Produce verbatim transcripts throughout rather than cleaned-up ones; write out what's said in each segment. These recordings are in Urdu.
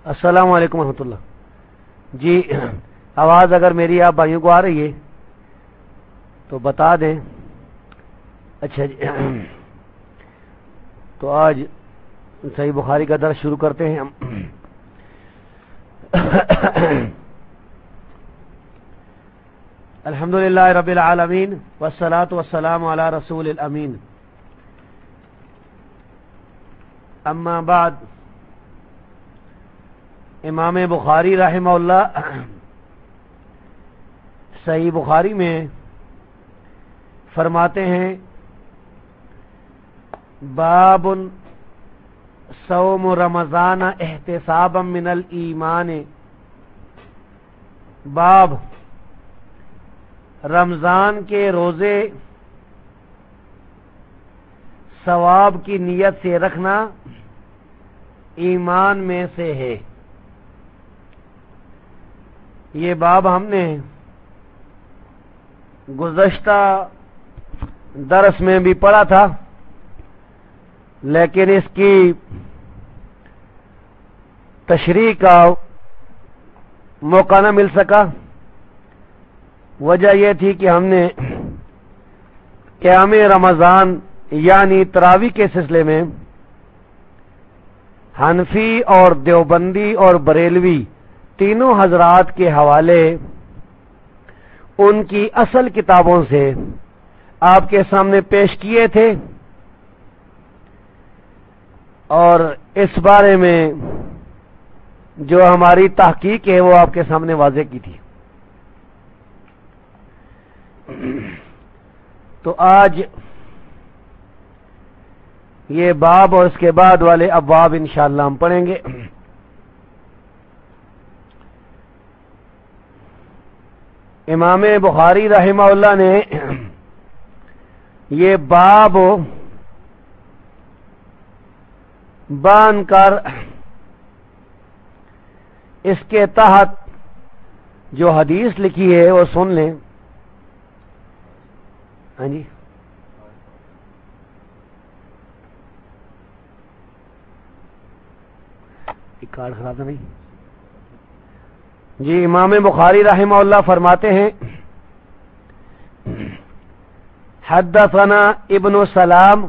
السلام علیکم ورحمۃ اللہ. جی آواز اگر میری آپ بھائیوں کو آ رہی ہے تو بتا دیں. اچھا جی تو آج صحیح بخاری کا درس شروع کرتے ہیں ہم. الحمد للہ رب العالمین والصلاة والسلام علی رسول الامین. اما بعد، امام بخاری رحمہ اللہ صحیح بخاری میں فرماتے ہیں باب صوم رمضان احتسابا من الایمان. باب رمضان کے روزے ثواب کی نیت سے رکھنا ایمان میں سے ہے. یہ باب ہم نے گزشتہ درس میں بھی پڑھا تھا، لیکن اس کی تشریح کا موقع نہ مل سکا. وجہ یہ تھی کہ ہم نے قیام رمضان یعنی تراویح کے سلسلے میں حنفی اور دیوبندی اور بریلوی تینوں حضرات کے حوالے ان کی اصل کتابوں سے آپ کے سامنے پیش کیے تھے، اور اس بارے میں جو ہماری تحقیق ہے وہ آپ کے سامنے واضح کی تھی. تو آج یہ باب اور اس کے بعد والے ابواب انشاءاللہ ہم پڑھیں گے. امام بخاری رحمہ اللہ نے یہ باب بان کر اس کے تحت جو حدیث لکھی ہے وہ سن لیں. ہاں جی کارڈ خراب تو نہیں. جی امام بخاری رحمہ اللہ فرماتے ہیں حدثنا ابن سلام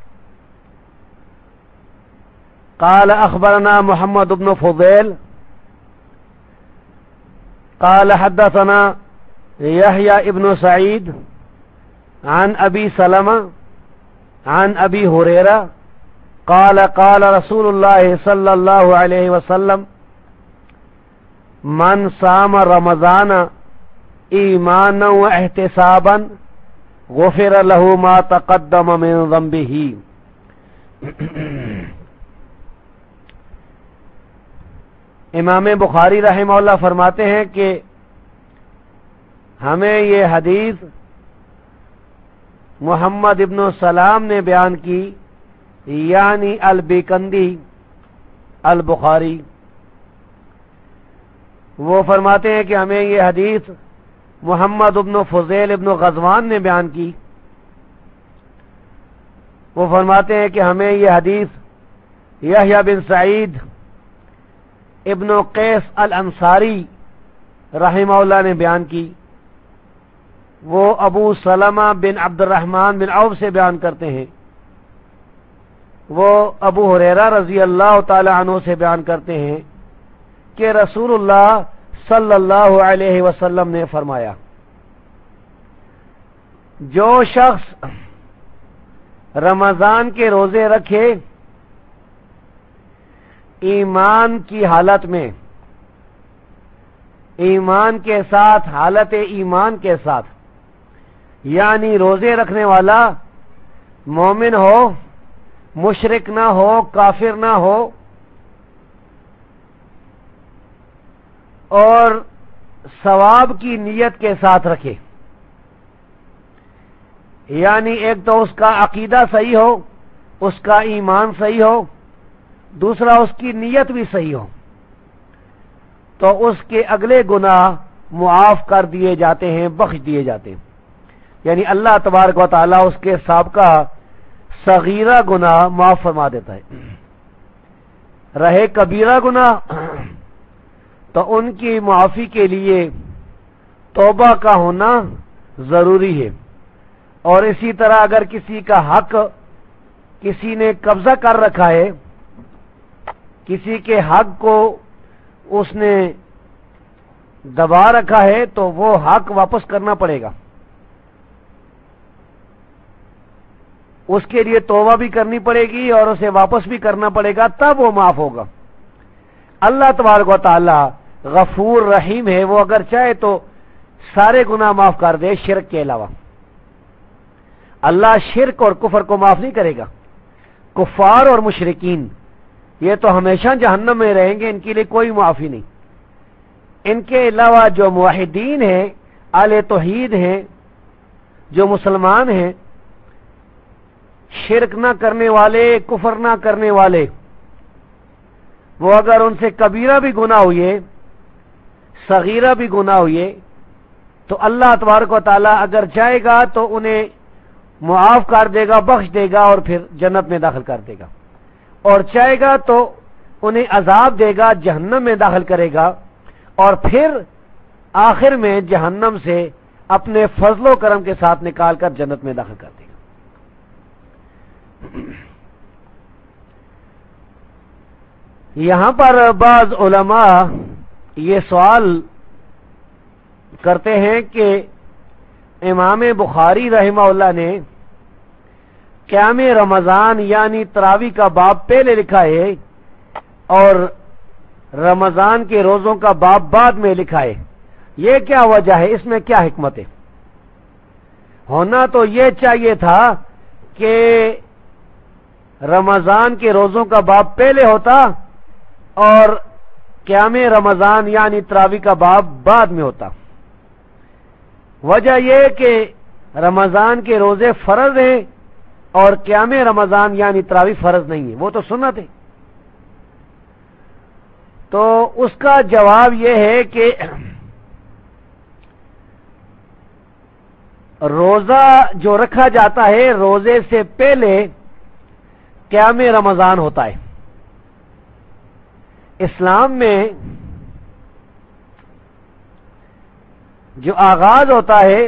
قال اخبرنا محمد بن فضيل قال حدثنا يحيى ابن سعيد عن ابي سلمة عن ابي هريرة قال قال رسول الله صلى الله عليه وسلم من صام رمضان ایمانا واحتسابا غفر له ما تقدم من ذنبه. امام بخاری رحمہ اللہ فرماتے ہیں کہ ہمیں یہ حدیث محمد ابن سلام نے بیان کی، یعنی البیکندی البخاری. وہ فرماتے ہیں کہ ہمیں یہ حدیث محمد ابن فضیل ابن غزوان نے بیان کی. وہ فرماتے ہیں کہ ہمیں یہ حدیث یحییٰ بن سعید ابن قیس الانصاری رحمہ اللہ نے بیان کی. وہ ابو سلمہ بن عبد الرحمن بن عوف سے بیان کرتے ہیں. وہ ابو ہریرہ رضی اللہ تعالی عنہ سے بیان کرتے ہیں کہ رسول اللہ صلی اللہ علیہ وسلم نے فرمایا جو شخص رمضان کے روزے رکھے ایمان کی حالت میں، ایمان کے ساتھ، حالت ایمان کے ساتھ، یعنی روزے رکھنے والا مومن ہو، مشرک نہ ہو، کافر نہ ہو، اور ثواب کی نیت کے ساتھ رکھے. یعنی ایک تو اس کا عقیدہ صحیح ہو، اس کا ایمان صحیح ہو، دوسرا اس کی نیت بھی صحیح ہو، تو اس کے اگلے گناہ معاف کر دیے جاتے ہیں، بخش دیے جاتے ہیں. یعنی اللہ تبارک و تعالی اس کے سابقہ صغیرہ گناہ معاف فرما دیتا ہے. رہے کبیرہ گناہ تو ان کی معافی کے لیے توبہ کا ہونا ضروری ہے۔ اور اسی طرح اگر کسی کا حق کسی نے قبضہ کر رکھا ہے، کسی کے حق کو اس نے دبا رکھا ہے، تو وہ حق واپس کرنا پڑے گا، اس کے لیے توبہ بھی کرنی پڑے گی اور اسے واپس بھی کرنا پڑے گا، تب وہ معاف ہوگا۔ اللہ تبارک و تعالی غفور رحیم ہے، وہ اگر چاہے تو سارے گناہ معاف کر دے شرک کے علاوہ۔ اللہ شرک اور کفر کو معاف نہیں کرے گا۔ کفار اور مشرکین یہ تو ہمیشہ جہنم میں رہیں گے، ان کے لیے کوئی معافی نہیں۔ ان کے علاوہ جو موحدین ہیں، اہل توحید ہیں، جو مسلمان ہیں، شرک نہ کرنے والے، کفر نہ کرنے والے، وہ اگر ان سے کبیرہ بھی گناہ ہوئے، صغیرہ بھی گناہ ہوئے، تو اللہ تبارک و تعالی اگر چاہے گا تو انہیں معاف کر دے گا، بخش دے گا اور پھر جنت میں داخل کر دے گا، اور چاہے گا تو انہیں عذاب دے گا، جہنم میں داخل کرے گا، اور پھر آخر میں جہنم سے اپنے فضل و کرم کے ساتھ نکال کر جنت میں داخل کر دے گا۔ یہاں پر بعض علماء یہ سوال کرتے ہیں کہ امام بخاری رحمہ اللہ نے قیام رمضان یعنی تراویح کا باب پہلے لکھا ہے اور رمضان کے روزوں کا باب بعد میں لکھا ہے، یہ کیا وجہ ہے؟ اس میں کیا حکمت ہے؟ ہونا تو یہ چاہیے تھا کہ رمضان کے روزوں کا باب پہلے ہوتا اور قیام رمضان یعنی تراویح کا باب بعد میں ہوتا۔ وجہ یہ کہ رمضان کے روزے فرض ہیں اور قیام رمضان یعنی تراویح فرض نہیں ہے، وہ تو سنت ہے۔ تو اس کا جواب یہ ہے کہ روزہ جو رکھا جاتا ہے روزے سے پہلے قیام رمضان ہوتا ہے۔ اسلام میں جو آغاز ہوتا ہے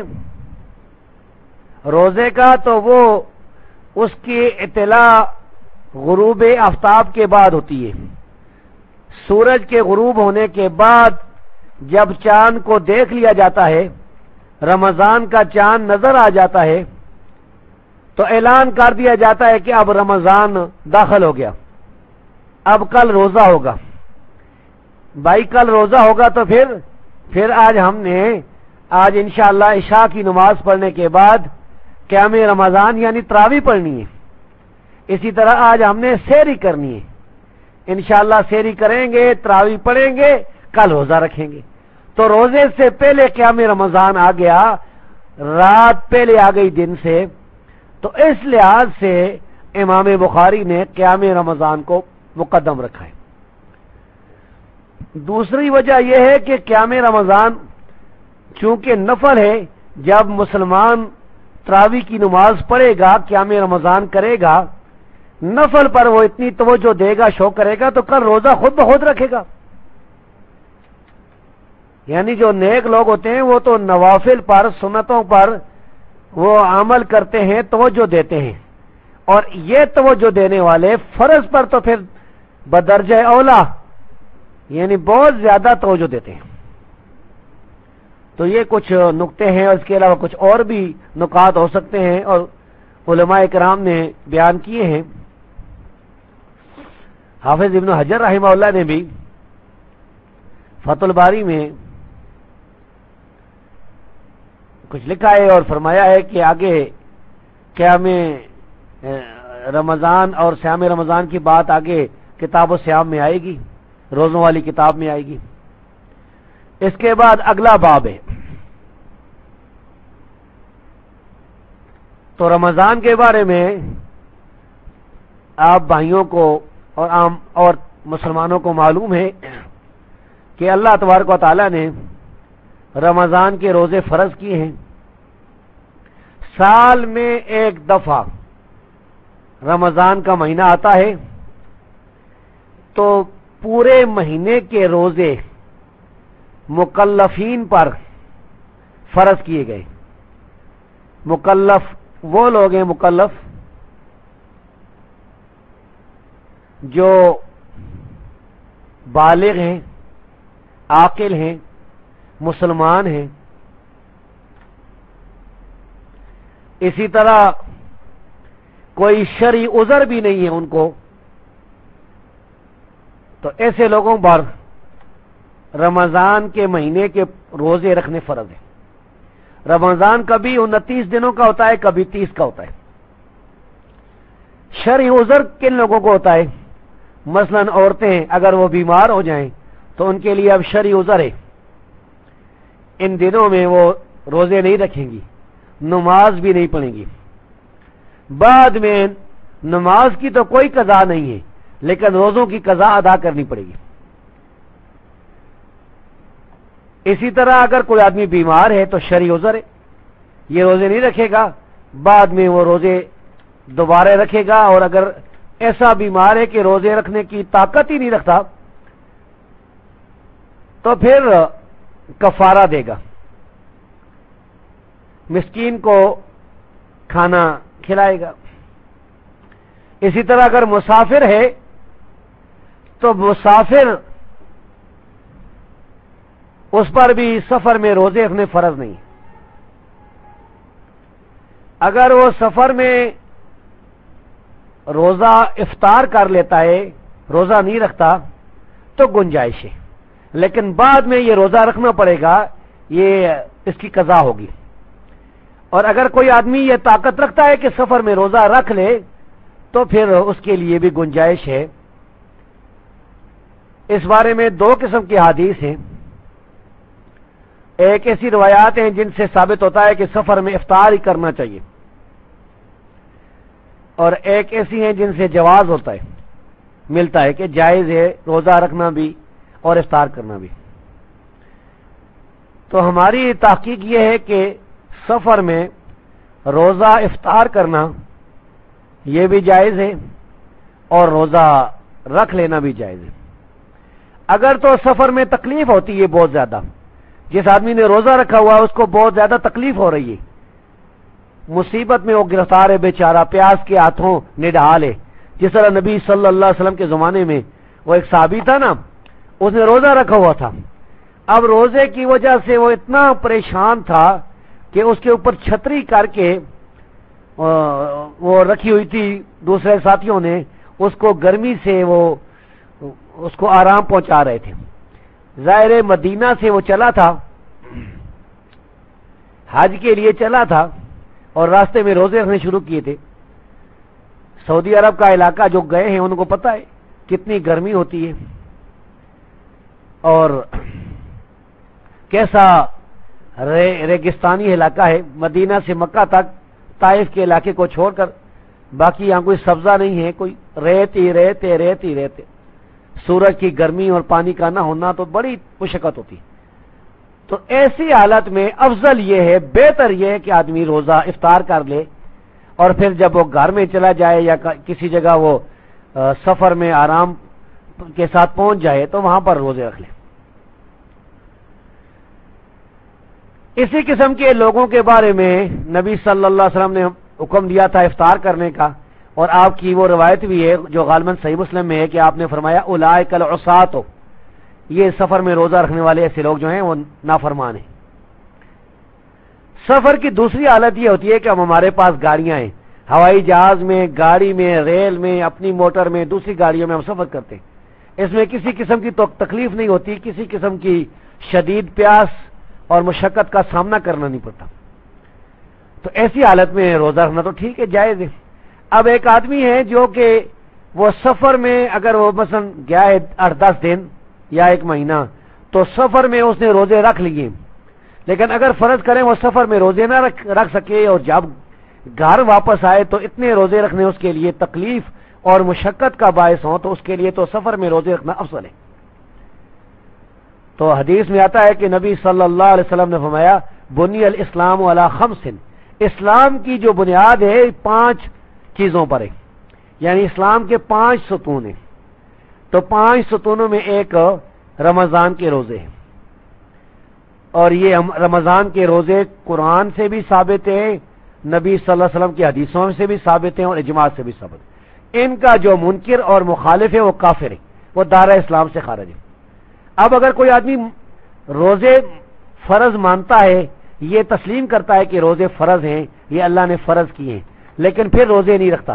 روزے کا تو وہ اس کی اطلاع غروب آفتاب کے بعد ہوتی ہے۔ سورج کے غروب ہونے کے بعد جب چاند کو دیکھ لیا جاتا ہے، رمضان کا چاند نظر آ جاتا ہے، تو اعلان کر دیا جاتا ہے کہ اب رمضان داخل ہو گیا، اب کل روزہ ہوگا۔ بھائی کل روزہ ہوگا تو پھر پھر آج ہم نے آج انشاءاللہ عشاء کی نماز پڑھنے کے بعد قیام رمضان یعنی تراویح پڑھنی ہے۔ اسی طرح آج ہم نے سحری کرنی ہے، انشاءاللہ سحری کریں گے، تراویح پڑھیں گے، کل روزہ رکھیں گے۔ تو روزے سے پہلے قیام رمضان آ گیا، رات پہلے آ گئی دن سے، تو اس لحاظ سے امام بخاری نے قیام رمضان کو مقدم رکھا ہے۔ دوسری وجہ یہ ہے کہ قیام رمضان چونکہ نفل ہے، جب مسلمان تراویح کی نماز پڑھے گا، قیام رمضان کرے گا، نفل پر وہ اتنی توجہ دے گا، شوق کرے گا، تو کل روزہ خود بخود رکھے گا۔ یعنی جو نیک لوگ ہوتے ہیں وہ تو نوافل پر، سنتوں پر وہ عمل کرتے ہیں، توجہ دیتے ہیں، اور یہ توجہ دینے والے فرض پر تو پھر بدرجہ اولا یعنی بہت زیادہ توجہ دیتے ہیں۔ تو یہ کچھ نقطے ہیں، اور اس کے علاوہ کچھ اور بھی نکات ہو سکتے ہیں اور علماء کرام نے بیان کیے ہیں۔ حافظ ابن حجر رحمہ اللہ نے بھی فتح الباری میں کچھ لکھا ہے اور فرمایا ہے کہ آگے قیام رمضان اور صیام رمضان کی بات آگے کتاب و صیام میں آئے گی، روزوں والی کتاب میں آئے گی۔ اس کے بعد اگلا باب ہے، تو رمضان کے بارے میں آپ بھائیوں کو اور عام اور مسلمانوں کو معلوم ہے کہ اللہ تبارک و تعالی نے رمضان کے روزے فرض کیے ہیں۔ سال میں ایک دفعہ رمضان کا مہینہ آتا ہے، تو پورے مہینے کے روزے مکلفین پر فرض کیے گئے. مکلف وہ لوگ ہیں مکلف جو بالغ ہیں، عاقل ہیں، مسلمان ہیں. اسی طرح کوئی شرعی عذر بھی نہیں ہے ان کو، تو ایسے لوگوں پر رمضان کے مہینے کے روزے رکھنے فرض ہیں. رمضان کبھی انتیس دنوں کا ہوتا ہے، کبھی تیس کا ہوتا ہے. شرعی عذر کن لوگوں کو ہوتا ہے؟ مثلا عورتیں اگر وہ بیمار ہو جائیں تو ان کے لیے اب شرعی عذر ہے، ان دنوں میں وہ روزے نہیں رکھیں گی، نماز بھی نہیں پڑھیں گی. بعد میں نماز کی تو کوئی قضا نہیں ہے، لیکن روزوں کی قضا ادا کرنی پڑے گی. اسی طرح اگر کوئی آدمی بیمار ہے تو شرعی عذر ہے، یہ روزے نہیں رکھے گا، بعد میں وہ روزے دوبارہ رکھے گا. اور اگر ایسا بیمار ہے کہ روزے رکھنے کی طاقت ہی نہیں رکھتا تو پھر کفارہ دے گا، مسکین کو کھانا کھلائے گا. اسی طرح اگر مسافر ہے تو مسافر اس پر بھی سفر میں روزے رکھنے فرض نہیں. اگر وہ سفر میں روزہ افطار کر لیتا ہے، روزہ نہیں رکھتا تو گنجائش ہے، لیکن بعد میں یہ روزہ رکھنا پڑے گا، یہ اس کی قضا ہوگی. اور اگر کوئی آدمی یہ طاقت رکھتا ہے کہ سفر میں روزہ رکھ لے تو پھر اس کے لیے بھی گنجائش ہے. اس بارے میں دو قسم کی حدیث ہیں. ایک ایسی روایات ہیں جن سے ثابت ہوتا ہے کہ سفر میں افطار ہی کرنا چاہیے، اور ایک ایسی ہیں جن سے جواز ہوتا ہے، ملتا ہے کہ جائز ہے روزہ رکھنا بھی اور افطار کرنا بھی. تو ہماری تحقیق یہ ہے کہ سفر میں روزہ افطار کرنا یہ بھی جائز ہے اور روزہ رکھ لینا بھی جائز ہے. اگر تو سفر میں تکلیف ہوتی ہے بہت زیادہ، جس آدمی نے روزہ رکھا ہوا ہے اس کو بہت زیادہ تکلیف ہو رہی ہے، مصیبت میں وہ گرفتار ہے بیچارہ، پیاس کے ہاتھوں نڈال ہے. جس طرح نبی صلی اللہ علیہ وسلم کے زمانے میں وہ ایک صحابی تھا نا، اس نے روزہ رکھا ہوا تھا. اب روزے کی وجہ سے وہ اتنا پریشان تھا کہ اس کے اوپر چھتری کر کے وہ رکھی ہوئی تھی، دوسرے ساتھیوں نے اس کو گرمی سے وہ اس کو آرام پہنچا رہے تھے. ظاہر مدینہ سے وہ چلا تھا، حج کے لیے چلا تھا، اور راستے میں روزے رکھنے شروع کیے تھے. سعودی عرب کا علاقہ جو گئے ہیں ان کو پتہ ہے کتنی گرمی ہوتی ہے اور کیسا ریگستانی علاقہ ہے. مدینہ سے مکہ تک طائف کے علاقے کو چھوڑ کر باقی یہاں کوئی سبزہ نہیں ہے، کوئی ریت ہی ریت ریت ہی ریت. سورج کی گرمی اور پانی کا نہ ہونا تو بڑی مشقت ہوتی. تو ایسی حالت میں افضل یہ ہے، بہتر یہ ہے کہ آدمی روزہ افطار کر لے، اور پھر جب وہ گھر میں چلا جائے یا کسی جگہ وہ سفر میں آرام کے ساتھ پہنچ جائے تو وہاں پر روزے رکھ لے. اسی قسم کے لوگوں کے بارے میں نبی صلی اللہ علیہ وسلم نے حکم دیا تھا افطار کرنے کا، اور آپ کی وہ روایت بھی ہے جو غالباً صحیح مسلم میں ہے کہ آپ نے فرمایا اولئک العصاۃ، یہ سفر میں روزہ رکھنے والے ایسے لوگ جو ہیں وہ نافرمان ہیں. سفر کی دوسری حالت یہ ہوتی ہے کہ ہم ہمارے پاس گاڑیاں ہیں، ہوائی جہاز میں، گاڑی میں، ریل میں، اپنی موٹر میں، دوسری گاڑیوں میں ہم سفر کرتے ہیں. اس میں کسی قسم کی تو تکلیف نہیں ہوتی، کسی قسم کی شدید پیاس اور مشقت کا سامنا کرنا نہیں پڑتا. تو ایسی حالت میں روزہ رکھنا تو ٹھیک ہے، جائز ہے. اب ایک آدمی ہے جو کہ وہ سفر میں اگر وہ مثلا گیا ہے آٹھ دس دن یا ایک مہینہ، تو سفر میں اس نے روزے رکھ لیے، لیکن اگر فرض کریں وہ سفر میں روزے نہ رکھ, رکھ سکے اور جب گھر واپس آئے تو اتنے روزے رکھنے اس کے لیے تکلیف اور مشقت کا باعث ہوں، تو اس کے لیے تو سفر میں روزے رکھنا افضل ہے. تو حدیث میں آتا ہے کہ نبی صلی اللہ علیہ وسلم نے فرمایا بنی الاسلام علی خمس، اسلام کی جو بنیاد ہے پانچ چیزوں پر ہے، یعنی اسلام کے پانچ ستون ہیں. تو پانچ ستونوں میں ایک رمضان کے روزے ہیں. اور یہ رمضان کے روزے قرآن سے بھی ثابت ہیں، نبی صلی اللہ علیہ وسلم کی حدیثوں سے بھی ثابت ہیں اور اجماع سے بھی ثابت ہیں۔ ان کا جو منکر اور مخالف ہے وہ کافر ہے، وہ دائرہ اسلام سے خارج ہے۔ اب اگر کوئی آدمی روزے فرض مانتا ہے، یہ تسلیم کرتا ہے کہ روزے فرض ہیں، یہ اللہ نے فرض کیے ہیں، لیکن پھر روزے نہیں رکھتا،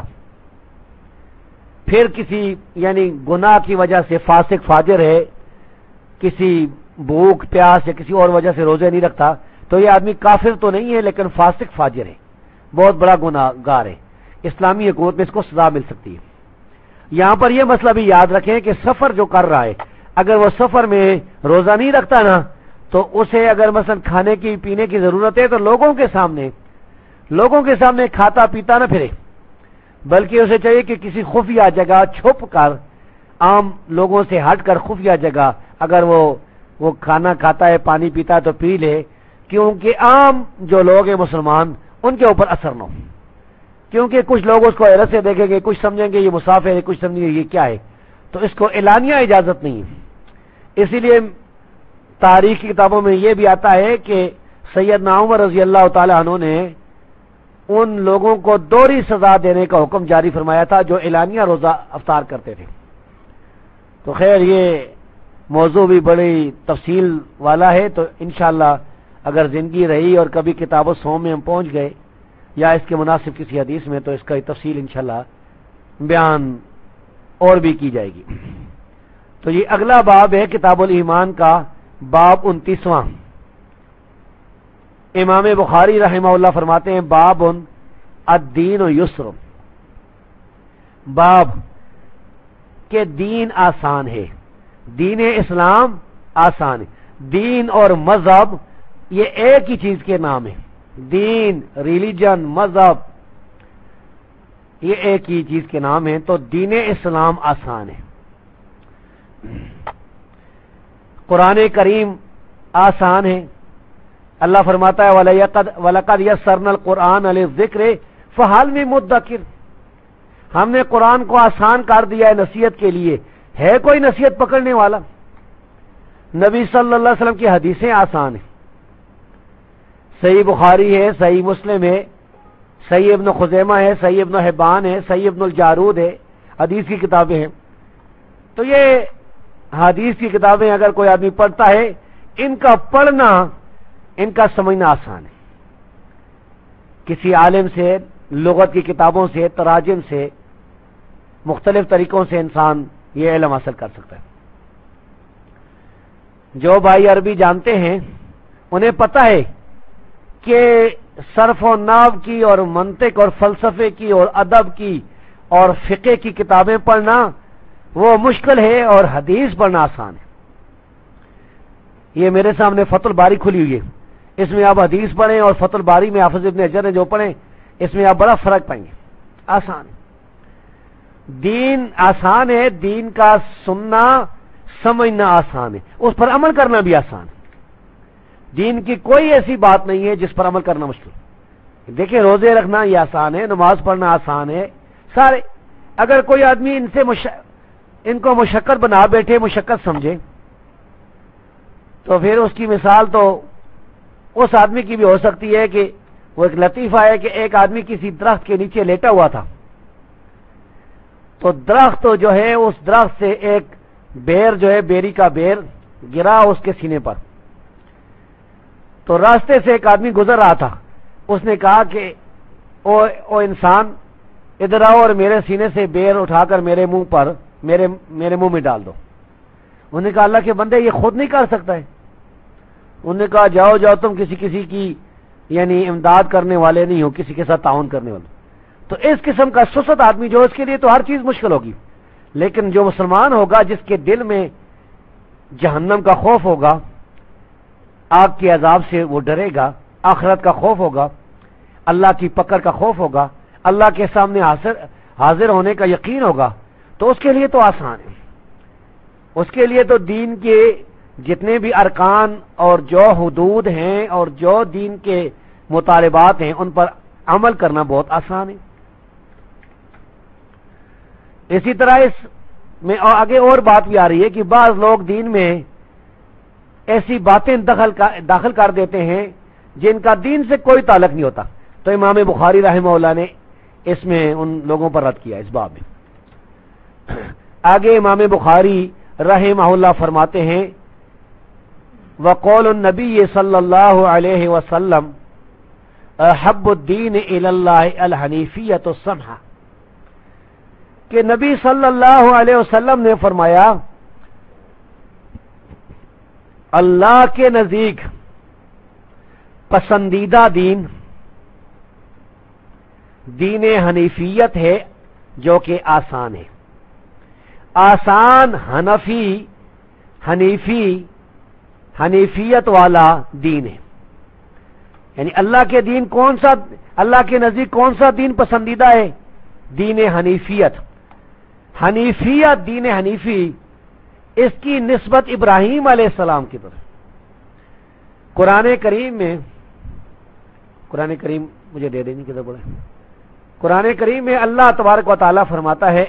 پھر کسی یعنی گناہ کی وجہ سے فاسق فاجر ہے، کسی بھوک پیاس یا کسی اور وجہ سے روزے نہیں رکھتا، تو یہ آدمی کافر تو نہیں ہے لیکن فاسق فاجر ہے، بہت بڑا گناہ گار ہے، اسلامی حکومت میں اس کو سزا مل سکتی ہے۔ یہاں پر یہ مسئلہ بھی یاد رکھیں کہ سفر جو کر رہا ہے، اگر وہ سفر میں روزہ نہیں رکھتا نا، تو اسے اگر مثلا کھانے کی پینے کی ضرورت ہے تو لوگوں کے سامنے لوگوں کے سامنے کھاتا پیتا نہ پھرے، بلکہ اسے چاہیے کہ کسی خفیہ جگہ چھپ کر، عام لوگوں سے ہٹ کر خفیہ جگہ اگر وہ وہ کھانا کھاتا ہے پانی پیتا ہے تو پی لے، کیونکہ عام جو لوگ ہیں مسلمان ان کے اوپر اثر نہ ہو، کیونکہ کچھ لوگ اس کو حیرت سے دیکھیں گے، کچھ سمجھیں گے یہ مسافر ہے، کچھ سمجھیں گے یہ کیا ہے، تو اس کو اعلانیہ اجازت نہیں ہے۔ اسی لیے تاریخ کی کتابوں میں یہ بھی آتا ہے کہ سیدنا عمر رضی اللہ تعالی عنہ نے ان لوگوں کو دوہری سزا دینے کا حکم جاری فرمایا تھا جو اعلانیہ روزہ افطار کرتے تھے۔ تو خیر یہ موضوع بھی بڑی تفصیل والا ہے، تو انشاءاللہ اگر زندگی رہی اور کبھی کتاب و سوم میں ہم پہنچ گئے یا اس کے مناسب کسی حدیث میں، تو اس کا تفصیل انشاءاللہ بیان اور بھی کی جائے گی۔ تو یہ اگلا باب ہے کتاب الایمان کا، باب انتیسواں۔ امام بخاری رحمہ اللہ فرماتے ہیں باب الدین و یسر، باب کہ دین آسان ہے، دین اسلام آسان ہے۔ دین اور مذہب یہ ایک ہی چیز کے نام ہے، دین ریلیجن مذہب یہ ایک ہی چیز کے نام ہیں، تو دین اسلام آسان ہے۔ قرآن کریم آسان ہے، اللہ فرماتا ہے وَلَقَدْ يَسَّرْنَا الْقُرْآنَ لِلذِّكْرِ فَهَلْ مِن مُدَّكِرٍ، ہم نے قرآن کو آسان کر دیا ہے نصیحت کے لیے، ہے کوئی نصیحت پکڑنے والا؟ نبی صلی اللہ علیہ وسلم کی حدیثیں آسان ہیں، صحیح بخاری ہے، صحیح مسلم ہے، صحیح ابن خزیمہ ہے، صحیح ابن حبان ہے، صحیح ابن الجارود ہے، حدیث کی کتابیں ہیں۔ تو یہ حدیث کی کتابیں اگر کوئی آدمی پڑھتا ہے، ان کا پڑھنا ان کا سمجھنا آسان ہے، کسی عالم سے، لغت کی کتابوں سے، تراجم سے، مختلف طریقوں سے انسان یہ علم حاصل کر سکتا ہے۔ جو بھائی عربی جانتے ہیں انہیں پتہ ہے کہ صرف و نحو کی اور منطق اور فلسفے کی اور ادب کی اور فقہ کی کتابیں پڑھنا وہ مشکل ہے اور حدیث پڑھنا آسان ہے۔ یہ میرے سامنے فتح الباری کھلی ہوئی ہے، اس میں آپ حدیث پڑھیں اور فتح الباری میں حافظ ابن حجر نے جو پڑھیں اس میں آپ بڑا فرق پائیں گے، آسان ہے۔ دین آسان ہے، دین کا سننا سمجھنا آسان ہے، اس پر عمل کرنا بھی آسان ہے۔ دین کی کوئی ایسی بات نہیں ہے جس پر عمل کرنا مشکل ہے۔ دیکھیں روزے رکھنا یہ آسان ہے، نماز پڑھنا آسان ہے، سارے۔ اگر کوئی آدمی ان سے مش... ان کو مشقت بنا بیٹھے، مشقت سمجھے، تو پھر اس کی مثال تو اس آدمی کی بھی ہو سکتی ہے کہ وہ ایک لطیفہ ہے کہ ایک آدمی کسی درخت کے نیچے لیٹا ہوا تھا، تو درخت جو ہے اس درخت سے ایک بیر جو ہے بیری کا بیر گرا اس کے سینے پر، تو راستے سے ایک آدمی گزر رہا تھا، اس نے کہا کہ او, او انسان ادھر آؤ اور میرے سینے سے بیر اٹھا کر میرے منہ پر میرے میرے منہ میں ڈال دو۔ انہوں نے کہا اللہ کے بندے یہ خود نہیں کر سکتا ہے۔ انہوں نے کہا جاؤ جاؤ تم کسی کسی کی یعنی امداد کرنے والے نہیں ہو، کسی کے ساتھ تعاون کرنے والے۔ تو اس قسم کا سست آدمی جو اس کے لیے تو ہر چیز مشکل ہوگی، لیکن جو مسلمان ہوگا جس کے دل میں جہنم کا خوف ہوگا، آگ کے عذاب سے وہ ڈرے گا، آخرت کا خوف ہوگا، اللہ کی پکڑ کا خوف ہوگا، اللہ کے سامنے حاضر حاضر ہونے کا یقین ہوگا، تو اس کے لیے تو آسان ہے۔ اس کے لیے تو دین کے جتنے بھی ارکان اور جو حدود ہیں اور جو دین کے مطالبات ہیں ان پر عمل کرنا بہت آسان ہے۔ اسی طرح اس میں آگے اور بات بھی آ رہی ہے کہ بعض لوگ دین میں ایسی باتیں دخل داخل کر دیتے ہیں جن کا دین سے کوئی تعلق نہیں ہوتا. تو امام بخاری رحمہ اللہ نے اس میں ان لوگوں پر رد کیا اس باب میں. آگے امام بخاری رحمہ اللہ فرماتے ہیں وقول النبی صلی اللہ علیہ وسلم احب الدین الی اللہ الحنیفیۃ السمحہ، کہ نبی صلی اللہ علیہ وسلم نے فرمایا اللہ کے نزدیک پسندیدہ دین دین حنیفیت ہے جو کہ آسان ہے. آسان حنفی حنیفی حنیفیت والا دین ہے. یعنی اللہ کے دین کون سا، اللہ کے نزدیک کون سا دین پسندیدہ ہے؟ دین حنیفیت. حنیفیت دین حنیفی اس کی نسبت ابراہیم علیہ السلام کی طرف. قرآن کریم میں قرآن کریم مجھے دے دیں کدھر بڑے قرآن کریم میں اللہ تبارک و تعالی فرماتا ہے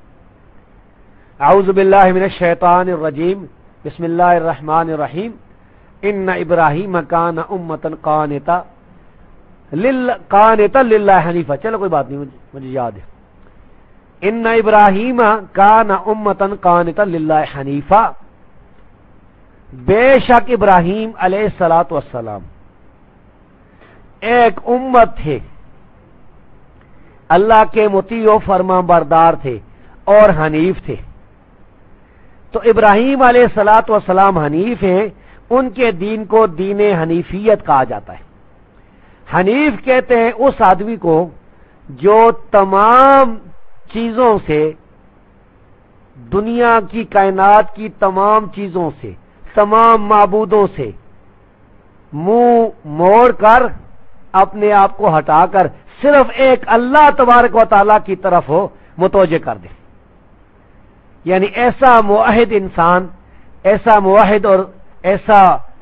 اعوذ باللہ من الشیطان الرجیم بسم اللہ الرحمن الرحیم ان ابراہیم کان امتا قانتا قانتا للہ حنیفا. چلو کوئی بات نہیں، مجھے, مجھے یاد ہے. ان ابراہیم کان امتا قانتا للہ حنیفا، بے شک ابراہیم علیہ الصلوۃ والسلام ایک امت تھے، اللہ کے مطیع و فرما بردار تھے اور حنیف تھے. تو ابراہیم علیہ الصلوۃ والسلام حنیف ہیں، ان کے دین کو دین حنیفیت کہا جاتا ہے. حنیف کہتے ہیں اس آدمی کو جو تمام چیزوں سے، دنیا کی کائنات کی تمام چیزوں سے، تمام معبودوں سے منہ موڑ کر اپنے آپ کو ہٹا کر صرف ایک اللہ تبارک و تعالی کی طرف ہو متوجہ کر دے. یعنی ایسا موحد انسان، ایسا موحد اور ایسا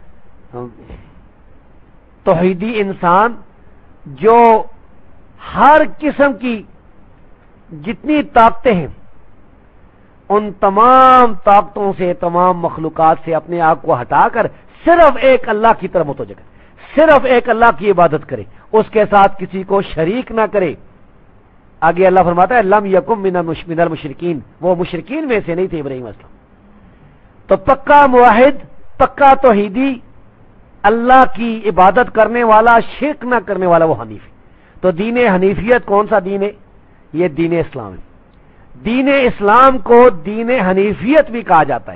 توحیدی انسان جو ہر قسم کی جتنی طاقتیں ہیں ان تمام طاقتوں سے، تمام مخلوقات سے اپنے آپ کو ہٹا کر صرف ایک اللہ کی طرف متوجہ کرے، صرف ایک اللہ کی عبادت کرے، اس کے ساتھ کسی کو شریک نہ کرے. آگے اللہ فرماتا ہے لم یکن من المشرکین، وہ مشرکین میں سے نہیں تھے ابراہیم علیہ السلام. تو پکا موحد، پکا توحیدی، اللہ کی عبادت کرنے والا، شرک نہ کرنے والا، وہ حنیف ہے. تو دین حنیفیت کون سا دین ہے؟ یہ دین اسلام ہے. دین اسلام کو دین حنیفیت بھی کہا جاتا ہے.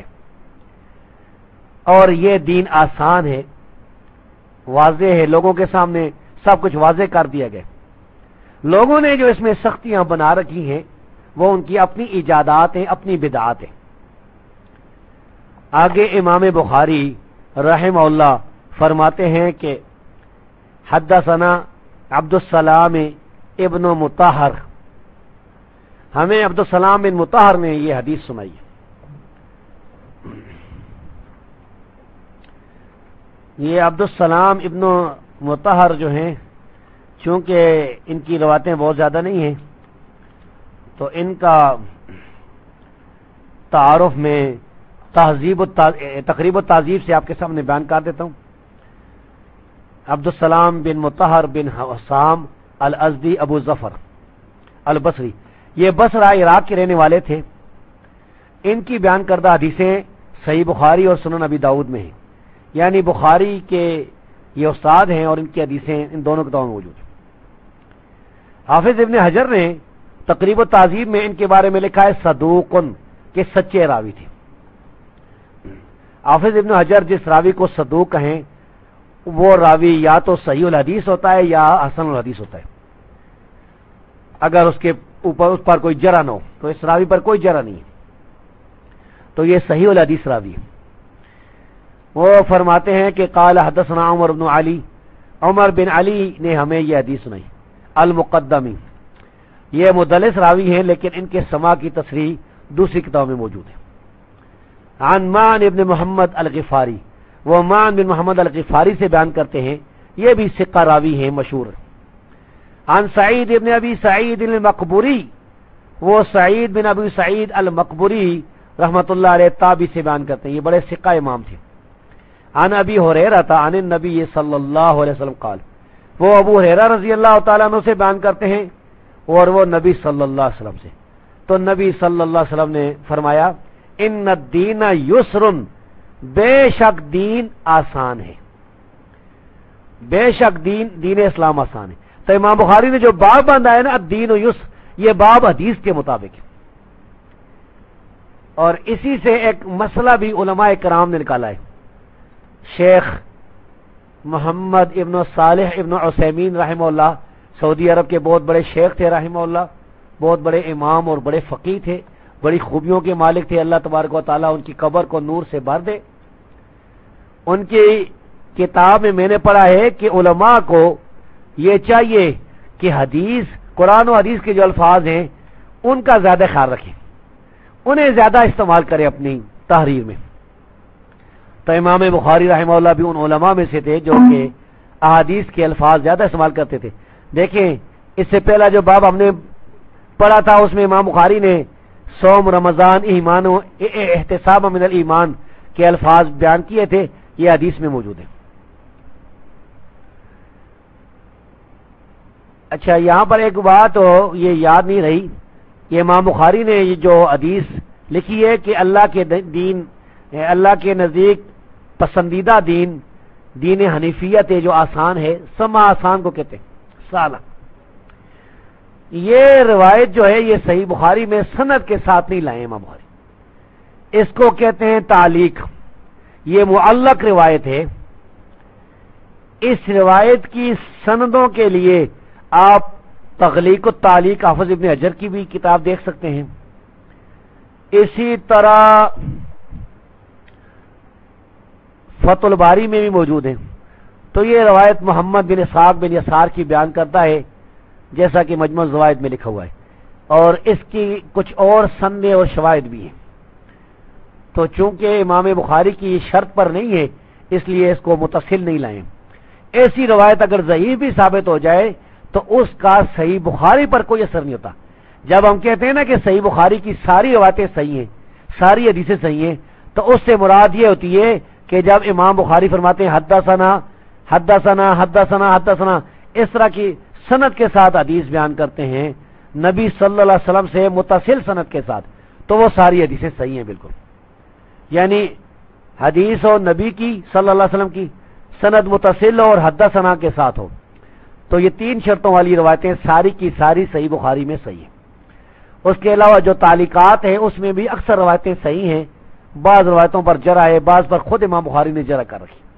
اور یہ دین آسان ہے، واضح ہے، لوگوں کے سامنے سب کچھ واضح کر دیا گیا. لوگوں نے جو اس میں سختیاں بنا رکھی ہیں وہ ان کی اپنی ایجادات ہیں، اپنی بدعات ہیں. آگے امام بخاری رحمہ اللہ فرماتے ہیں کہ حدثنا عبد السلام ابن مطہر، ہمیں عبد السلام بن مطہر نے یہ حدیث سنائی. یہ عبد السلام ابن مطہر جو ہیں، چونکہ ان کی روایتیں بہت زیادہ نہیں ہیں تو ان کا تعارف میں تہذیب تقریب و تہذیب سے آپ کے سامنے بیان کر دیتا ہوں. عبد السلام بن مطہر بن حسام الازدی ابو ظفر البصری، یہ بصرہ عراق کے رہنے والے تھے. ان کی بیان کردہ حدیثیں صحیح بخاری اور سنن ابی داؤد میں ہیں. یعنی بخاری کے یہ استاد ہیں اور ان کی حدیثیں ان دونوں کتابوں میں موجود ہیں. حافظ ابن حجر نے تقریب و تہذیب میں ان کے بارے میں لکھا ہے صدوقن، کہ سچے راوی تھے. حافظ ابن حجر جس راوی کو صدوق کہیں وہ راوی یا تو صحیح الحدیث ہوتا ہے یا حسن الحدیث ہوتا ہے. اگر اس کے اوپر اس پر کوئی جرح نہ ہو تو اس راوی پر کوئی جرح نہیں ہے، تو یہ صحیح الحدیث راوی ہے. وہ فرماتے ہیں کہ قال حدثنا عمر بن علی، عمر بن علی نے ہمیں یہ حدیث سنائی. المقدمی، یہ مدلس راوی ہیں لیکن ان کے سما کی تصریح دوسری کتاب میں موجود ہے. عن مان ابن محمد الغفاری، وہ مان بن محمد الغفاری سے بیان کرتے ہیں، یہ بھی ثقہ راوی ہیں مشہور. عن سعید ابن ابی سعید المقبوری، وہ سعید بن ابی سعید المقبوری رحمت اللہ علیہ تابعی سے بیان کرتے ہیں، یہ بڑے ثقہ امام تھے. عن ابی ہریرہ عن النبی صلی اللہ علیہ وسلم قال، وہ ابو ہریرہ رضی اللہ تعالیٰ عنہ سے بیان کرتے ہیں اور وہ نبی صلی اللہ علیہ وسلم سے، تو نبی صلی اللہ علیہ وسلم نے فرمایا ان الدین یسر، بے شک دین آسان ہے، بے شک دین دین اسلام آسان ہے۔ تو امام بخاری نے جو باب باندھا ہے نا الدین یسر، یہ باب حدیث کے مطابق ہے، اور اسی سے ایک مسئلہ بھی علماء کرام نے نکالا ہے۔ شیخ محمد ابن صالح ابن عثیمین رحمہ اللہ سعودی عرب کے بہت بڑے شیخ تھے رحمہ اللہ، بہت بڑے امام اور بڑے فقیہ تھے، بڑی خوبیوں کے مالک تھے، اللہ تبارک و تعالیٰ ان کی قبر کو نور سے بھر دے۔ ان کی کتاب میں میں نے پڑھا ہے کہ علماء کو یہ چاہیے کہ حدیث، قرآن و حدیث کے جو الفاظ ہیں ان کا زیادہ خیال رکھیں، انہیں زیادہ استعمال کریں اپنی تحریر میں۔ تو امام بخاری رحمہ اللہ بھی ان علماء میں سے تھے جو کہ احادیث کے الفاظ زیادہ استعمال کرتے تھے۔ دیکھیں اس سے پہلا جو باب ہم نے پڑھا تھا اس میں امام بخاری نے صوم رمضان ایمان و احتساب من الایمان کے الفاظ بیان کیے تھے، یہ حدیث میں موجود ہے۔ اچھا یہاں پر ایک بات یہ یاد نہیں رہی، یہ امام بخاری نے یہ جو حدیث لکھی ہے کہ اللہ کے دین، اللہ کے نزدیک پسندیدہ دین دین حنیفیت ہے جو آسان ہے، سما آسان کو کہتے ہیں سالہ، یہ روایت جو ہے یہ صحیح بخاری میں سند کے ساتھ نہیں لائے امام بخاری، اس کو کہتے ہیں تعلیق، یہ معلق روایت ہے۔ اس روایت کی سندوں کے لیے آپ تغلیق التعلیق حافظ ابن حجر کی بھی کتاب دیکھ سکتے ہیں، اسی طرح فتح الباری میں بھی موجود ہیں۔ تو یہ روایت محمد بن اسحاق بن یسار کی بیان کرتا ہے جیسا کہ مجموع الزوائد میں لکھا ہوا ہے، اور اس کی کچھ اور سندیں اور شواہد بھی ہیں۔ تو چونکہ امام بخاری کی شرط پر نہیں ہے اس لیے اس کو متصل نہیں لائیں۔ ایسی روایت اگر ضعیف بھی ثابت ہو جائے تو اس کا صحیح بخاری پر کوئی اثر نہیں ہوتا۔ جب ہم کہتے ہیں نا کہ صحیح بخاری کی ساری روایتیں صحیح ہیں، ساری حدیثیں صحیح ہیں، تو اس سے مراد یہ ہوتی ہے کہ جب امام بخاری فرماتے ہیں حدثنا حدثنا حدثنا حدثنا اس طرح کی سند کے ساتھ حدیث بیان کرتے ہیں نبی صلی اللہ علیہ وسلم سے متصل سند کے ساتھ، تو وہ ساری حدیثیں صحیح ہیں بالکل، یعنی حدیث اور نبی کی صلی اللہ علیہ وسلم کی سند متصل اور حدثنا کے ساتھ ہو، تو یہ تین شرطوں والی روایتیں ساری کی ساری صحیح بخاری میں صحیح ہیں۔ اس کے علاوہ جو تعلیقات ہیں اس میں بھی اکثر روایتیں صحیح ہیں، بعض روایتوں پر جرح ہے، بعض پر خود امام بخاری نے جرح کر رکھی۔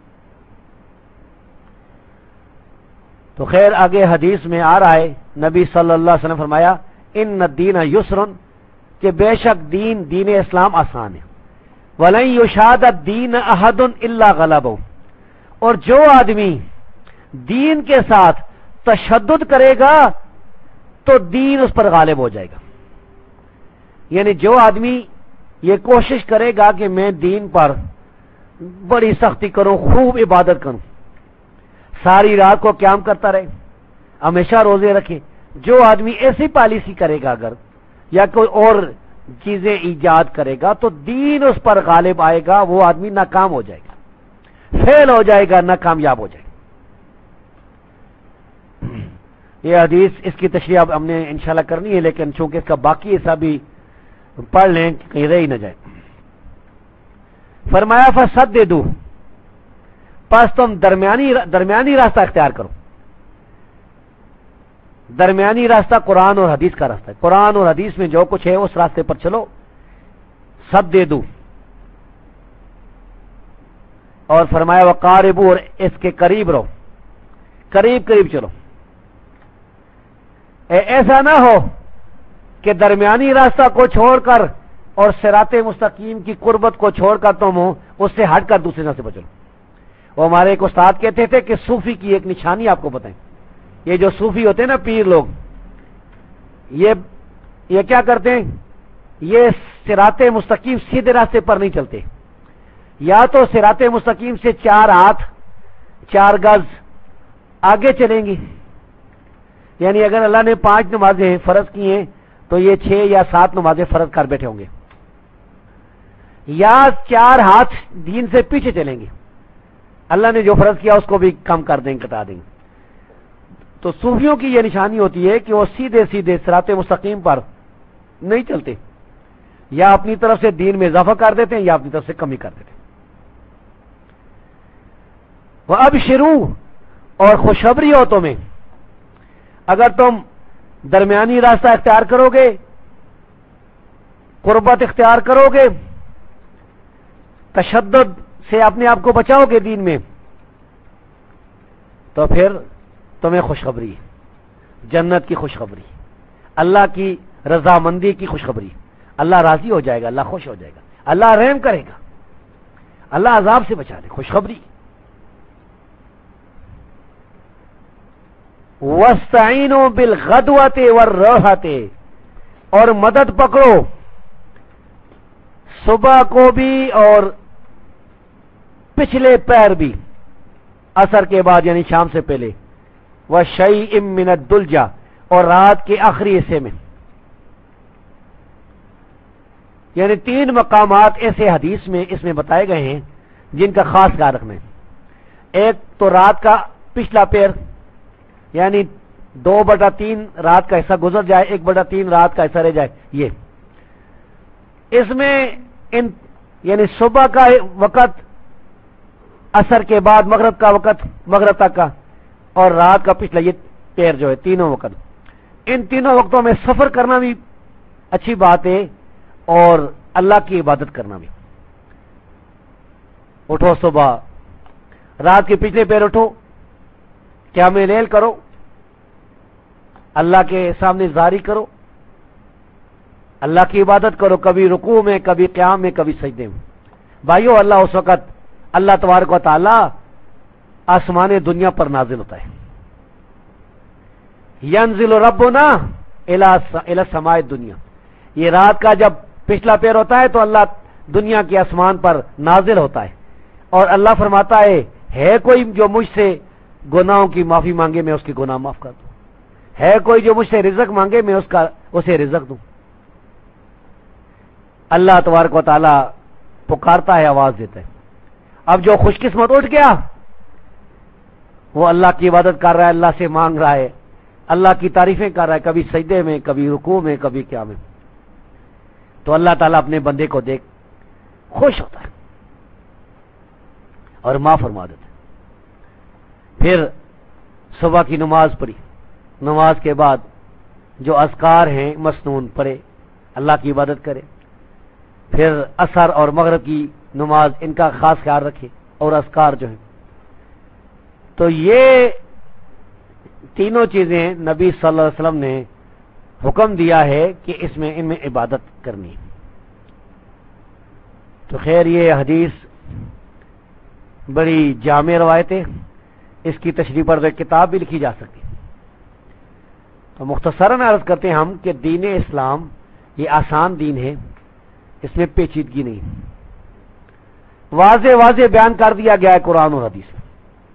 تو خیر آگے حدیث میں آ رہا ہے نبی صلی اللہ علیہ وسلم فرمایا ان الدین یسر، کہ بے شک دین دین اسلام آسان ہے، وَلَن يُشَادَ الدِّينَ أَحَدٌ إِلَّا غَلَبَهُ، اور جو آدمی دین کے ساتھ تشدد کرے گا تو دین اس پر غالب ہو جائے گا، یعنی جو آدمی یہ کوشش کرے گا کہ میں دین پر بڑی سختی کروں، خوب عبادت کروں، ساری رات کو قیام کرتا رہے، ہمیشہ روزے رکھے، جو آدمی ایسی پالیسی کرے گا اگر یا کوئی اور چیزیں ایجاد کرے گا تو دین اس پر غالب آئے گا، وہ آدمی ناکام ہو جائے گا، فیل ہو جائے گا، ناکامیاب ہو جائے گا۔ یہ حدیث اس کی تشریح اب ہم نے انشاءاللہ کرنی ہے، لیکن چونکہ اس کا باقی حصہ بھی پڑھ لیں کہیں رہ ہی نہ جائے۔ فرمایا فسددوا، پس تم درمیانی درمیانی راستہ اختیار کرو۔ درمیانی راستہ قرآن اور حدیث کا راستہ ہے، قرآن اور حدیث میں جو کچھ ہے اس راستے پر چلو۔ سددوا، اور فرمایا وقاربوا، اور اس کے قریب رہو، قریب قریب چلو۔ ایسا نہ ہو کہ درمیانی راستہ کو چھوڑ کر اور صراط مستقیم کی قربت کو چھوڑ کر تم اس سے ہٹ کر دوسرے راستے پر چلو۔ وہ ہمارے ایک استاد کہتے تھے کہ صوفی کی ایک نشانی آپ کو بتائیں، یہ جو صوفی ہوتے ہیں نا پیر لوگ، یہ یہ کیا کرتے ہیں، یہ صراط مستقیم سیدھے راستے پر نہیں چلتے، یا تو صراط مستقیم سے چار ہاتھ چار گز آگے چلیں گے، یعنی اگر اللہ نے پانچ نمازیں فرض کی ہیں تو یہ چھ یا سات نمازیں فرض کر بیٹھے ہوں گے، یا چار ہاتھ دین سے پیچھے چلیں گے، اللہ نے جو فرض کیا اس کو بھی کم کر دیں گے، گھٹا دیں گے۔ تو صوفیوں کی یہ نشانی ہوتی ہے کہ وہ سیدھے سیدھے صراط مستقیم پر نہیں چلتے، یا اپنی طرف سے دین میں اضافہ کر دیتے ہیں یا اپنی طرف سے کمی کر دیتے ہیں۔ وہ اب شروع اور خوشخبری ہو تمہیں، اگر تم درمیانی راستہ اختیار کرو گے، قربت اختیار کرو گے، تشدد سے اپنے آپ کو بچاؤ گے دین میں، تو پھر تمہیں خوشخبری، جنت کی خوشخبری، اللہ کی رضامندی کی خوشخبری۔ اللہ راضی ہو جائے گا، اللہ خوش ہو جائے گا، اللہ رحم کرے گا، اللہ عذاب سے بچا دے، خوشخبری۔ وَاسْتَعِينُوا بِالْغَدْوَةِ وَالرَّوْحَةِ، اور مدد پکڑو صبح کو بھی اور پچھلے پیر بھی، عصر کے بعد یعنی شام سے پہلے، وَشَيْءٍ مِّنَ الدُّلْجَةِ، اور رات کے آخری حصے میں۔ یعنی تین مقامات ایسے حدیث میں اس میں بتائے گئے ہیں جن کا خاص خیال رکھنا ہے۔ ایک تو رات کا پچھلا پیر، یعنی دو بٹا تین رات کا حصہ گزر جائے، ایک بٹا تین رات کا حصہ رہ جائے، یہ اس میں ان یعنی صبح کا وقت، عصر کے بعد مغرب کا وقت، مغرب تک کا، اور رات کا پچھلا یہ پیر جو ہے، تینوں وقت، ان تینوں وقتوں میں سفر کرنا بھی اچھی بات ہے اور اللہ کی عبادت کرنا بھی۔ اٹھو صبح، رات کے پچھلے پیر اٹھو، قیام لیل کرو، اللہ کے سامنے زاری کرو، اللہ کی عبادت کرو، کبھی رکوع میں، کبھی قیام میں، کبھی سجدے میں۔ بھائیو، اللہ اس وقت اللہ تبارک و تعالی آسمان دنیا پر نازل ہوتا ہے۔ ینزل ربنا الی السماء الدنیا، یہ رات کا جب پچھلا پیر ہوتا ہے تو اللہ دنیا کے آسمان پر نازل ہوتا ہے، اور اللہ فرماتا ہے ہے کوئی جو مجھ سے گناہوں کی معافی مانگے میں اس کے گناہ معاف کر دوں، ہے کوئی جو مجھ سے رزق مانگے میں اس کا اسے رزق دوں۔ اللہ تبارک و تعالی پکارتا ہے، آواز دیتا ہے۔ اب جو خوش قسمت اٹھ گیا وہ اللہ کی عبادت کر رہا ہے، اللہ سے مانگ رہا ہے، اللہ کی تعریفیں کر رہا ہے، کبھی سجدے میں، کبھی رکوع میں، کبھی قیام میں، تو اللہ تعالیٰ اپنے بندے کو دیکھ خوش ہوتا ہے اور معاف فرما دیتا ہے۔ پھر صبح کی نماز پڑھی، نماز کے بعد جو اذکار ہیں مسنون پڑھے، اللہ کی عبادت کرے۔ پھر عصر اور مغرب کی نماز، ان کا خاص خیال رکھے، اور اذکار جو ہیں۔ تو یہ تینوں چیزیں نبی صلی اللہ علیہ وسلم نے حکم دیا ہے کہ اس میں ان میں عبادت کرنی۔ تو خیر، یہ حدیث بڑی جامع روایت ہے، اس کی تشریح پر ایک کتاب بھی لکھی جا سکتی۔ تو مختصراً عرض کرتے ہیں ہم کہ دین اسلام یہ آسان دین ہے، اس میں پیچیدگی نہیں، واضح واضح بیان کر دیا گیا ہے قرآن اور حدیث میں۔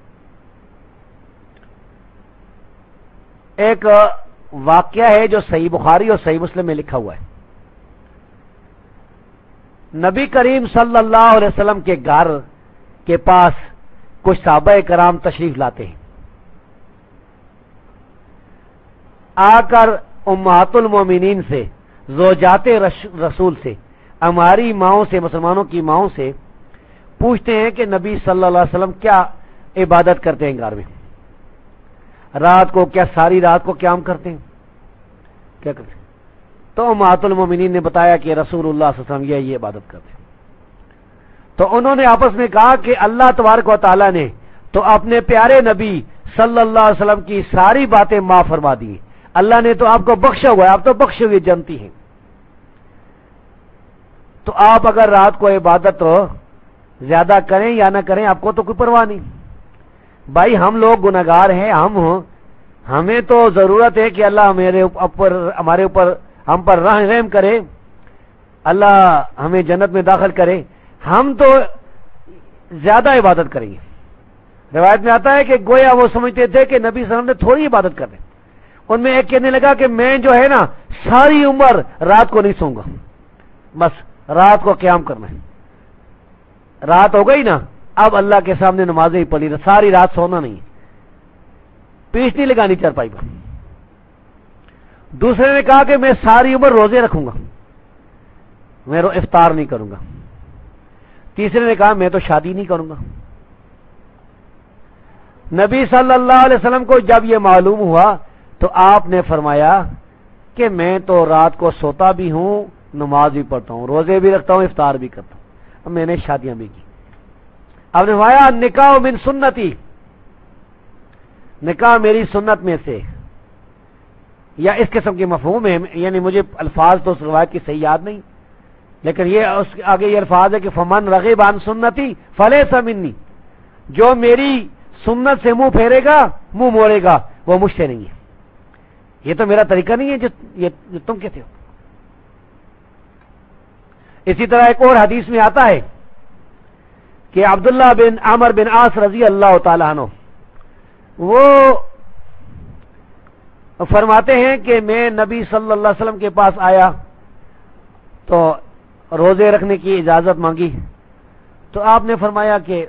ایک واقعہ ہے جو صحیح بخاری اور صحیح مسلم میں لکھا ہوا ہے۔ نبی کریم صلی اللہ علیہ وسلم کے گھر کے پاس کچھ صحابہ کرام تشریف لاتے ہیں، آ کر امہات المومنین سے، زوجات رسول سے، ہماری ماؤں سے، مسلمانوں کی ماؤں سے پوچھتے ہیں کہ نبی صلی اللہ علیہ وسلم کیا عبادت کرتے ہیں گھر میں، رات کو کیا ساری رات کو قیام کرتے ہیں، کیا کرتے ہیں؟ تو امہات المومنین نے بتایا کہ رسول اللہ صلی اللہ علیہ وسلم یہ یہ عبادت کرتے ہیں۔ تو انہوں نے آپس میں کہا کہ اللہ تبارک و تعالیٰ نے تو اپنے پیارے نبی صلی اللہ علیہ وسلم کی ساری باتیں معاف فرما دی، اللہ نے تو آپ کو بخشا ہوا ہے، آپ تو بخشے ہوئے جنتی ہیں، تو آپ اگر رات کو عبادت ہو زیادہ کریں یا نہ کریں آپ کو تو کوئی پرواہ نہیں۔ بھائی ہم لوگ گناہگار ہیں، ہم ہمیں تو ضرورت ہے کہ اللہ میرے اوپر ہمارے اوپر ہم پر رحم کرے، اللہ ہمیں جنت میں داخل کرے، ہم تو زیادہ عبادت کریں گے۔ روایت میں آتا ہے کہ گویا وہ سمجھتے تھے کہ نبی صلی اللہ علیہ وسلم نے تھوڑی عبادت کر دیں۔ ان میں ایک کہنے لگا کہ میں جو ہے نا ساری عمر رات کو نہیں سوں گا، بس رات کو قیام کرنا ہے، رات ہو گئی نا اب اللہ کے سامنے نمازیں ہی پڑھی، ساری رات سونا نہیں، پیٹھ نہیں لگانی چارپائی پر۔ دوسرے نے کہا کہ میں ساری عمر روزے رکھوں گا، میں افطار نہیں کروں گا۔ تیسرے نے کہا میں تو شادی نہیں کروں گا۔ نبی صلی اللہ علیہ وسلم کو جب یہ معلوم ہوا تو آپ نے فرمایا کہ میں تو رات کو سوتا بھی ہوں، نماز بھی پڑھتا ہوں، روزے بھی رکھتا ہوں، افطار بھی کرتا ہوں، اب میں نے شادیاں بھی کی۔ اب نے فرمایا نکاح من سنتی، نکاح میری سنت میں سے، یا اس قسم کے مفہوم ہے، یعنی مجھے الفاظ تو اس روایت کی صحیح یاد نہیں، لیکن یہ اس آگے یہ الفاظ ہے کہ فمن رغب عن سنتی فلیس منی، جو میری سنت سے منہ پھیرے گا، منہ موڑے گا، وہ مجھ سے نہیں ہے۔ یہ تو میرا طریقہ نہیں ہے جو یہ جو تم کہتے ہو۔ اسی طرح ایک اور حدیث میں آتا ہے کہ عبداللہ بن عمر بن عاص رضی اللہ تعالیٰ عنہ وہ فرماتے ہیں کہ میں نبی صلی اللہ علیہ وسلم کے پاس آیا تو روزے رکھنے کی اجازت مانگی، تو آپ نے فرمایا کہ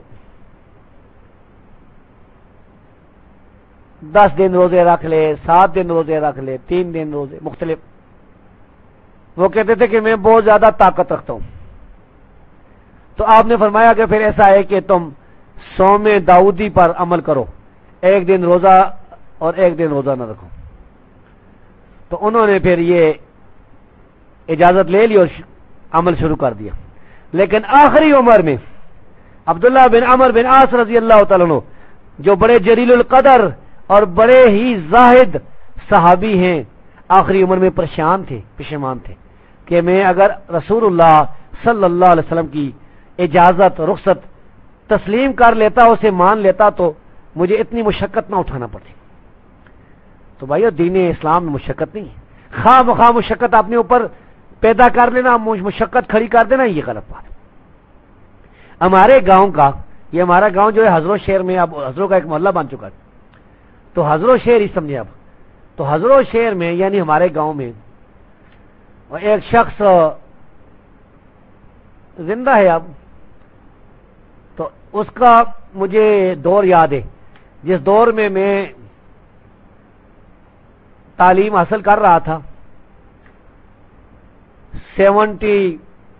دس دن روزے رکھ لے، سات دن روزے رکھ لے، تین دن روزے مختلف۔ وہ کہتے تھے کہ میں بہت زیادہ طاقت رکھتا ہوں، تو آپ نے فرمایا کہ پھر ایسا ہے کہ تم صوم داؤدی پر عمل کرو، ایک دن روزہ اور ایک دن روزہ نہ رکھو۔ تو انہوں نے پھر یہ اجازت لے لی اور عمل شروع کر دیا۔ لیکن آخری عمر میں عبداللہ بن عمر بن عاص رضی اللہ تعالیٰ عنہ جو بڑے جلیل القدر اور بڑے ہی زاہد صحابی ہیں، آخری عمر میں پریشان تھے، پشیمان تھے کہ میں اگر رسول اللہ صلی اللہ علیہ وسلم کی اجازت رخصت تسلیم کر لیتا، اسے مان لیتا، تو مجھے اتنی مشقت نہ اٹھانا پڑتی۔ تو بھائیو دین اسلام میں مشقت نہیں ہے، خواہ مخواہ مشقت اپنے اوپر پیدا کر لینا، مشقت کھڑی کر دینا، یہ غلط بات ہے۔ ہمارے گاؤں کا، یہ ہمارا گاؤں جو ہے حضرو شہر میں اب حضروں کا ایک محلہ بن چکا ہے، تو حضرو شہر ہی سمجھے اب، تو حضرو شہر میں یعنی ہمارے گاؤں میں ایک شخص زندہ ہے اب، تو اس کا مجھے دور یاد ہے جس دور میں میں تعلیم حاصل کر رہا تھا، seventy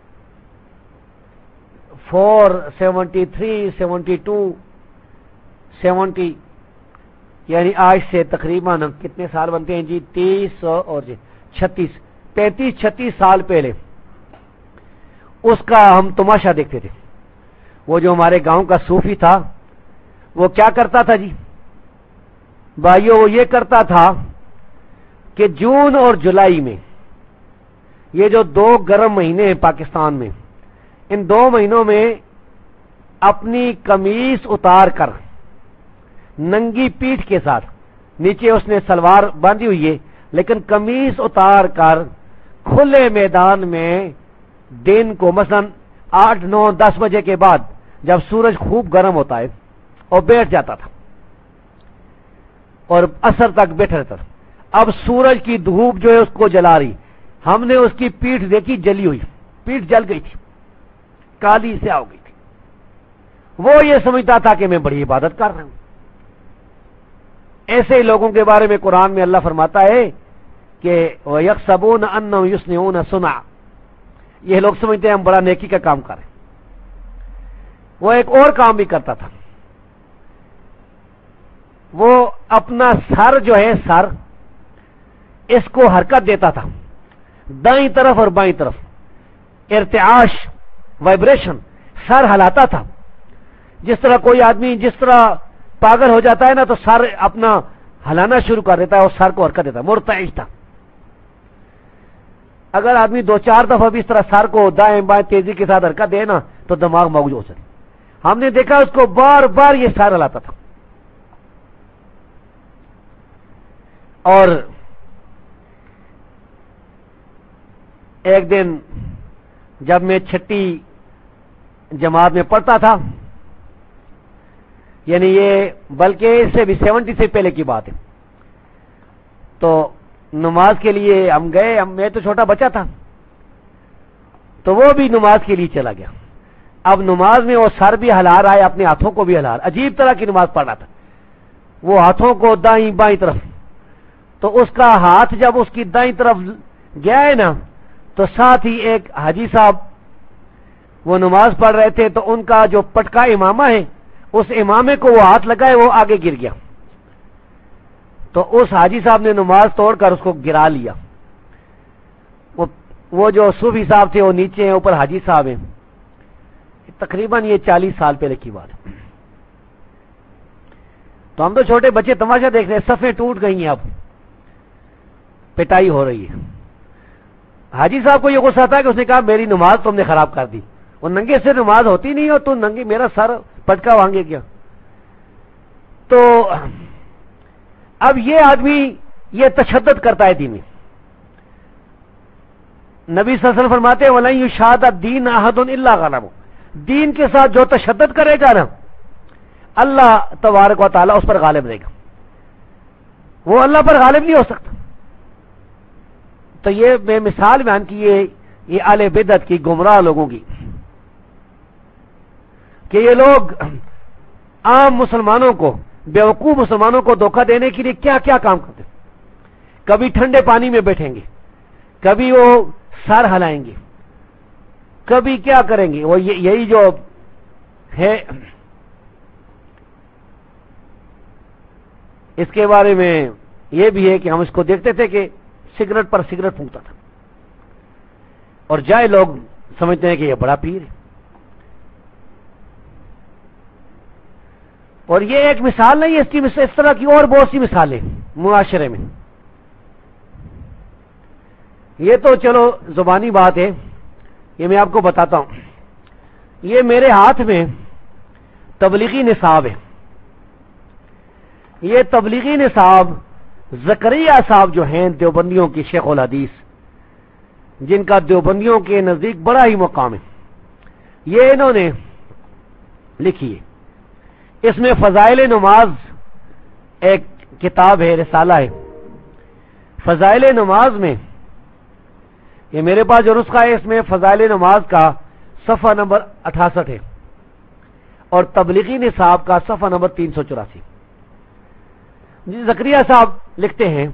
four seventy three seventy two seventy, یعنی آج سے تقریباً کتنے سال بنتے ہیں جی؟ تیس اور جی چھتیس پینتیس چھتیس سال پہلے اس کا ہم تماشا دیکھتے تھے۔ وہ جو ہمارے گاؤں کا صوفی تھا وہ کیا کرتا تھا جی بھائیو؟ وہ یہ کرتا تھا کہ جون اور جولائی میں، یہ جو دو گرم مہینے ہیں پاکستان میں، ان دو مہینوں میں اپنی قمیص اتار کر ننگی پیٹھ کے ساتھ، نیچے اس نے سلوار باندھی ہوئی ہے لیکن قمیص اتار کر کھلے میدان میں دن کو مثلا آٹھ نو دس بجے کے بعد جب سورج خوب گرم ہوتا ہے اور بیٹھ جاتا تھا اور عصر تک بیٹھا رہتا تھا۔ اب سورج کی دھوپ جو ہے اس کو جلا رہی، ہم نے اس کی پیٹھ دیکھی جلی ہوئی، پیٹھ جل گئی تھی، کالی سے ہو گئی تھی۔ وہ یہ سمجھتا تھا کہ میں بڑی عبادت کر رہا ہوں۔ ایسے ہی لوگوں کے بارے میں قرآن میں اللہ فرماتا ہے کہ وَيَحْسَبُونَ أَنَّهُمْ يُحْسِنُونَ صُنْعًا، یہ لوگ سمجھتے ہیں ہم بڑا نیکی کا کام کریں۔ وہ ایک اور کام بھی کرتا تھا، وہ اپنا سر جو ہے سر اس کو حرکت دیتا تھا دائیں طرف اور بائیں طرف، ارتعاش وائبریشن، سر ہلاتا تھا۔ جس طرح کوئی آدمی جس طرح پاگل ہو جاتا ہے نا تو سر اپنا ہلانا شروع کر دیتا ہے اور سر کو حرکت دیتا ہے، مرتعش تھا۔ اگر آدمی دو چار دفعہ بھی اس طرح سر کو دائیں بائیں تیزی کے ساتھ حرکت دے نا تو دماغ مغز ہو سکے۔ ہم نے دیکھا اس کو بار بار یہ سر ہلاتا تھا۔ اور ایک دن جب میں چھٹی جماعت میں پڑھتا تھا، یعنی یہ بلکہ اس سے بھی سیونٹی سے پہلے کی بات ہے، تو نماز کے لیے ہم گئے، ہم میں تو چھوٹا بچہ تھا تو وہ بھی نماز کے لیے چلا گیا۔ اب نماز میں وہ سر بھی ہلا رہا ہے، اپنے ہاتھوں کو بھی ہلا رہا ہے، عجیب طرح کی نماز پڑھ رہا تھا، وہ ہاتھوں کو دائیں بائیں طرف، تو اس کا ہاتھ جب اس کی دائیں طرف گیا ہے نا، تو ساتھ ہی ایک حاجی صاحب وہ نماز پڑھ رہے تھے، تو ان کا جو پٹکا امامہ ہے اس امامے کو وہ ہاتھ لگائے، وہ آگے گر گیا، تو اس حاجی صاحب نے نماز توڑ کر اس کو گرا لیا۔ وہ وہ جو صوفی صاحب تھے وہ نیچے ہیں، اوپر حاجی صاحب ہیں، تقریباً یہ چالیس سال پہلے کی بات ہے۔ تو ہم تو چھوٹے بچے تماشا دیکھ رہے ہیں، صفیں ٹوٹ گئی ہیں، اب پٹائی ہو رہی ہے۔ حاجی صاحب کو یہ غصہ تھا کہ اس نے کہا میری نماز تم نے خراب کر دی، وہ ننگے سے نماز ہوتی نہیں اور تو ننگے میرا سر پٹکا وانگے کیا۔ تو اب یہ آدمی یہ تشدد کرتا ہے دین میں۔ نبی صلی اللہ علیہ وسلم فرماتے ہیں وَلَن يُشَادَ الدِّينَ أَحَدٌ إِلَّا غَلَبَهُ، دین کے ساتھ جو تشدد کرے گا نا، اللہ تبارک و تعالیٰ اس پر غالب رہے گا، وہ اللہ پر غالب نہیں ہو سکتا۔ تو یہ میں مثال بیان کی ہے یہ اہل بدعت کی، گمراہ لوگوں کی، کہ یہ لوگ عام مسلمانوں کو، بیوقوف مسلمانوں کو دھوکہ دینے کے لیے کیا کیا کام کرتے ہیں۔ کبھی ٹھنڈے پانی میں بیٹھیں گے، کبھی وہ سر ہلائیں گے، کبھی کیا کریں گے، وہ یہی جو ہے اس کے بارے میں یہ بھی ہے کہ ہم اس کو دیکھتے تھے کہ سگریٹ پر سگریٹ پھونکتا تھا، اور جائے لوگ سمجھتے ہیں کہ یہ بڑا پیر ہے۔ اور یہ ایک مثال نہیں ہے، اس کی اس طرح کی اور بہت سی مثالیں معاشرے میں۔ یہ تو چلو زبانی بات ہے، یہ میں آپ کو بتاتا ہوں۔ یہ میرے ہاتھ میں تبلیغی نصاب ہے، یہ تبلیغی نصاب زکریا صاحب جو ہیں دیوبندیوں کی شیخ الحدیث، جن کا دیوبندیوں کے نزدیک بڑا ہی مقام ہے، یہ انہوں نے لکھی ہے۔ اس میں فضائل نماز ایک کتاب ہے، رسالہ ہے، فضائل نماز میں یہ میرے پاس جو نسخہ ہے اس میں فضائل نماز کا صفحہ نمبر اٹھاسٹھ ہے، اور تبلیغی نصاب کا صفحہ نمبر تین سو چوراسی۔ زکریا صاحب لکھتے ہیں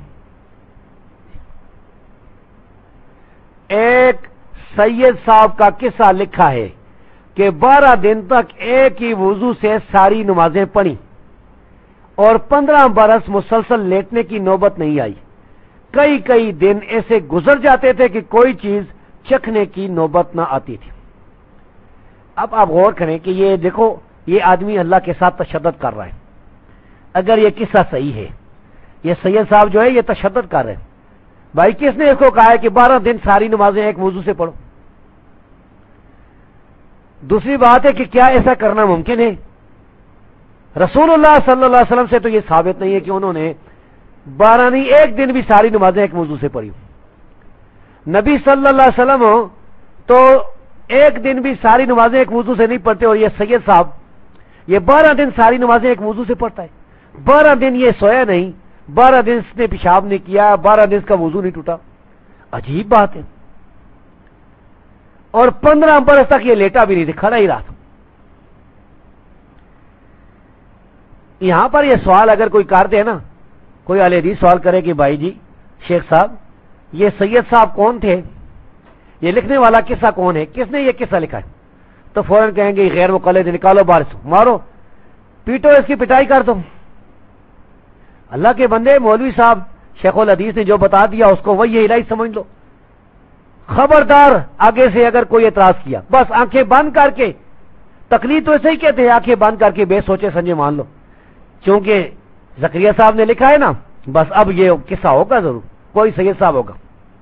ایک سید صاحب کا قصہ لکھا ہے کہ بارہ دن تک ایک ہی وضو سے ساری نمازیں پڑھی اور پندرہ برس مسلسل لیٹنے کی نوبت نہیں آئی، کئی کئی دن ایسے گزر جاتے تھے کہ کوئی چیز چکھنے کی نوبت نہ آتی تھی۔ اب آپ غور کریں کہ یہ دیکھو یہ آدمی اللہ کے ساتھ تشدد کر رہا ہے۔ اگر یہ قصہ صحیح ہے، یہ سید صاحب جو ہے یہ تشدد کر رہے ہیں، بھائی کس نے اس کو کہا ہے کہ بارہ دن ساری نمازیں ایک وضو سے پڑھو؟ دوسری بات ہے کہ کیا ایسا کرنا ممکن ہے؟ رسول اللہ صلی اللہ علیہ وسلم سے تو یہ ثابت نہیں ہے کہ انہوں نے بارہ نہیں ایک دن بھی ساری نمازیں ایک وضو سے پڑھی۔ نبی صلی اللہ علیہ وسلم تو ایک دن بھی ساری نمازیں ایک وضو سے نہیں پڑھتے، اور یہ سید صاحب یہ بارہ دن ساری نمازیں ایک وضو سے پڑھتا ہے۔ بارہ دن یہ سویا نہیں، بارہ دن اس نے پیشاب نہیں کیا، بارہ دن اس کا وضو نہیں ٹوٹا، عجیب بات ہے۔ اور پندرہ برس تک یہ لیٹا بھی نہیں تھا، کھڑا ہی رہا تھا۔ یہاں پر یہ سوال اگر کوئی کر دے نا، کوئی اہل حدیث سوال کرے کہ بھائی جی شیخ صاحب یہ سید صاحب کون تھے، یہ لکھنے والا قصہ کون ہے، کس نے یہ قصہ لکھا ہے، تو فوراً کہیں گے غیر مقلد، نکالو باہر سے، مارو پیٹو، اس کی پٹائی کر دو۔ اللہ کے بندے، مولوی صاحب شیخ الحدیث نے جو بتا دیا اس کو وہی الہی سمجھ لو۔ خبردار آگے سے اگر کوئی اعتراض کیا بس آنکھیں بند کر کے، تقلید تو ایسے ہی کہتے ہیں، آنکھیں بند کر کے بے سوچے سمجھے مان لو، کیونکہ زکریا صاحب نے لکھا ہے نا، بس اب یہ قصہ ہوگا ضرور، کوئی سید صاحب ہوگا۔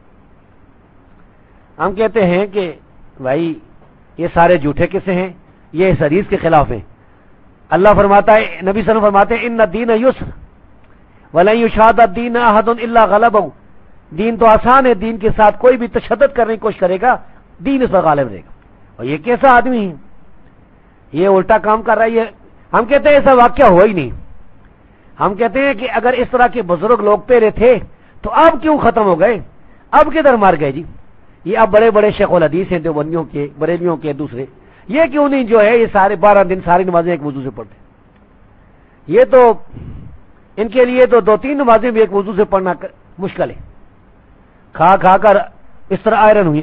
ہم کہتے ہیں کہ بھائی یہ سارے جھوٹے قصے ہیں، یہ اس حدیث کے خلاف ہیں۔ اللہ فرماتا ہے، نبی صلی اللہ علیہ وسلم فرماتے ہیں ان الدین یسر ولن یشاد الدین احد الا غلبہ، دین تو آسان ہے، دین کے ساتھ کوئی بھی تشدد کرنے کی کوشش کرے گا دین اس پر غالب رہے گا۔ اور یہ کیسا آدمی ہے، یہ الٹا کام کر رہا ہے۔ یہ ہم کہتے ہیں ایسا واقعہ ہوا ہی نہیں۔ ہم کہتے ہیں کہ اگر اس طرح کے بزرگ لوگ پہلے تھے تو اب کیوں ختم ہو گئے، اب کدھر مار گئے جی؟ یہ اب بڑے بڑے شیخ الحدیث ہیں دیوبندیوں کے، بریلیوں کے، دوسرے، یہ کیوں نہیں جو ہے یہ سارے بارہ دن ساری نمازیں ایک وضو سے پڑھتے؟ یہ تو ان کے لیے تو دو تین نمازیں بھی ایک وضو سے پڑھنا مشکل ہے، کھا کھا کر اس طرح آئرن ہوئی۔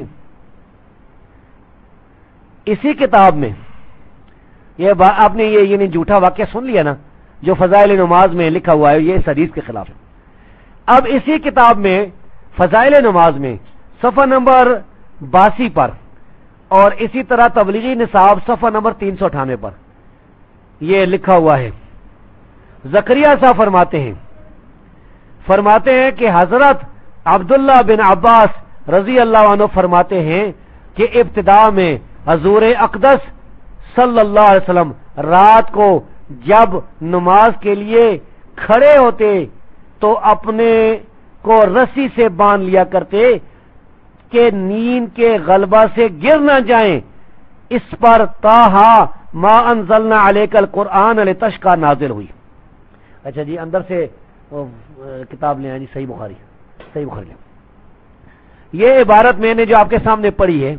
اسی کتاب میں یہ آپ نے یہ یعنی جھوٹا واقعہ سن لیا نا جو فضائل نماز میں لکھا ہوا ہے، یہ اس حدیث کے خلاف ہے۔ اب اسی کتاب میں فضائل نماز میں صفحہ نمبر باسی پر اور اسی طرح تبلیغی نصاب صفحہ نمبر تین سو اٹھانوے پر یہ لکھا ہوا ہے۔ زکریا صاحب فرماتے ہیں فرماتے ہیں کہ حضرت عبداللہ بن عباس رضی اللہ عنہ فرماتے ہیں کہ ابتدا میں حضور اقدس صلی اللہ علیہ وسلم رات کو جب نماز کے لیے کھڑے ہوتے تو اپنے کو رسی سے باندھ لیا کرتے کہ نیند کے غلبہ سے گر نہ جائیں۔ اس پر طٰہٰ ما انزلنا علیک القرآن لتشقیٰ نازل ہوئی۔ اچھا جی، اندر سے کتاب لے آئیں جی، صحیح بخاری صحیح بخاری لیں۔ یہ عبارت میں نے جو آپ کے سامنے پڑھی ہے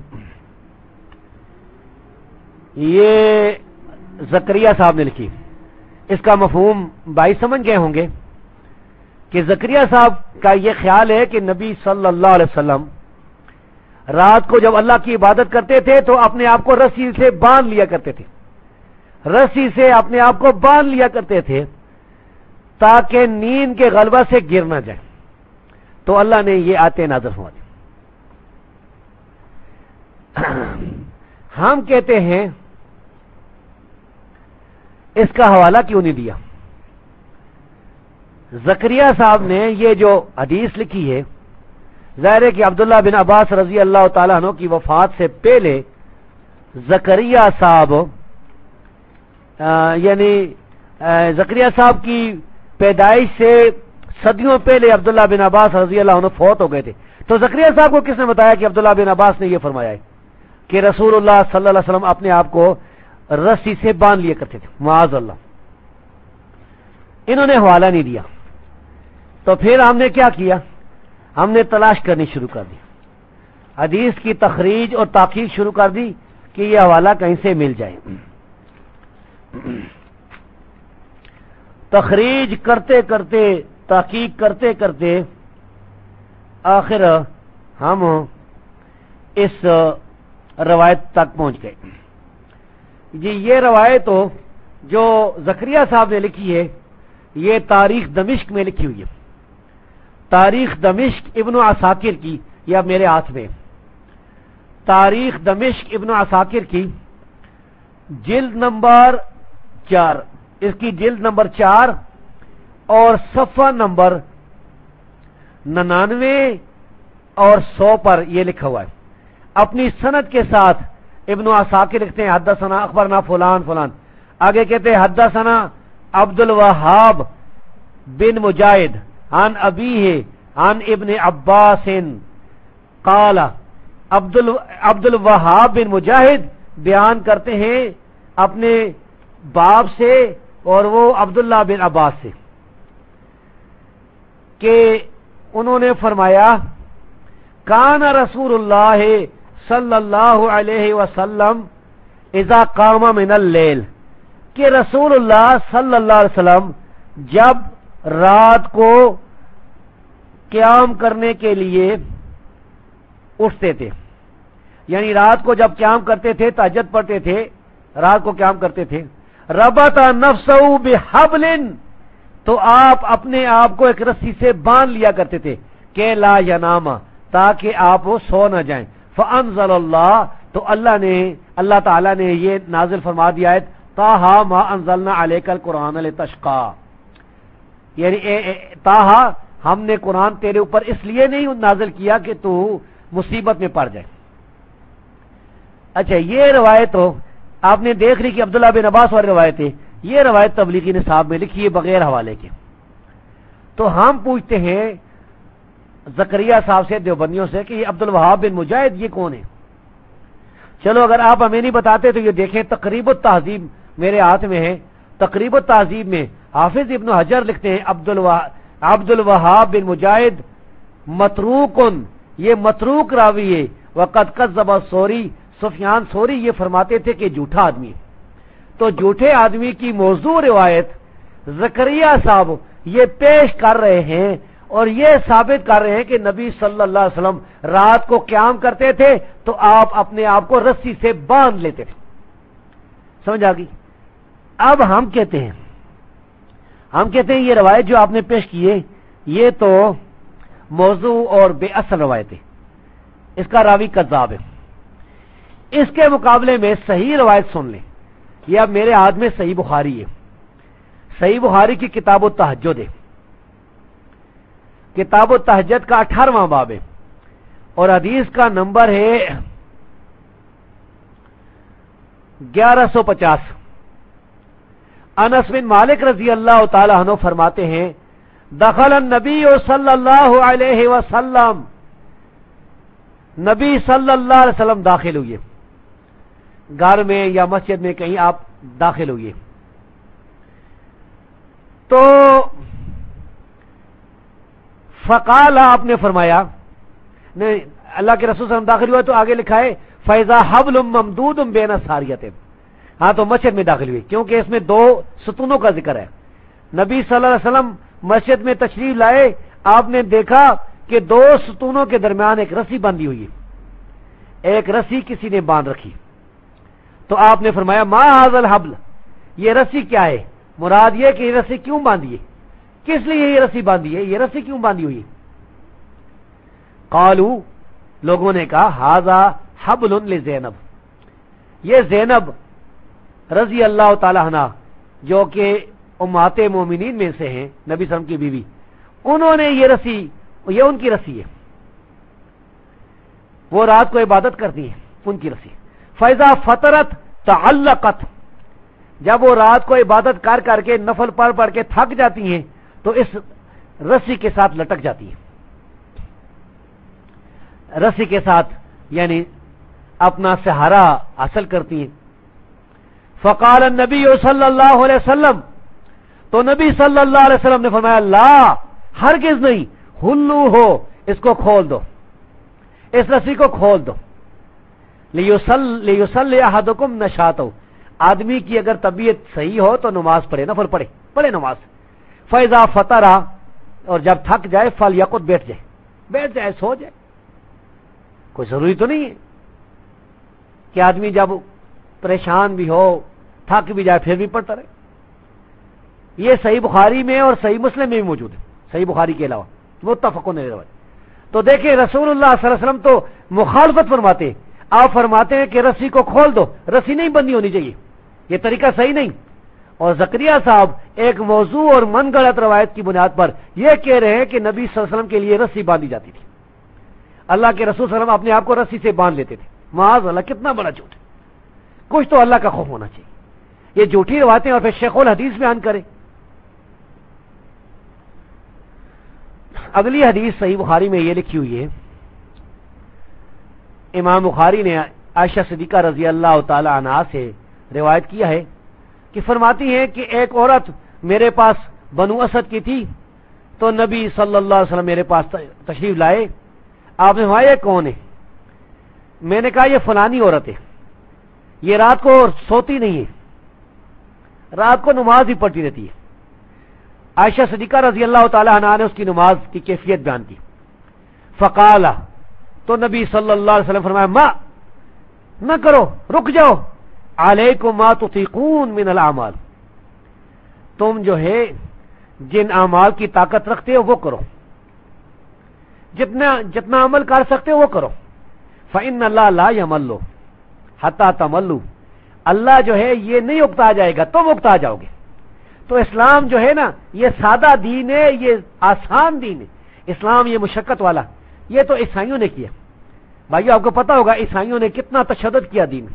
یہ زکریا صاحب نے لکھی۔ اس کا مفہوم بھائی سمجھ گئے ہوں گے کہ زکریا صاحب کا یہ خیال ہے کہ نبی صلی اللہ علیہ وسلم رات کو جب اللہ کی عبادت کرتے تھے تو اپنے آپ کو رسی سے باندھ لیا کرتے تھے، رسی سے اپنے آپ کو باندھ لیا کرتے تھے تاکہ نیند کے غلبہ سے گر نہ جائے۔ تو اللہ نے یہ آیتیں نازل فرما دی۔ ہم کہتے ہیں اس کا حوالہ کیوں نہیں دیا؟ زکریا صاحب نے یہ جو حدیث لکھی ہے، ظاہر ہے کہ عبداللہ بن عباس رضی اللہ تعالیٰ عنہ کی وفات سے پہلے زکریا صاحب یعنی زکریا صاحب کی پیدائش سے صدیوں پہلے عبداللہ بن عباس رضی اللہ عنہ فوت ہو گئے تھے۔ تو زکریا صاحب کو کس نے بتایا کہ عبداللہ بن عباس نے یہ فرمایا ہے کہ رسول اللہ صلی اللہ علیہ وسلم اپنے آپ کو رسی سے باندھ لیا کرتے تھے؟ معاذ اللہ، انہوں نے حوالہ نہیں دیا۔ تو پھر ہم نے کیا کیا؟ ہم نے تلاش کرنی شروع کر دی، حدیث کی تخریج اور تحقیق شروع کر دی کہ یہ حوالہ کہیں سے مل جائے۔ تخریج کرتے کرتے تحقیق کرتے کرتے آخر ہم اس روایت تک پہنچ گئے۔ جی یہ روایت ہو جو زکریا صاحب نے لکھی ہے یہ تاریخ دمشق میں لکھی ہوئی ہے، تاریخ دمشق ابن عساکر کی، یہ میرے ہاتھ میں تاریخ دمشق ابن عساکر کی جلد نمبر چار، اس کی جلد نمبر چار اور صفحہ نمبر ننانوے اور سو پر یہ لکھا ہوا ہے۔ اپنی سند کے ساتھ ابن عساکر لکھتے ہیں حدثنا اخبرنا فلان فلان، آگے کہتے ہیں حدثنا عبد الوہاب بن مجاہد عن ابیہ عن ابن عباس قال، عبد الوہاب بن مجاہد بیان کرتے ہیں اپنے باپ سے اور وہ عبداللہ بن عباس سے کہ انہوں نے فرمایا کان رسول اللہ صلی اللہ علیہ وسلم اذا قام من اللیل، کہ رسول اللہ صلی اللہ علیہ وسلم جب رات کو قیام کرنے کے لیے اٹھتے تھے، یعنی رات کو جب قیام کرتے تھے، تہجد پڑھتے تھے، رات کو قیام کرتے تھے، ربط نفسہ بحبل، تو آپ اپنے آپ کو ایک رسی سے باندھ لیا کرتے تھے کہ لا ینام، تاکہ آپ وہ سو نہ جائیں۔ فانزل اللہ، تو اللہ نے اللہ تعالی نے یہ نازل فرما دیا ہے طٰہٰ ما انزلنا علیک القرآن لتشقیٰ، یعنی طٰہٰ ہم نے قرآن تیرے اوپر اس لیے نہیں نازل کیا کہ تو مصیبت میں پڑ جائے۔ اچھا یہ روایت تو آپ نے دیکھ لی کہ عبداللہ بن عباس والی روایت ہے، یہ روایت تبلیغی نصاب میں لکھی ہے بغیر حوالے کے۔ تو ہم پوچھتے ہیں زکریا صاحب سے دیوبندیوں سے کہ یہ عبد الوہاب بن مجاہد یہ کون ہے؟ چلو اگر آپ ہمیں نہیں بتاتے تو یہ دیکھیں تقریب التہذیب میرے ہاتھ میں ہے، تقریب التہذیب میں حافظ ابن حجر لکھتے ہیں عبد الوہاب بن مجاہد متروکن، یہ متروک راوی ہے، وقد کذب الثوری، سفیان ثوری یہ فرماتے تھے کہ جھوٹا آدمی ہے، تو جھوٹے آدمی کی موضوع روایت زکریا صاحب یہ پیش کر رہے ہیں اور یہ ثابت کر رہے ہیں کہ نبی صلی اللہ علیہ وسلم رات کو قیام کرتے تھے تو آپ اپنے آپ کو رسی سے باندھ لیتے تھے. سمجھ آ گئی؟ اب ہم کہتے ہیں ہم کہتے ہیں یہ روایت جو آپ نے پیش کی ہے یہ تو موضوع اور بے اصل روایت ہے، اس کا راوی کذاب ہے. اس کے مقابلے میں صحیح روایت سن لیں. یہ اب میرے ہاتھ میں صحیح بخاری ہے، صحیح بخاری کی کتاب التہجد ہے، کتاب التہجد کا اٹھارہواں باب ہے اور حدیث کا نمبر ہے گیارہ سو پچاس. انس بن مالک رضی اللہ تعالی عنہ فرماتے ہیں دخل النبی صلی اللہ علیہ وسلم، نبی صلی اللہ علیہ وسلم داخل ہوئے، گھر میں یا مسجد میں کہیں آپ داخل ہوئے تو فقال، آپ نے فرمایا، نہیں اللہ کے رسول صلی اللہ علیہ وسلم داخل ہوا تو آگے لکھا ہے فیضا حبل ممدود بین ساریت. ہاں تو مسجد میں داخل ہوئے کیونکہ اس میں دو ستونوں کا ذکر ہے. نبی صلی اللہ علیہ وسلم مسجد میں تشریف لائے، آپ نے دیکھا کہ دو ستونوں کے درمیان ایک رسی باندھی ہوئی ہے، ایک رسی کسی نے باندھ رکھی. تو آپ نے فرمایا ما ھذا الحبل، یہ رسی کیا ہے؟ مراد یہ کہ یہ رسی کیوں باندھی ہے، کس لیے یہ رسی باندھی ہے، یہ رسی کیوں باندھی ہوئی ہے؟ قالو، لوگوں نے کہا ھذا حبل لزینب، یہ زینب رضی اللہ تعالی عنہ جو کہ امہات مومنین میں سے ہیں، نبی صلی اللہ علیہ وسلم کی بیوی، انہوں نے یہ رسی، یہ ان کی رسی ہے، وہ رات کو عبادت کرتی ہیں، ان کی رسی. فیضا فطرت تعلقت، جب وہ رات کو عبادت کر کر کے نفل پڑھ پڑھ کے تھک جاتی ہیں تو اس رسی کے ساتھ لٹک جاتی ہیں، رسی کے ساتھ یعنی اپنا سہارا حاصل کرتی ہیں. فقال النبی صلی اللہ علیہ وسلم، تو نبی صلی اللہ علیہ وسلم نے فرمایا لا، ہرگز نہیں، ہلو ہو، اس کو کھول دو، اس رسی کو کھول دو. لیصلی احدکم نشاطہ، آدمی کی اگر طبیعت صحیح ہو تو نماز پڑھے، نفل پڑھے پڑھے نماز. فیضا فطرا، اور جب تھک جائے فلیقعد، بیٹھ جائے بیٹھ جائے سو جائے. کوئی ضروری تو نہیں ہے کہ آدمی جب پریشان بھی ہو تھک بھی جائے پھر بھی پڑھتا رہے. یہ صحیح بخاری میں اور صحیح مسلم میں بھی موجود ہے، صحیح بخاری کے علاوہ متفقون علیہ. تو دیکھیں رسول اللہ صلی اللہ علیہ وسلم تو مخالفت فرماتے ہیں، آپ فرماتے ہیں کہ رسی کو کھول دو، رسی نہیں بندی ہونی چاہیے، یہ طریقہ صحیح نہیں. اور زکریا صاحب ایک موضوع اور من گڑت روایت کی بنیاد پر یہ کہہ رہے ہیں کہ نبی صلی اللہ علیہ وسلم کے لیے رسی باندھی جاتی تھی، اللہ کے رسول صلی اللہ علیہ وسلم اپنے آپ کو رسی سے باندھ لیتے تھے. معاذ اللہ، کتنا بڑا جھوٹ ہے. کچھ تو اللہ کا خوف ہونا چاہیے. یہ جھوٹی روایتیں اور پھر شیخ الحدیث بیان کرے. اگلی حدیث صحیح بخاری میں یہ لکھی ہوئی ہے، امام بخاری نے عائشہ صدیقہ رضی اللہ تعالی عنہا سے روایت کیا ہے کہ فرماتی ہیں کہ ایک عورت میرے پاس بنو اسد کی تھی تو نبی صلی اللہ علیہ وسلم میرے پاس تشریف لائے. آپ نے فرمایا یہ کون ہے؟ میں نے کہا یہ فلانی عورت ہے، یہ رات کو سوتی نہیں ہے، رات کو نماز ہی پڑھتی رہتی ہے. عائشہ صدیقہ رضی اللہ تعالی عنہا نے اس کی نماز کی کیفیت بیان کی. فقال، تو نبی صلی اللہ علیہ وسلم فرمایا ما، نہ کرو، رک جاؤ، علیکم ما تطیقون من الاعمال، تم جو ہے جن اعمال کی طاقت رکھتے ہو وہ کرو، جتنا جتنا عمل کر سکتے ہو وہ کرو. فإن اللہ لا یمل حتی تملوا، اللہ جو ہے یہ نہیں اکتا جائے گا، تم اکتا جاؤ گے. تو اسلام جو ہے نا یہ سادہ دین ہے، یہ آسان دین ہے. اسلام یہ مشقت والا، یہ تو عیسائیوں نے کیا. بھائیو آپ کو پتا ہوگا عیسائیوں نے کتنا تشدد کیا دین.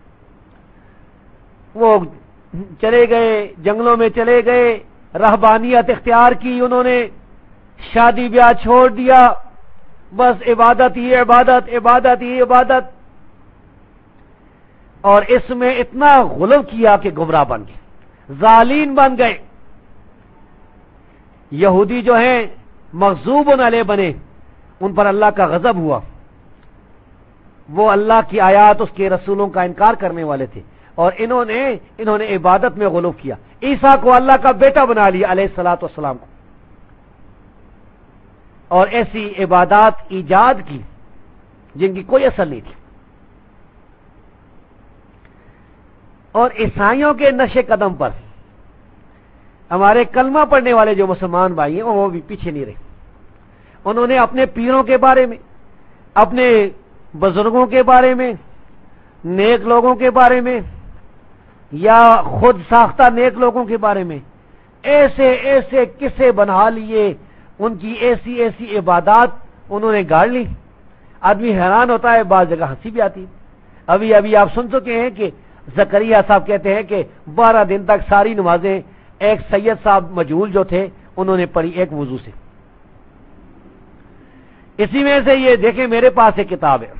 وہ چلے گئے جنگلوں میں، چلے گئے، رہبانیت اختیار کی انہوں نے، شادی بیاہ چھوڑ دیا، بس عبادت ہی عبادت، عبادت ہی عبادت، اور اس میں اتنا غلو کیا کہ گمراہ بن گئے، ظالین بن گئے. یہودی جو ہیں مغضوب علیہ بنے، ان پر اللہ کا غضب ہوا. وہ اللہ کی آیات اس کے رسولوں کا انکار کرنے والے تھے، اور انہوں نے انہوں نے عبادت میں غلو کیا، عیسیٰ کو اللہ کا بیٹا بنا لیا علیہ الصلوۃ والسلام کو، اور ایسی عبادات ایجاد کی جن کی کوئی اصل نہیں تھی۔ اور عیسائیوں کے نقش قدم پر ہمارے کلمہ پڑھنے والے جو مسلمان بھائی ہیں وہ بھی پیچھے نہیں رہے، انہوں نے اپنے پیروں کے بارے میں، اپنے بزرگوں کے بارے میں، نیک لوگوں کے بارے میں، یا خود ساختہ نیک لوگوں کے بارے میں ایسے ایسے قصے بنا لیے، ان کی ایسی ایسی عبادات انہوں نے گاڑ لی، آدمی حیران ہوتا ہے، بعض جگہ ہنسی بھی آتی ہے۔ ابھی ابھی آپ سن چکے ہیں کہ زکریا صاحب کہتے ہیں کہ بارہ دن تک ساری نمازیں ایک سید صاحب مجہول جو تھے انہوں نے پڑھی ایک وضو سے۔ اسی میں سے یہ دیکھیں، میرے پاس ایک کتاب ہے،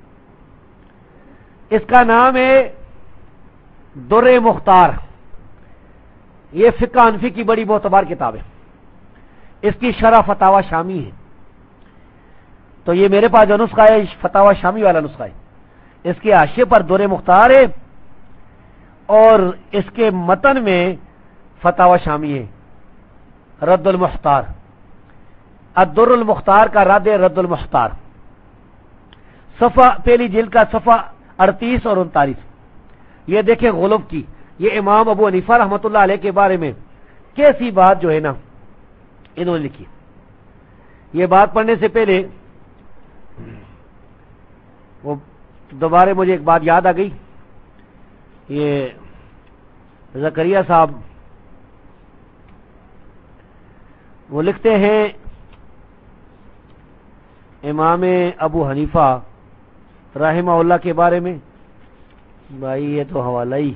اس کا نام ہے در مختار، یہ فقہ حنفی کی بڑی معتبر کتاب ہے، اس کی شرح فتاوی شامی ہے۔ تو یہ میرے پاس جو نسخہ ہے فتاوی شامی والا نسخہ ہے، اس کے حاشیے پر در مختار ہے اور اس کے متن میں فتاوی شامی ہے، رد المختار، الدر المختار کا رد رد المختار، صفحہ پہلی جلد کا صفحہ اڑتیس اور انتالیس۔ یہ دیکھیں غلب کی، یہ امام ابو حنیفہ رحمۃ اللہ علیہ کے بارے میں کیسی بات جو ہے نا انہوں نے لکھی۔ یہ بات پڑھنے سے پہلے وہ دوبارہ مجھے ایک بات یاد آ گئی، یہ زکریا صاحب وہ لکھتے ہیں امام ابو حنیفہ رحمہ اللہ کے بارے میں، بھائی یہ تو حوالہ ہی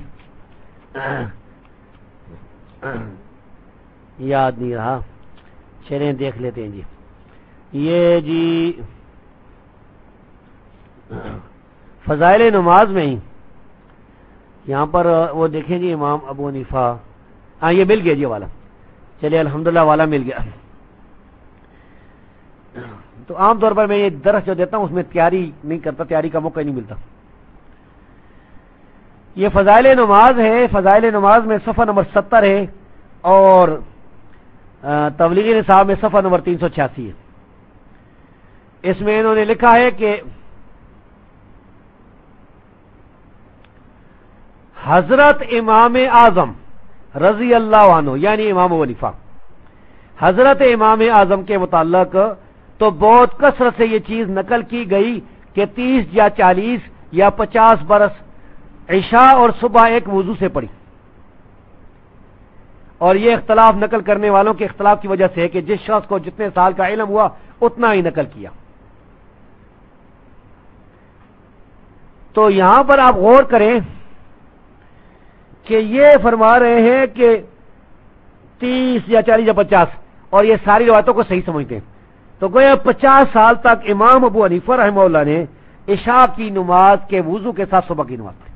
یاد نہیں رہا، چلیں دیکھ لیتے ہیں جی۔ یہ جی فضائل نماز میں ہی یہاں پر وہ دیکھیں جی، امام ابو حنیفہ، ہاں یہ مل گیا جی والا، چلیے الحمدللہ والا مل گیا۔ تو عام طور پر میں یہ درس جو دیتا ہوں اس میں تیاری نہیں کرتا، تیاری کا موقع نہیں ملتا۔ یہ فضائل نماز ہے، فضائل نماز میں صفحہ نمبر ستر ہے اور تبلیغی نصاب میں صفحہ نمبر تین سو چھیاسی ہے۔ اس میں انہوں نے لکھا ہے کہ حضرت امام اعظم رضی اللہ عنہ یعنی امام ابو حنیفہ، حضرت امام اعظم کے متعلق تو بہت کثرت سے یہ چیز نقل کی گئی کہ تیس یا چالیس یا پچاس برس عشاء اور صبح ایک وضو سے پڑھی، اور یہ اختلاف نقل کرنے والوں کے اختلاف کی وجہ سے ہے کہ جس شخص کو جتنے سال کا علم ہوا اتنا ہی نقل کیا۔ تو یہاں پر آپ غور کریں کہ یہ فرما رہے ہیں کہ تیس یا چالیس یا پچاس، اور یہ ساری روایتوں کو صحیح سمجھتے ہیں، تو گویا پچاس سال تک امام ابو حنیفہ رحمہ اللہ نے عشاء کی نماز کے وضو کے ساتھ صبح کی نماز پڑھی۔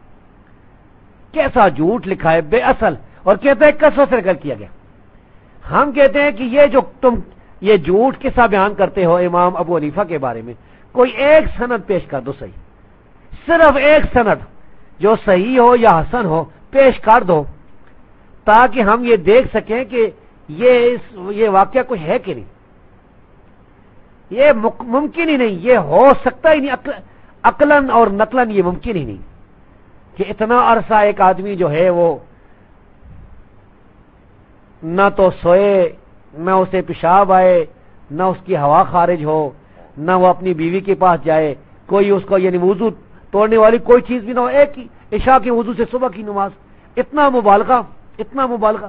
کیسا جھوٹ لکھا ہے، بے اصل، اور کہتے ہیں کثرت سے نقل کیا گیا۔ ہم کہتے ہیں کہ یہ جو تم یہ جھوٹ قصہ بیان کرتے ہو امام ابو حنیفہ کے بارے میں، کوئی ایک سند پیش کر دو، صحیح، صرف ایک سند جو صحیح ہو یا حسن ہو پیش کر دو، تاکہ ہم یہ دیکھ سکیں کہ یہ یہ واقعہ کوئی ہے کہ نہیں۔ یہ ممکن ہی نہیں، یہ ہو سکتا ہی نہیں، عقلاً اور نقلاً یہ ممکن ہی نہیں کہ اتنا عرصہ ایک آدمی جو ہے وہ نہ تو سوئے، نہ اسے پیشاب آئے، نہ اس کی ہوا خارج ہو، نہ وہ اپنی بیوی کے پاس جائے، کوئی اس کو یعنی وضو توڑنے والی کوئی چیز بھی نہ ہو، ایک ہی عشاء کے وضو سے صبح کی نماز، اتنا مبالغہ، اتنا مبالغہ۔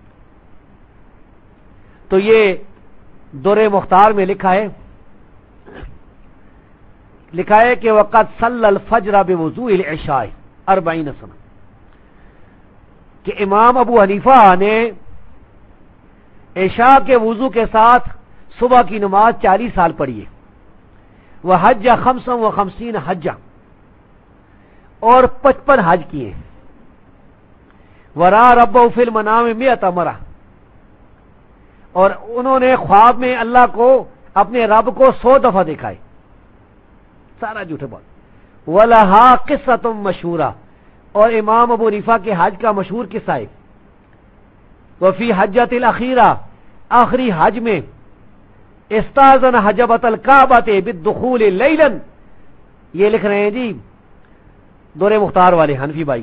تو یہ در مختار میں لکھا ہے لکھا ہے کہ وقت صلی الفجر بوضوء العشاء اربعین سنہ، کہ امام ابو حنیفہ نے عشاء کے وضو کے ساتھ صبح کی نماز چالیس سال پڑھی ہے، وہ حج خمسا و خمسین حجہ، اور پچپن حج کیے، ورا رب فی المنام مئۃ مرہ، اور انہوں نے خواب میں اللہ کو اپنے رب کو سو دفعہ دیکھا ہے۔ سارا جھوٹے بات۔ وَلَهَا قِصَّةٌ مَشْهُورَةٌ، اور امام ابو حنیفہ کے حج کا مشہور قصہ ہے. وفی حجۃ الاخیرہ، آخری حج میں استاذن حجبۃ الکعبۃ بالدخول لیلا، یہ لکھ رہے ہیں جی دور مختار والے حنفی بھائی،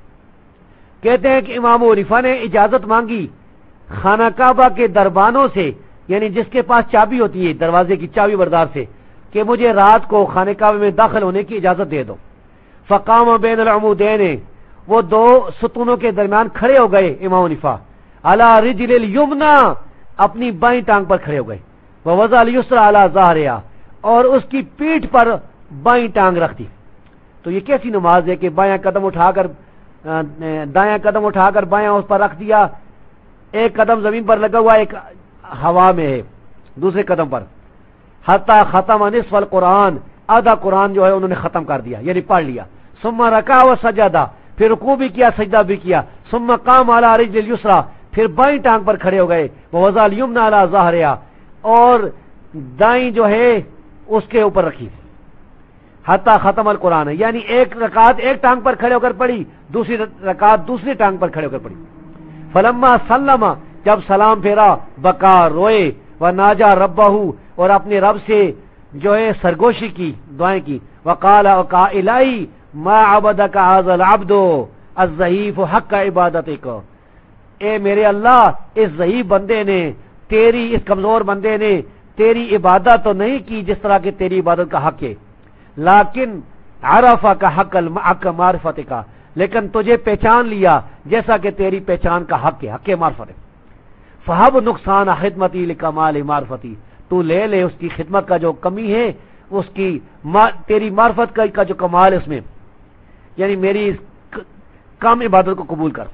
کہتے ہیں کہ امام ابو حنیفہ نے اجازت مانگی خانہ کعبہ کے دربانوں سے، یعنی جس کے پاس چابی ہوتی ہے دروازے کی چابی بردار سے، کہ مجھے رات کو خانہ کعبہ میں داخل ہونے کی اجازت دے دو. فقام بین العمودین، وہ دو ستونوں کے درمیان کھڑے ہو گئے امام حنیفہ، علی رجل الیمنی، اپنی بائیں ٹانگ پر کھڑے ہو گئے، ووضع الیسری علی ظہرہا، اور اس کی پیٹھ پر بائیں ٹانگ رکھ دی. تو یہ کیسی نماز ہے کہ بایاں قدم اٹھا کر دایاں قدم اٹھا کر بایاں اس پر رکھ دیا، ایک قدم زمین پر لگا ہوا ایک ہوا میں ہے دوسرے قدم پر، حتی ختم نصف القرآن، آدھا قرآن جو ہے انہوں نے ختم کر دیا یعنی پڑھ لیا. ثم رکع و سجدہ، پھر رکوع بھی کیا سجدہ بھی کیا. ثم قام علی رجل الیسری، پھر بائیں ٹانگ پر کھڑے ہو گئے. ووضع الیمنی علی ظہرہا، اور دائیں جو ہے اس کے اوپر رکھی. حتی ختم القرآن، یعنی ایک رکعت ایک ٹانگ پر کھڑے ہو کر پڑھی، دوسری رکعت دوسری ٹانگ پر کھڑے ہو کر پڑھی. فلما سلم، جب سلام پھیرا، بکا روئے، وناجا ربہ، اور اپنے رب سے جو ہے سرگوشی کی دعائیں کی. وقال وقا الہی ما عبدک ھذا العبد الضعیف حق عبادتک، اے میرے اللہ اس ضعیف بندے نے، تیری اس کمزور بندے نے تیری عبادت تو نہیں کی جس طرح کہ تیری عبادت کا حق ہے، لیکن عرفک حق حق معرفتک، لیکن تجھے پہچان لیا جیسا کہ تیری پہچان کا حق ہے، حق معرفت ہے. فہب نقصان خدمتی لکمال معرفتی، تو لے لے اس کی خدمت کا جو کمی ہے، اس کی تیری معرفت کا جو کمال اس میں، یعنی میری کم عبادت کو قبول کر.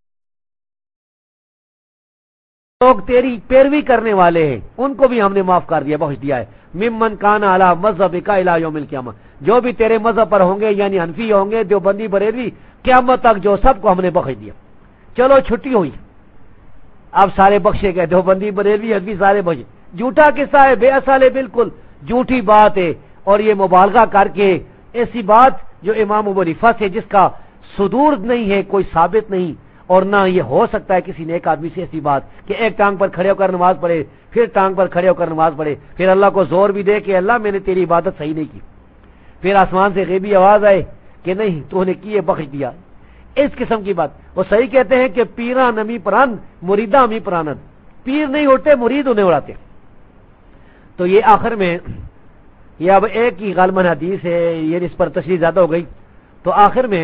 لوگ تیری پیروی کرنے والے ہیں ان کو بھی ہم نے معاف کر دیا، بخش دیا ہے. ممن کان علی مذہبک الی یوم القیامہ، جو بھی تیرے مذہب پر ہوں گے، یعنی حنفی ہوں گے، دیوبندی بریلوی، قیامت تک جو سب کو ہم نے بخش دیا. چلو چھٹی ہوئی، اب سارے بخشے گئے، دیوبندی بریلوی حنفی سارے بخشے. جھوٹا قصہ ہے، بے اصل ہے، بالکل جھوٹی بات ہے. اور یہ مبالغہ کر کے ایسی بات جو امام ابو حنیفہ سے جس کا صدور نہیں ہے، کوئی ثابت نہیں، اور نہ یہ ہو سکتا ہے کسی نیک آدمی سے ایسی بات کہ ایک ٹانگ پر کھڑے ہو کر نماز پڑھے، پھر ٹانگ پر کھڑے ہو کر نماز پڑھے، پھر اللہ کو زور بھی دے کہ اللہ میں نے تیری عبادت صحیح نہیں کی، پھر آسمان سے غیبی آواز آئے کہ نہیں تو نے کی ہے، بخش دیا. اس قسم کی بات. وہ صحیح کہتے ہیں کہ پیرا نمی پران مریدہ امی پرانند، پیر نہیں اڑتے مرید انہیں اڑاتے. تو یہ آخر میں یہ اب ایک ہی غالباً حدیث ہے، یہ اس پر تشریح زیادہ ہو گئی، تو آخر میں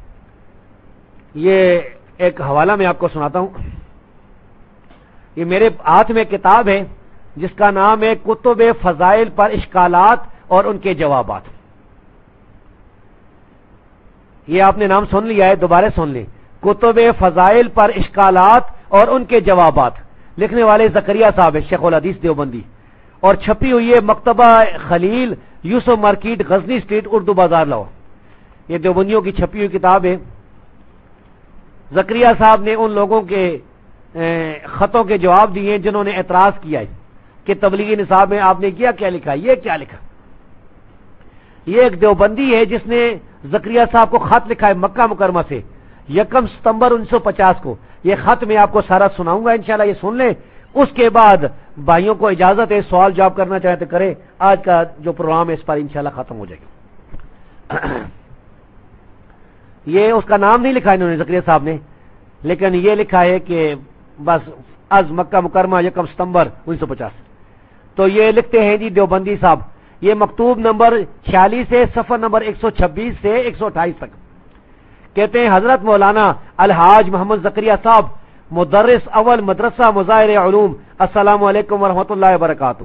یہ ایک حوالہ میں آپ کو سناتا ہوں. یہ میرے ہاتھ میں کتاب ہے جس کا نام ہے کتب فضائل پر اشکالات اور ان کے جوابات. یہ آپ نے نام سن لیا ہے، دوبارہ سن لیں. کتب فضائل پر اشکالات اور ان کے جوابات، لکھنے والے زکریہ صاحب ہے، شیخ الحدیث دیوبندی، اور چھپی ہوئی ہے مکتبہ خلیل، یوسف مارکیٹ، غزنی اسٹریٹ، اردو بازار، لاہور. یہ دیوبندیوں کی چھپی ہوئی کتاب ہے. زکریہ صاحب نے ان لوگوں کے خطوں کے جواب دیے جنہوں نے اعتراض کیا ہے کہ تبلیغی نصاب میں آپ نے کیا کیا لکھا، یہ کیا لکھا. یہ ایک دیوبندی ہے جس نے زکریہ صاحب کو خط لکھا ہے مکہ مکرمہ سے یکم ستمبر انیس سو پچاس کو. یہ خط میں آپ کو سارا سناؤں گا انشاءاللہ، یہ سن لیں. اس کے بعد بھائیوں کو اجازت ہے سوال جواب کرنا چاہے تو کرے. آج کا جو پروگرام ہے اس پر انشاءاللہ ختم ہو جائے گا. یہ اس کا نام نہیں لکھا انہوں نے زکریا صاحب نے، لیکن یہ لکھا ہے کہ بس از مکہ مکرمہ یکم ستمبر انیس سو پچاس. تو یہ لکھتے ہیں جی دیوبندی صاحب. یہ مکتوب نمبر چھیالیس ہے، صفحہ نمبر ایک سو چھبیس سے ایک سو اٹھائیس تک. کہتے ہیں حضرت مولانا الحاج محمد زکریا صاحب، مدرس اول مدرسہ مظاہر علوم، السلام علیکم ورحمۃ اللہ وبرکاتہ.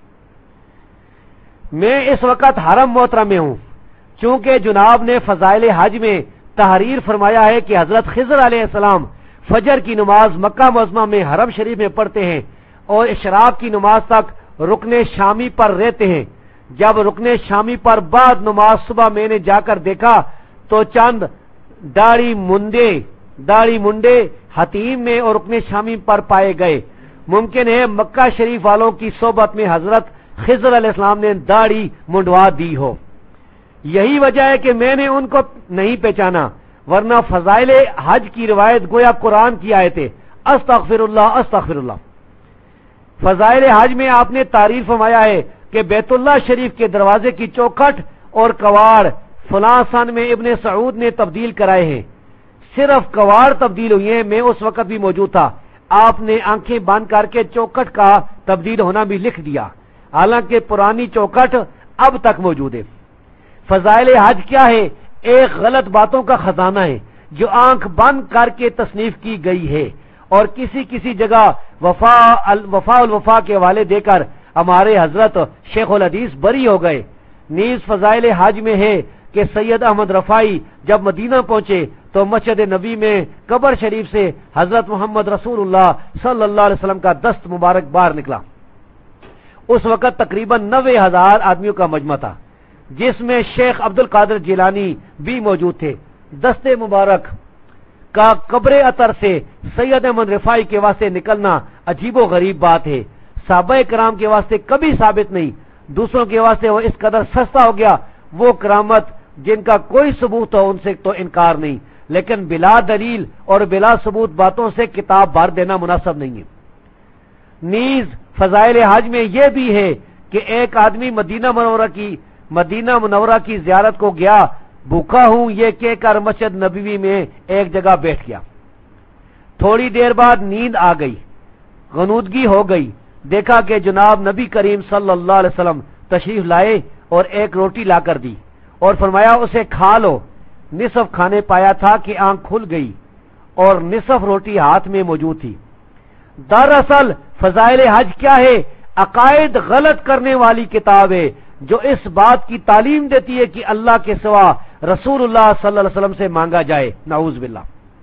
میں اس وقت حرم محترم میں ہوں، چونکہ جناب نے فضائل حج میں تحریر فرمایا ہے کہ حضرت خضر علیہ السلام فجر کی نماز مکہ معظمہ میں حرم شریف میں پڑھتے ہیں اور اشراق کی نماز تک رکن شامی پر رہتے ہیں. جب رکن شامی پر بعد نماز صبح میں نے جا کر دیکھا تو چند داڑھی منڈے داڑھی منڈے حتیم میں اور رکن شامی پر پائے گئے. ممکن ہے مکہ شریف والوں کی صحبت میں حضرت خضر علیہ السلام نے داڑھی منڈوا دی ہو. یہی وجہ ہے کہ میں نے ان کو نہیں پہچانا، ورنہ فضائل حج کی روایت گویا قرآن کی آیت ہے، استغفر اللہ استغفر اللہ۔ فضائل حج میں آپ نے تعریف فرمایا ہے کہ بیت اللہ شریف کے دروازے کی چوکھٹ اور کواڑ فلاں سن میں ابن سعود نے تبدیل کرائے ہیں، صرف کواڑ تبدیل ہوئی ہیں، میں اس وقت بھی موجود تھا، آپ نے آنکھیں بند کر کے چوکھٹ کا تبدیل ہونا بھی لکھ دیا، حالانکہ پرانی چوکھٹ اب تک موجود ہے۔ فضائل حج کیا ہے؟ ایک غلط باتوں کا خزانہ ہے جو آنکھ بند کر کے تصنیف کی گئی ہے، اور کسی کسی جگہ وفا الوفا الوفا کے حوالے دے کر ہمارے حضرت شیخ الحدیث بری ہو گئے۔ نیز فضائل حج میں ہے کہ سید احمد رفاعی جب مدینہ پہنچے تو مسجد نبی میں قبر شریف سے حضرت محمد رسول اللہ صلی اللہ علیہ وسلم کا دست مبارک باہر نکلا۔ اس وقت تقریباً نوے ہزار آدمیوں کا مجمع تھا، جس میں شیخ عبد القادر جیلانی بھی موجود تھے۔ دست مبارک کا قبر اطہر سے سید احمد رفاعی کے واسطے نکلنا عجیب و غریب بات ہے، صحابہ کرام کے واسطے کبھی ثابت نہیں، دوسروں کے واسطے وہ اس قدر سستا ہو گیا، وہ کرامت جن کا کوئی ثبوت ہو ان سے تو انکار نہیں، لیکن بلا دلیل اور بلا ثبوت باتوں سے کتاب بھر دینا مناسب نہیں ہے۔ نیز فضائل حج میں یہ بھی ہے کہ ایک آدمی مدینہ منورہ کی مدینہ منورہ کی زیارت کو گیا، بھوکا ہوں یہ کہہ کر مسجد نبوی میں ایک جگہ بیٹھ گیا، تھوڑی دیر بعد نیند آ گئی، غنودگی ہو گئی، دیکھا کہ جناب نبی کریم صلی اللہ علیہ وسلم تشریف لائے اور ایک روٹی لا کر دی اور فرمایا اسے کھا لو۔ نصف کھانے پایا تھا کہ آنکھ کھل گئی اور نصف روٹی ہاتھ میں موجود تھی۔ دراصل فضائل حج کیا ہے؟ عقائد غلط کرنے والی کتاب ہے جو اس بات کی تعلیم دیتی ہے کہ اللہ کے سوا رسول اللہ صلی اللہ علیہ وسلم سے مانگا جائے، نعوذ باللہ۔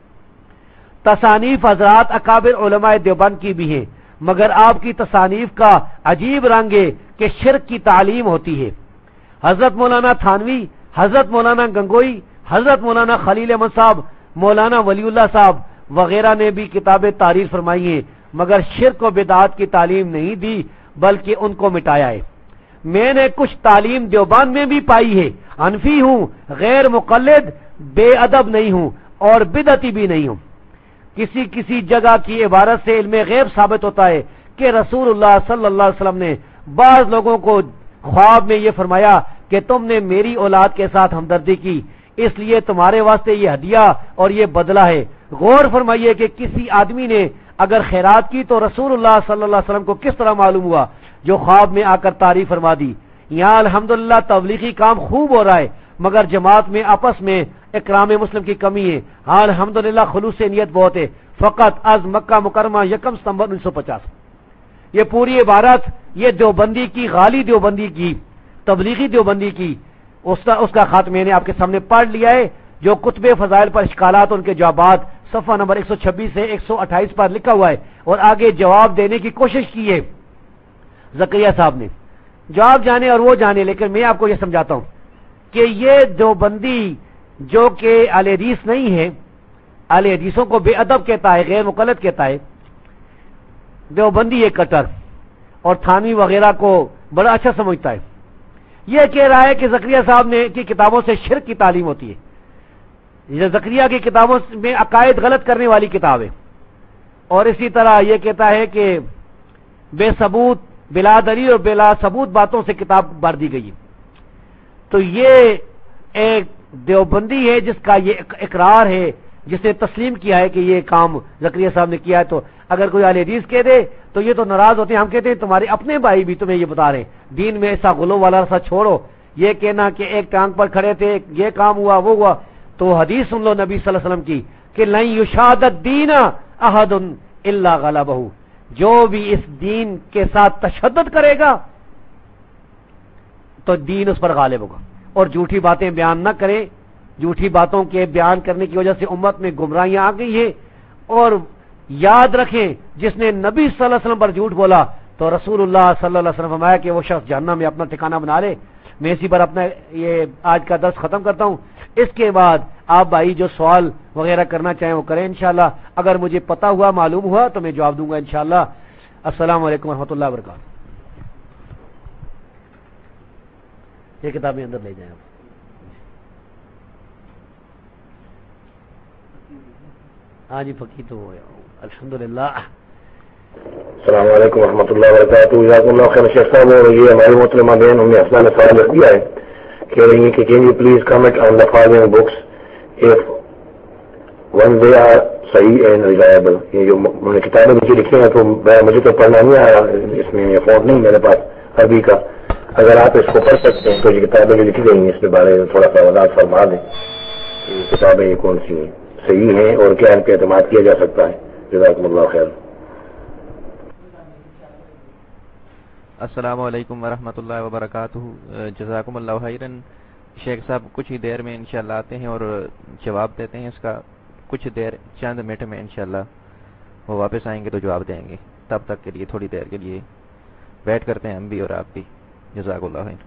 تصانیف حضرات اکابر علماء دیوبند کی بھی ہیں، مگر آپ کی تصانیف کا عجیب رنگ ہے کہ شرک کی تعلیم ہوتی ہے۔ حضرت مولانا تھانوی، حضرت مولانا گنگوئی، حضرت مولانا خلیل احمد صاحب، مولانا ولی اللہ صاحب وغیرہ نے بھی کتابیں تعریف فرمائی ہیں، مگر شرک و بدعات کی تعلیم نہیں دی بلکہ ان کو مٹایا ہے۔ میں نے کچھ تعلیم دیوبند میں بھی پائی ہے، حنفی ہوں، غیر مقلد، بے ادب نہیں ہوں اور بدعتی بھی نہیں ہوں۔ کسی کسی جگہ کی عبارت سے علم غیب ثابت ہوتا ہے کہ رسول اللہ صلی اللہ علیہ وسلم نے بعض لوگوں کو خواب میں یہ فرمایا کہ تم نے میری اولاد کے ساتھ ہمدردی کی، اس لیے تمہارے واسطے یہ ہدیہ اور یہ بدلہ ہے۔ غور فرمائیے کہ کسی آدمی نے اگر خیرات کی تو رسول اللہ صلی اللہ علیہ وسلم کو کس طرح معلوم ہوا جو خواب میں آ کر تعریف فرما دی۔ یہاں الحمدللہ تبلیغی کام خوب ہو رہا ہے، مگر جماعت میں آپس میں اکرام مسلم کی کمی ہے۔ ہاں الحمدللہ خلوص نیت بہت ہے۔ فقط از مکہ مکرمہ یکم ستمبر انیس سو پچاس، یہ پوری عبارت یہ دیوبندی کی، غالی دیوبندی کی، تبلیغی دیوبندی کی، اس کا اس کا خط میں نے آپ کے سامنے پڑھ لیا ہے، جو کتب فضائل پر اشکالات ان کے جوابات صفحہ نمبر ایک سو چھبیس سے ایک سو اٹھائیس پر لکھا ہوا ہے، اور آگے جواب دینے کی کوشش کی ہے زکریا صاحب نے۔ جواب جانے اور وہ جانے، لیکن میں آپ کو یہ سمجھاتا ہوں کہ یہ دیوبندی جو کہ اہل حدیث نہیں ہے، اہل حدیثوں کو بے ادب کہتا ہے، غیر مقلد کہتا ہے، دیوبندی ایک کٹر، اور تھانوی وغیرہ کو بڑا اچھا سمجھتا ہے، یہ کہہ رہا ہے کہ زکریا صاحب نے کی کتابوں سے شرک کی تعلیم ہوتی ہے۔ یہ زکریا کی کتابوں میں عقائد غلط کرنے والی کتاب ہے، اور اسی طرح یہ کہتا ہے کہ بے ثبوت، بلا دلیل اور بلا ثبوت باتوں سے کتاب بھر دی گئی ہے۔ تو یہ ایک دیوبندی ہے جس کا یہ اقرار ہے، جس نے تسلیم کیا ہے کہ یہ کام زکریا صاحب نے کیا ہے۔ تو اگر کوئی اہل حدیث کہہ دے تو یہ تو ناراض ہوتے ہیں، ہم کہتے ہیں تمہارے اپنے بھائی بھی تمہیں یہ بتا رہے ہیں، دین میں ایسا غلو والا رسا چھوڑو۔ یہ کہنا کہ ایک ٹانگ پر کھڑے تھے، یہ کام ہوا وہ ہوا، تو حدیث سن لو نبی صلی اللہ علیہ وسلم کی کہ لن یشاد الدین احد الا غلبہ، جو بھی اس دین کے ساتھ تشدد کرے گا تو دین اس پر غالب ہوگا، اور جھوٹی باتیں بیان نہ کرے۔ جھوٹی باتوں کے بیان کرنے کی وجہ سے امت میں گمراہیاں آ گئی ہیں، اور یاد رکھیں جس نے نبی صلی اللہ علیہ وسلم پر جھوٹ بولا تو رسول اللہ صلی اللہ علیہ وسلم فرمایا کہ وہ شخص جہنم میں اپنا ٹھکانہ بنا لے۔ میں اسی پر اپنا یہ آج کا درس ختم کرتا ہوں۔ اس کے بعد آپ بھائی جو سوال وغیرہ کرنا چاہیں وہ کریں انشاءاللہ، اگر مجھے پتا ہوا معلوم ہوا تو میں جواب دوں گا انشاءاللہ۔ السلام علیکم ورحمۃ اللہ وبرکاتہ۔ یہ کتابیں اندر لے جائیں آپ۔ ہاں جی فقیر تو الحمدللہ. السلام علیکم و رحمۃ اللہ وبرکاتہ. جزاک اللہ خیر شیخ صاحب. اور یہ ہماری محترمہ بہن ہم نے اسلام نے سوال رکھ دیا ہے کہہ رہی ہیں کہ can you please comment on the following books if one they are صحیح اینڈ ریلائبل. یہ جو انہوں نے کتابیں مجھے لکھی ہیں تو مجھے تو پڑھنا نہیں آیا, اس میں افورڈ نہیں میرے پاس عربی کا. اگر آپ اس کو پڑھ سکتے ہیں تو یہ کتابیں جو لکھی گئی ہیں اس کے بارے میں تھوڑا سا وضاحت فرما دیں. یہ کتابیں یہ کون سی ہیں, صحیح ہیں اور کیا ان پہ اعتماد کیا جا سکتا ہے. جزاکم اللہ خیر. السلام علیکم ورحمۃ اللہ وبرکاتہ. جزاکم اللہ خیرن. شیخ صاحب کچھ ہی دیر میں انشاءاللہ آتے ہیں اور جواب دیتے ہیں اس کا. کچھ دیر چند منٹ میں انشاءاللہ وہ واپس آئیں گے تو جواب دیں گے. تب تک کے لیے تھوڑی دیر کے لیے ویٹ کرتے ہیں ہم بھی اور آپ بھی. جزاک اللہ خیر.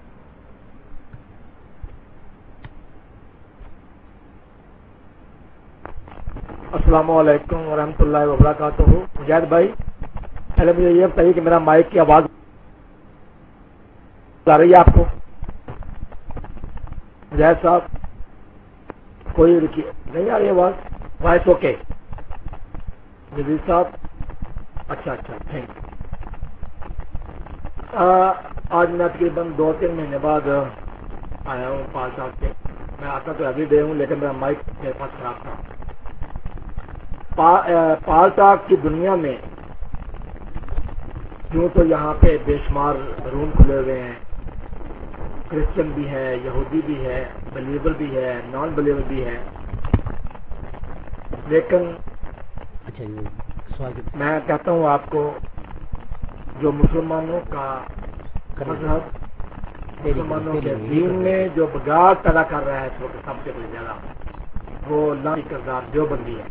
السلام علیکم ورحمۃ اللہ وبرکاتہ. مجاہد بھائی پہلے مجھے یہ بتائیے کہ میرا مائک کی آواز آ رہی ہے آپ کو؟ مجاہد صاحب کوئی نہیں آ رہی آواز؟ وائس اوکے جدید صاحب؟ اچھا اچھا تھینک یو. آج میں تقریباً دو تین مہینے بعد آیا ہوں پال ٹاک کے. میں آتا تو ایوری ڈے ہوں لیکن میرا مائک میرے پاس خراب تھا. پال ٹاک کی دنیا میں یوں تو یہاں پہ بے شمار روم کھلے ہوئے ہیں. کرسچن بھی ہے, یہودی بھی ہے, بلیور بھی ہے, نان بلیور بھی ہے. لیکن میں کہتا ہوں آپ کو جو مسلمانوں کا مذہب, مسلمانوں کے دین میں جو بگاڑ پیدا کر رہا ہے اس وقت سب سے بڑی زیادہ وہ لانی کردار دیوبندی ہے.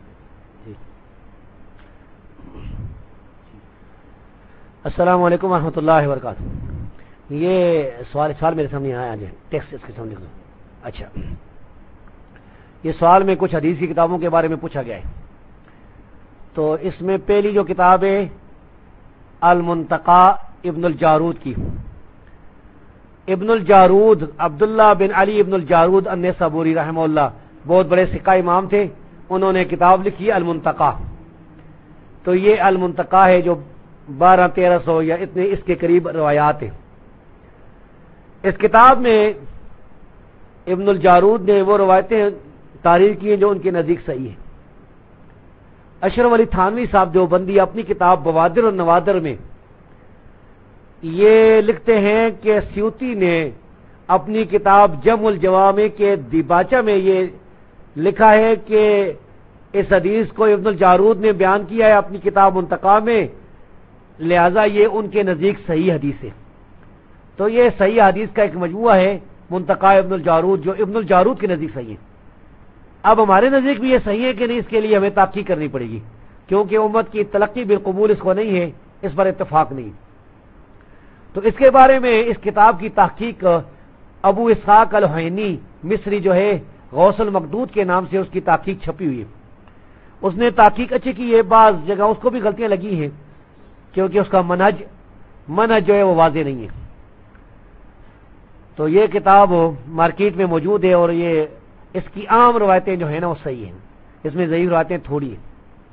السلام علیکم ورحمۃ اللہ وبرکاتہ. یہ سوال سوال میرے سامنے آیا ہے, ٹیکسٹ اس کے سامنے. اچھا, یہ سوال میں کچھ حدیث کی کتابوں کے بارے میں پوچھا گیا ہے. تو اس میں پہلی جو کتاب ہے المنتقی ابن الجارود کی. ابن الجارود عبداللہ بن علی ابن الجارود النیسابوری رحمہ اللہ بہت بڑے سکہ امام تھے. انہوں نے کتاب لکھی المنتقی. تو یہ المنتقی ہے جو بارہ تیرہ سو یا اتنے اس کے قریب روایات ہیں. اس کتاب میں ابن الجارود نے وہ روایتیں تحریر کی ہیں جو ان کے نزدیک صحیح ہیں. اشرف علی تھانوی صاحب دیوبندی اپنی کتاب بوادر اور نوادر میں یہ لکھتے ہیں کہ سیوطی نے اپنی کتاب جمع الجوامع کے دیباچہ میں یہ لکھا ہے کہ اس حدیث کو ابن الجارود نے بیان کیا ہے اپنی کتاب منتقی میں, لہذا یہ ان کے نزدیک صحیح حدیث ہے. تو یہ صحیح حدیث کا ایک مجموعہ ہے منتقی ابن الجارود جو ابن الجارود کے نزدیک صحیح ہے. اب ہمارے نزدیک بھی یہ صحیح ہے کہ نہیں, اس کے لیے ہمیں تحقیق کرنی پڑے گی کیونکہ امت کی تلقی بالقبول اس کو نہیں ہے, اس پر اتفاق نہیں. تو اس کے بارے میں اس کتاب کی تحقیق ابو اسحاق الحینی مصری جو ہے غوث المقدود کے نام سے اس کی تحقیق چھپی ہوئی ہے. اس نے تحقیق اچھی کی ہے, بعض جگہ اس کو بھی غلطیاں لگی ہیں کیونکہ اس کا منہج منہج جو ہے وہ واضح نہیں ہے. تو یہ کتاب مارکیٹ میں موجود ہے اور یہ اس کی عام روایتیں جو ہیں نا وہ صحیح ہیں, اس میں ضعیف روایتیں تھوڑی ہیں.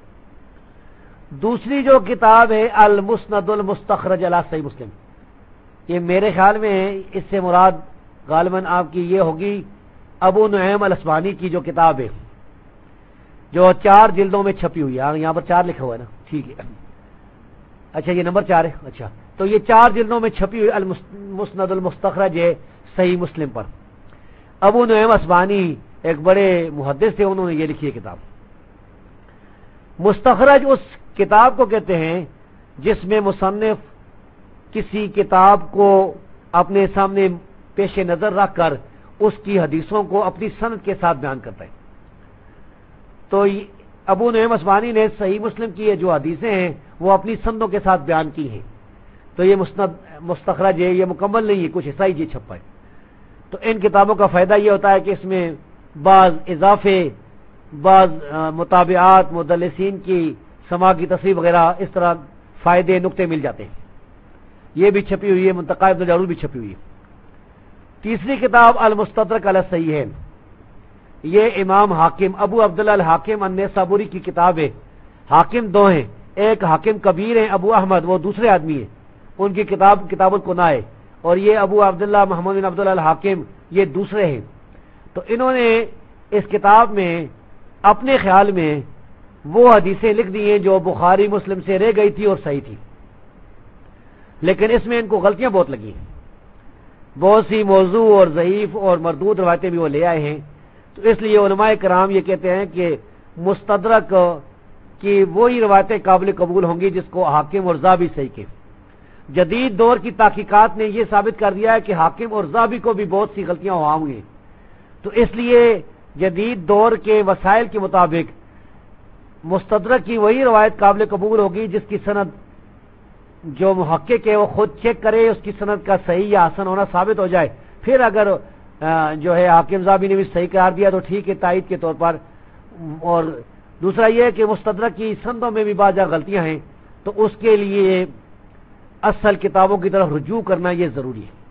دوسری جو کتاب ہے المسند المستخرج علی صحیح مسلم, یہ میرے خیال میں اس سے مراد غالباً آپ کی یہ ہوگی ابو نعیم الاسبانی کی جو کتاب ہے جو چار جلدوں میں چھپی ہوئی ہے. یہاں پر چار لکھا ہوا ہے نا, ٹھیک ہے. اچھا یہ نمبر چار ہے. اچھا تو یہ چار جلدوں میں چھپی ہوئی المسند المستخرج ہے صحیح مسلم پر. ابو نعیم اسبانی ایک بڑے محدث تھے, انہوں نے یہ لکھی ہے کتاب. مستخرج اس کتاب کو کہتے ہیں جس میں مصنف کسی کتاب کو اپنے سامنے پیش نظر رکھ کر اس کی حدیثوں کو اپنی سند کے ساتھ بیان کرتا ہے. تو ابو نعیم اسبانی نے صحیح مسلم کی جو حدیثیں ہیں وہ اپنی سندوں کے ساتھ بیان کی ہیں. تو یہ مسند مستخرج ہے, یہ مکمل نہیں ہے, کچھ حصہ ہی یہ چھپا ہے. تو ان کتابوں کا فائدہ یہ ہوتا ہے کہ اس میں بعض اضافے, بعض مطابعات, مدلسین کی سما کی تصریح وغیرہ اس طرح فائدے نقطے مل جاتے ہیں. یہ بھی چھپی ہوئی ہے, منتقی ابن جارود بھی چھپی ہوئی ہے. تیسری کتاب المستدرک علی الصحیحین, یہ امام حاکم ابو عبداللہ الحاکم النیسابوری کی کتاب ہے. حاکم دو ہیں، ایک حاکم کبیر ہیں ابو احمد، وہ دوسرے آدمی ہیں، ان کی کتاب کتاب الکنا ہے، اور یہ ابو عبداللہ محمد بن عبداللہ الحاکم یہ دوسرے ہیں. تو انہوں نے اس کتاب میں اپنے خیال میں وہ حدیثیں لکھ دی ہیں جو بخاری مسلم سے رہ گئی تھی اور صحیح تھی، لیکن اس میں ان کو غلطیاں بہت لگی ہیں. بہت سی موضوع اور ضعیف اور مردود روایتیں بھی وہ لے آئے ہیں. تو اس لیے علماء کرام یہ کہتے ہیں کہ مستدرک کی وہی روایتیں قابل قبول ہوں گی جس کو حاکم اور ذابی صحیح کے. جدید دور کی تحقیقات نے یہ ثابت کر دیا ہے کہ حاکم اور ذابی کو بھی بہت سی غلطیاں ہوا ہوں گی. تو اس لیے جدید دور کے وسائل کے مطابق مستدرک کی وہی روایت قابل قبول ہوگی جس کی سند جو محقق ہے وہ خود چیک کرے، اس کی سند کا صحیح یا حسن ہونا ثابت ہو جائے. پھر اگر جو ہے حاکم ذابی نے بھی صحیح قرار دیا تو ٹھیک ہے تائید کے طور پر. اور دوسرا یہ ہے کہ مستدرک کی سندوں میں بھی بعض غلطیاں ہیں، تو اس کے لیے اصل کتابوں کی طرف رجوع کرنا یہ ضروری ہے.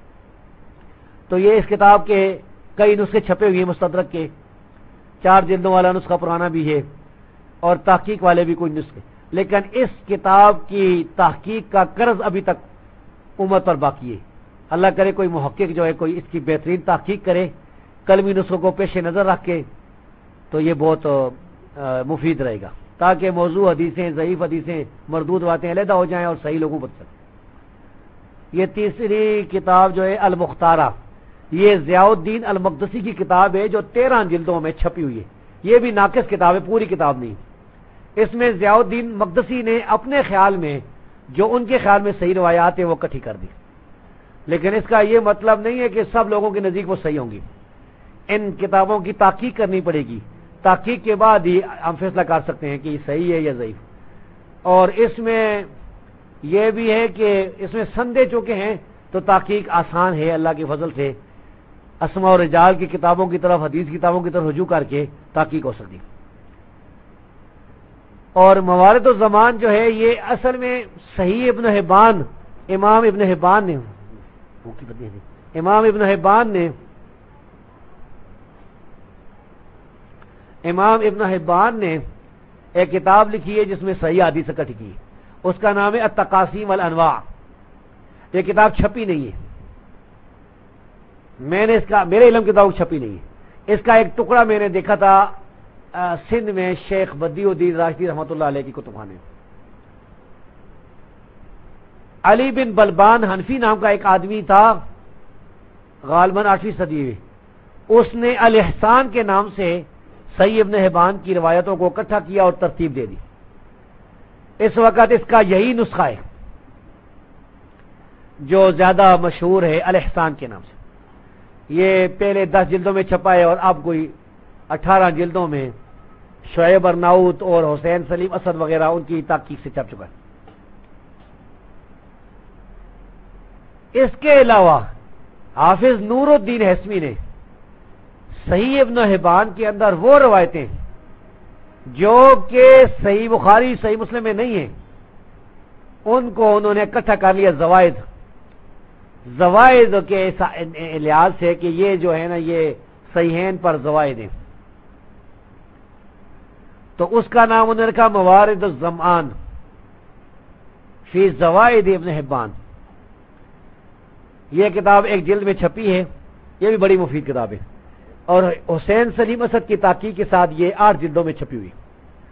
تو یہ اس کتاب کے کئی نسخے چھپے ہوئے ہیں مستدرک کے، چار جلدوں والا نسخہ پرانا بھی ہے اور تحقیق والے بھی کوئی نسخے، لیکن اس کتاب کی تحقیق کا قرض ابھی تک امت پر باقی ہے. اللہ کرے کوئی محقق جو ہے کوئی اس کی بہترین تحقیق کرے قلمی نسخوں کو پیش نظر رکھ کے، تو یہ بہت مفید رہے گا تاکہ موضوع حدیثیں، ضعیف حدیثیں، مردود باتیں علیحدہ ہو جائیں اور صحیح لوگوں بچ سکیں. یہ تیسری کتاب جو ہے المختارہ، یہ ضیاء الدین المقدسی کی کتاب ہے جو تیرہ جلدوں میں چھپی ہوئی ہے. یہ بھی ناقص کتاب ہے، پوری کتاب نہیں. اس میں ضیاء الدین مقدسی نے اپنے خیال میں جو ان کے خیال میں صحیح روایات ہیں وہ اکٹھی کر دی، لیکن اس کا یہ مطلب نہیں ہے کہ سب لوگوں کے نزدیک وہ صحیح ہوں گی. ان کتابوں کی تحقیق کرنی پڑے گی، تحقیق کے بعد ہی ہم فیصلہ کر سکتے ہیں کہ یہ صحیح ہے یا ضعیف. اور اس میں یہ بھی ہے کہ اس میں سندے چونکہ ہیں تو تحقیق آسان ہے اللہ کے فضل سے. اسماء و رجال کی کتابوں کی طرف، حدیث کتابوں کی طرف رجوع کر کے تحقیق ہو سکتی. اور موارد الزمان جو ہے یہ اصل میں صحیح ابن حبان، امام ابن حبان نے امام ابن حبان نے امام ابن حبان نے ایک کتاب لکھی ہے جس میں صحیح حدیث اکٹھی کی، اس کا نام ہے التقاسیم والانواع. یہ کتاب چھپی نہیں ہے، میں نے اس کا میرے علم کتاب چھپی نہیں ہے. اس کا ایک ٹکڑا میں نے دیکھا تھا سندھ میں شیخ بدی الدین راشدی رحمۃ اللہ علیہ کی کتب خانے. علی بن بلبان حنفی نام کا ایک آدمی تھا غالباً آٹھویں صدی میں، اس نے الاحسان کے نام سے صحیح ابن حبان کی روایتوں کو اکٹھا کیا اور ترتیب دے دی. اس وقت اس کا یہی نسخہ ہے جو زیادہ مشہور ہے الاحسان کے نام سے. یہ پہلے دس جلدوں میں چھپا ہے اور اب کوئی اٹھارہ جلدوں میں شعیب ارناؤت اور حسین سلیم اسد وغیرہ ان کی تحقیق سے چھپ چکا ہے. اس کے علاوہ حافظ نور الدین ہیثمی نے صحیح ابن حبان کے اندر وہ روایتیں جو کہ صحیح بخاری صحیح مسلم میں نہیں ہیں ان کو انہوں نے اکٹھا کر لیا زوائد زوائد کے لحاظ سے کہ یہ جو ہے نا یہ صحیحین پر زوائد ہیں. تو اس کا نام انہوں نے رکھا موارد الزمان فی زوائد ابن حبان. یہ کتاب ایک جلد میں چھپی ہے، یہ بھی بڑی مفید کتاب ہے، اور حسین سلیم اسد کی تحقیق کے ساتھ یہ آٹھ جلدوں میں چھپی ہوئی.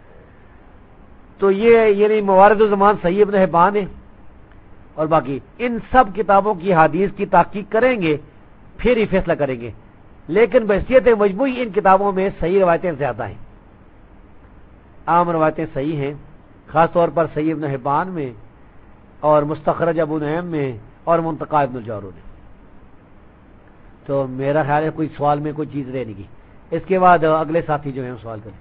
تو یہ یعنی موارد الزمان صحیح ابن حبان ہے. اور باقی ان سب کتابوں کی حدیث کی تحقیق کریں گے پھر ہی فیصلہ کریں گے، لیکن بحیثیت مجموعی ان کتابوں میں صحیح روایتیں زیادہ ہیں. عام روایتیں صحیح ہیں، خاص طور پر صحیح ابن حبان میں اور مستخرج ابو نعیم میں اور منتقى ابن الجارود میں. تو میرا خیال ہے کوئی سوال میں کوئی چیز رہ نہیں گی. اس کے بعد اگلے ساتھی جو ہیں سوال کریں.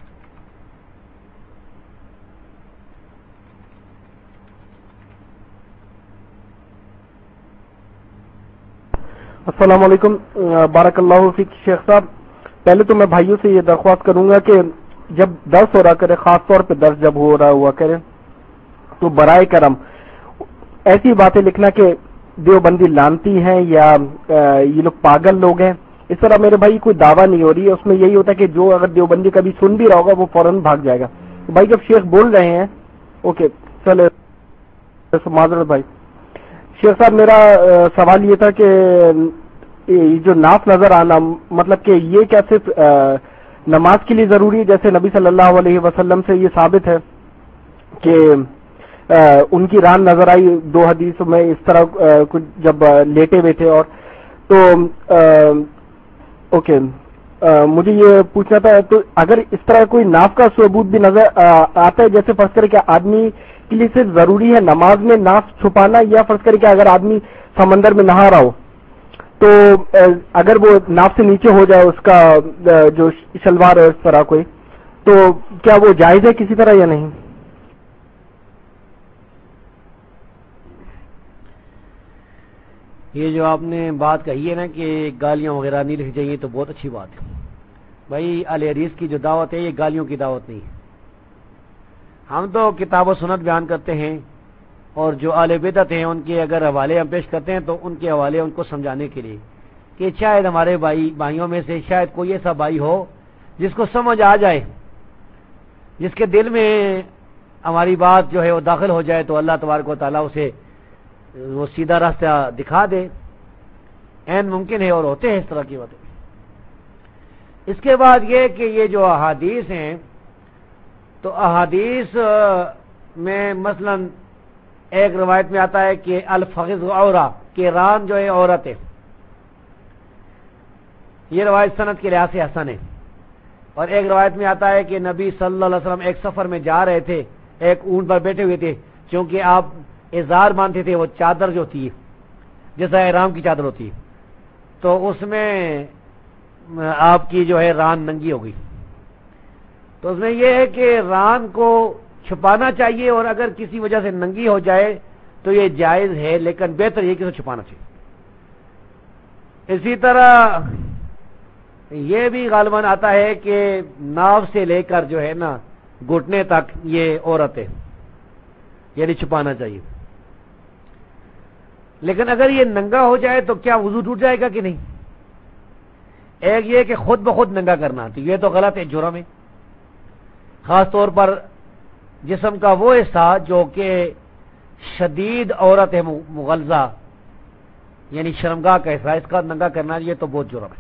السلام علیکم، بارک اللہ فیک شیخ صاحب. پہلے تو میں بھائیوں سے یہ درخواست کروں گا کہ جب درس ہو رہا کرے، خاص طور پہ درس جب ہو رہا ہوا کرے تو برائے کرم ایسی باتیں لکھنا کہ دیوبندی لانتی ہیں یا یہ لوگ پاگل لوگ ہیں، اس طرح میرے بھائی کوئی دعویٰ نہیں ہو رہی ہے، اس میں یہی ہوتا ہے کہ جو اگر دیوبندی کبھی سن بھی رہا ہوگا وہ فوراً بھاگ جائے گا. بھائی جب شیخ بول رہے ہیں اوکے چلے معذرت بھائی. شیخ صاحب میرا سوال یہ تھا کہ جو ناف نظر آنا مطلب کہ یہ کیا صرف نماز کے لیے ضروری ہے؟ جیسے نبی صلی اللہ علیہ وسلم سے یہ ثابت ہے کہ ان کی ران نظر آئی دو حدیثوں میں اس طرح کچھ جب لیٹے ہوئے تھے. اور تو اوکے مجھے یہ پوچھنا تھا تو اگر اس طرح کوئی ناف کا ثبوت بھی نظر آتا ہے، جیسے فرض کرے کہ آدمی کے لیے صرف ضروری ہے نماز میں ناف چھپانا، یا فرض کرے کہ اگر آدمی سمندر میں نہا رہا ہو تو اگر وہ ناف سے نیچے ہو جائے اس کا جو شلوار ہے اس طرح کوئی، تو کیا وہ جائز ہے کسی طرح یا نہیں؟ یہ جو آپ نے بات کہی ہے نا کہ گالیاں وغیرہ نہیں لکھی چاہیے تو بہت اچھی بات ہے بھائی. اہل حدیث کی جو دعوت ہے یہ گالیوں کی دعوت نہیں ہے. ہم تو کتاب و سنت بیان کرتے ہیں اور جو اہل بدعت ہیں ان کے اگر حوالے ہم پیش کرتے ہیں تو ان کے حوالے ان کو سمجھانے کے لیے کہ شاید ہمارے بھائی بھائیوں میں سے شاید کوئی ایسا بھائی ہو جس کو سمجھ آ جائے، جس کے دل میں ہماری بات جو ہے وہ داخل ہو جائے تو اللہ تبارک و تعالیٰ اسے وہ سیدھا راستہ دکھا دے. عین ممکن ہے اور ہوتے ہیں اس طرح کی باتیں. اس کے بعد یہ کہ یہ جو احادیث ہیں تو احادیث میں مثلا ایک روایت میں آتا ہے کہ الفخذ عورہ کہ ران جو ہے عورت ہے. یہ روایت سند کے لحاظ سے حسن ہے. اور ایک روایت میں آتا ہے کہ نبی صلی اللہ علیہ وسلم ایک سفر میں جا رہے تھے، ایک اونٹ پر بیٹھے ہوئے تھے، چونکہ آپ ازار باندھتے تھے، وہ چادر جو تھی جیسا احرام کی چادر ہوتی ہے، تو اس میں آپ کی جو ہے ران ننگی ہو گئی. تو اس میں یہ ہے کہ ران کو چھپانا چاہیے اور اگر کسی وجہ سے ننگی ہو جائے تو یہ جائز ہے، لیکن بہتر یہ کہ اسے چھپانا چاہیے. اسی طرح یہ بھی غالباً آتا ہے کہ ناف سے لے کر جو ہے نا گھٹنے تک یہ عورت ہے، یعنی چھپانا چاہیے. لیکن اگر یہ ننگا ہو جائے تو کیا وضو ٹوٹ جائے گا کہ نہیں؟ ایک یہ کہ خود بخود ننگا کرنا تو یہ تو غلط ہے، جرم ہے. خاص طور پر جسم کا وہ حصہ جو کہ شدید عورت ہے مغلظہ، یعنی شرمگاہ کا حصہ، اس کا ننگا کرنا یہ تو بہت جرم ہے،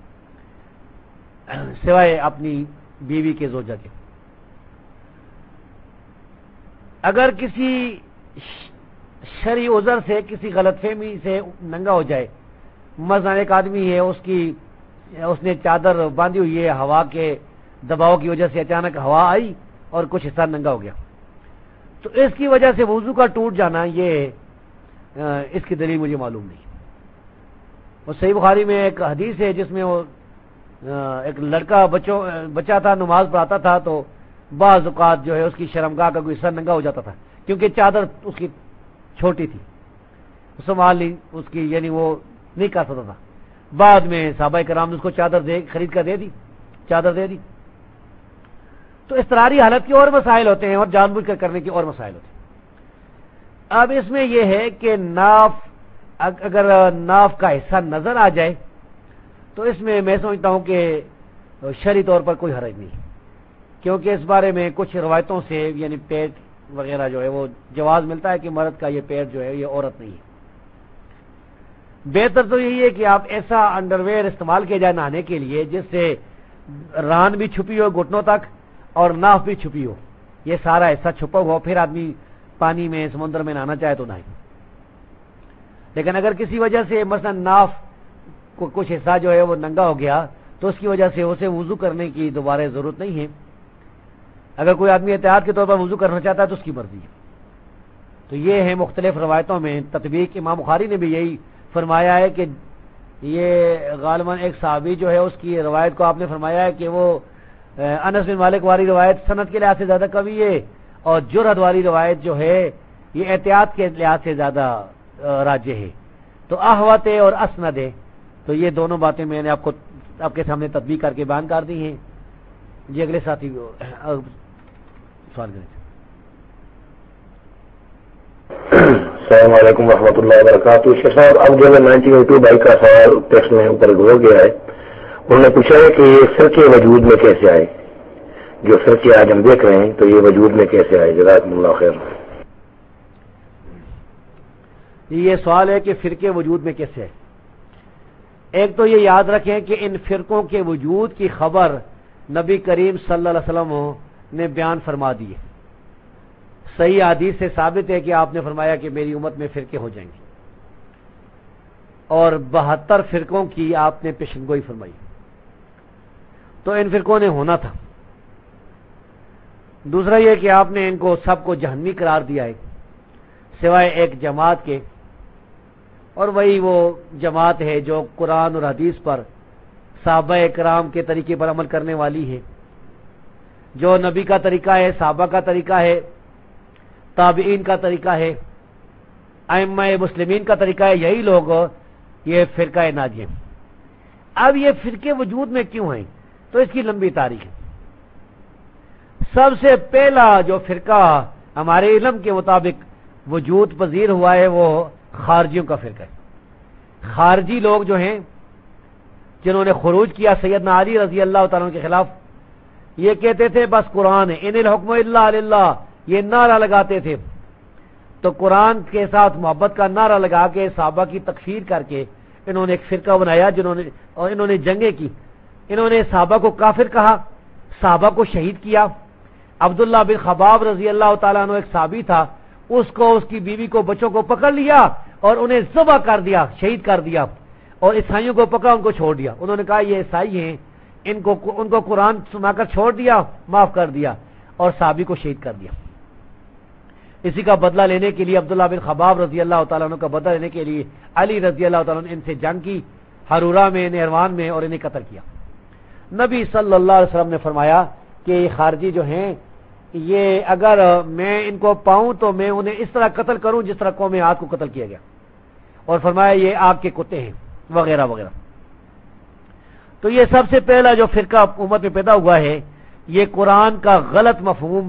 سوائے اپنی بیوی کے زوجہ کے. اگر کسی شرعی عذر سے کسی غلط فہمی سے ننگا ہو جائے، مثلا ایک آدمی ہے اس کی اس نے چادر باندھی ہوئی ہے، ہوا کے دباؤ کی وجہ سے اچانک ہوا آئی اور کچھ حصہ ننگا ہو گیا، تو اس کی وجہ سے وضو کا ٹوٹ جانا یہ اس کی دلیل مجھے معلوم نہیں. وہ صحیح بخاری میں ایک حدیث ہے جس میں وہ ایک لڑکا بچوں بچہ تھا، نماز پڑھاتا تھا، تو بعض اوقات جو ہے اس کی شرمگاہ کا کوئی حصہ ننگا ہو جاتا تھا کیونکہ چادر اس کی چھوٹی تھی، سنبھال لی اس کی، یعنی وہ نہیں کر سکتا تھا. بعد میں صحابہ کرام نے اس کو چادر دے خرید کر دے دی چادر دے دی. تو اضطراری حالت کے اور مسائل ہوتے ہیں اور جان بوجھ کر کرنے کے اور مسائل ہوتے ہیں. اب اس میں یہ ہے کہ ناف اگر ناف کا حصہ نظر آ جائے تو اس میں میں سمجھتا ہوں کہ شرعی طور پر کوئی حرج نہیں، کیونکہ اس بارے میں کچھ روایتوں سے یعنی پیٹ وغیرہ جو ہے وہ جواز ملتا ہے کہ مرد کا یہ پیٹ جو ہے یہ عورت نہیں ہے. بہتر تو یہی ہے کہ آپ ایسا انڈر ویئر استعمال کیا جائے نہانے کے لیے جس سے ران بھی چھپی ہو گھٹنوں تک اور ناف بھی چھپی ہو، یہ سارا حصہ چھپا ہوا، پھر آدمی پانی میں سمندر میں نہانا چاہے تو نہائے. لیکن اگر کسی وجہ سے مثلا ناف کو کچھ حصہ جو ہے وہ ننگا ہو گیا تو اس کی وجہ سے اسے وضو کرنے کی دوبارہ ضرورت نہیں ہے. اگر کوئی آدمی احتیاط کے طور پر وضو کرنا چاہتا ہے تو اس کی مرضی ہے. تو یہ ہے مختلف روایتوں میں تطبیق. امام بخاری نے بھی یہی فرمایا ہے کہ یہ غالباً ایک صحابی جو ہے اس کی روایت کو آپ نے فرمایا ہے کہ وہ انس بن مالک والی روایت سند کے لحاظ سے زیادہ قوی ہے اور جرحد والی روایت جو ہے یہ احتیاط کے لحاظ سے زیادہ راجح ہے. تو احوت اور اسند ہے. تو یہ دونوں باتیں میں نے آپ کو آپ کے سامنے تطبیق کر کے بیان کر دی ہیں. جی اگلے ساتھی سوال کریں. السلام علیکم ورحمۃ اللہ وبرکاتہ. شیخ صاحب اب جو ہے نائنٹین ایٹی ٹو بائی کا سوال ٹیکسٹ میں اوپر گزر گیا ہے, انہوں نے پوچھا ہے کہ یہ فرقے وجود میں کیسے آئے, جو فرقے آج ہم دیکھ رہے ہیں تو یہ وجود میں کیسے آئے؟ جزاکم اللہ خیر. یہ سوال ہے کہ فرقے وجود میں کیسے آئے. ایک تو یہ یاد رکھیں کہ ان فرقوں کے وجود کی خبر نبی کریم صلی اللہ علیہ وسلم نے بیان فرما دی ہے. صحیح حدیث سے ثابت ہے کہ آپ نے فرمایا کہ میری امت میں فرقے ہو جائیں گے, اور بہتر فرقوں کی آپ نے پیشن گوئی فرمائی. تو ان فرقوں نے ہونا تھا. دوسرا یہ کہ آپ نے ان کو سب کو جہنمی قرار دیا ہے سوائے ایک جماعت کے, اور وہی وہ جماعت ہے جو قرآن اور حدیث پر صحابہ کرام کے طریقے پر عمل کرنے والی ہے, جو نبی کا طریقہ ہے, صحابہ کا طریقہ ہے, تابعین کا طریقہ ہے, ائمہ مسلمین کا طریقہ ہے. یہی لوگ یہ فرقہ ناجی ہیں. اب یہ فرقے وجود میں کیوں ہیں تو اس کی لمبی تاریخ ہے. سب سے پہلا جو فرقہ ہمارے علم کے مطابق وجود پذیر ہوا ہے وہ خارجیوں کا فرقہ ہے. خارجی لوگ جو ہیں جنہوں نے خروج کیا سیدنا علی رضی اللہ تعالیٰ کے خلاف, یہ کہتے تھے بس قرآن ہے, ان الحکم الا للہ, یہ نعرہ لگاتے تھے. تو قرآن کے ساتھ محبت کا نعرہ لگا کے صحابہ کی تکفیر کر کے انہوں نے ایک فرقہ بنایا جنہوں نے اور انہوں نے جنگیں کی. انہوں نے صحابہ کو کافر کہا, صحابہ کو شہید کیا. عبداللہ بن خباب رضی اللہ تعالیٰ عنہ ایک صحابی تھا, اس کو, اس کی بیوی کو, بچوں کو پکڑ لیا اور انہیں ذبح کر دیا, شہید کر دیا, اور عیسائیوں کو پکڑا, ان کو چھوڑ دیا. انہوں نے کہا یہ عیسائی ہیں, ان کو ان کو قرآن سنا کر چھوڑ دیا, معاف کر دیا, اور صحابی کو شہید کر دیا. اسی کا بدلہ لینے کے لیے عبداللہ بن خباب رضی اللہ تعالیٰ عنہ کا بدلہ لینے کے لیے علی رضی اللہ تعالیٰ عنہ ان سے جنگ کی ہرورہ میں, نہروان میں, اور انہیں قتل کیا. نبی صلی اللہ علیہ وسلم نے فرمایا کہ یہ خارجی جو ہیں یہ اگر میں ان کو پاؤں تو میں انہیں اس طرح قتل کروں جس طرح قوم عاد کو قتل کیا گیا, اور فرمایا یہ آگ کے کتے ہیں وغیرہ وغیرہ. تو یہ سب سے پہلا جو فرقہ امت میں پیدا ہوا ہے یہ قرآن کا غلط مفہوم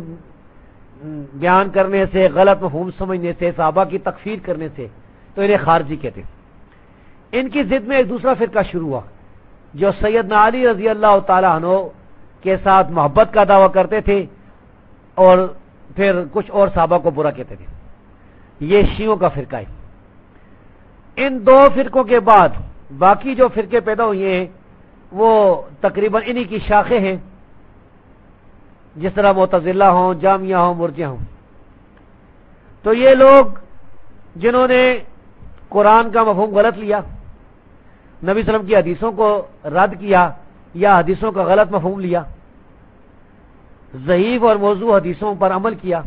بیان کرنے سے, غلط مفہوم سمجھنے سے, صحابہ کی تکفیر کرنے سے, تو انہیں خارجی کہتے ہیں. ان کی ضد میں ایک دوسرا فرقہ شروع ہوا جو سیدنا علی رضی اللہ تعالیٰ عنہ کے ساتھ محبت کا دعویٰ کرتے تھے اور پھر کچھ اور صحابہ کو برا کہتے تھے. یہ شیعوں کا فرقہ ہے. ان دو فرقوں کے بعد باقی جو فرقے پیدا ہوئے ہیں وہ تقریباً انہی کی شاخیں ہیں, جس طرح معتزلہ ہوں, جامعہ ہوں, مرجئہ ہوں. تو یہ لوگ جنہوں نے قرآن کا مفہوم غلط لیا, نبی صلی اللہ علیہ وسلم کی حدیثوں کو رد کیا یا حدیثوں کا غلط مفہوم لیا, ضعیف اور موضوع حدیثوں پر عمل کیا,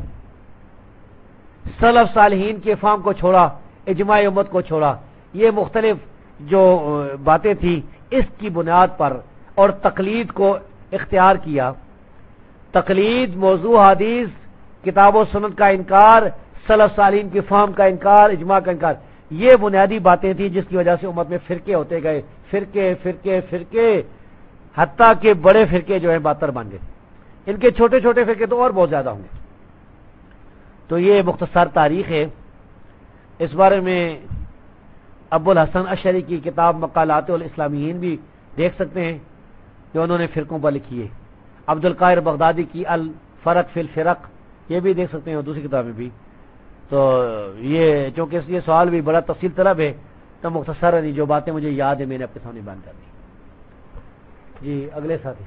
سلف صالحین کے فہم کو چھوڑا, اجماع امت کو چھوڑا, یہ مختلف جو باتیں تھیں اس کی بنیاد پر, اور تقلید کو اختیار کیا. تقلید, موضوع حدیث, کتاب و سنت کا انکار, سلف صالحین کی فہم کا انکار, اجماع کا انکار, یہ بنیادی باتیں تھیں جس کی وجہ سے امت میں فرقے ہوتے گئے, فرقے فرقے فرقے حتیٰ کہ بڑے فرقے جو ہیں بہتر بن گئے. ان کے چھوٹے چھوٹے فرقے تو اور بہت زیادہ ہوں گے. تو یہ مختصر تاریخ ہے. اس بارے میں ابو الحسن اشعری کی کتاب مقالات الاسلامیین بھی دیکھ سکتے ہیں جو انہوں نے فرقوں پر لکھی ہے. عبد القاہر بغدادی کی الفرق فی الفرق یہ بھی دیکھ سکتے ہیں, اور دوسری کتابیں بھی. تو یہ چونکہ یہ سوال بھی بڑا تفصیل طلب ہے تو مختصر جو باتیں مجھے یاد ہے میں نے اپنے سامنے بیان کر دی. جی اگلے ساتھی.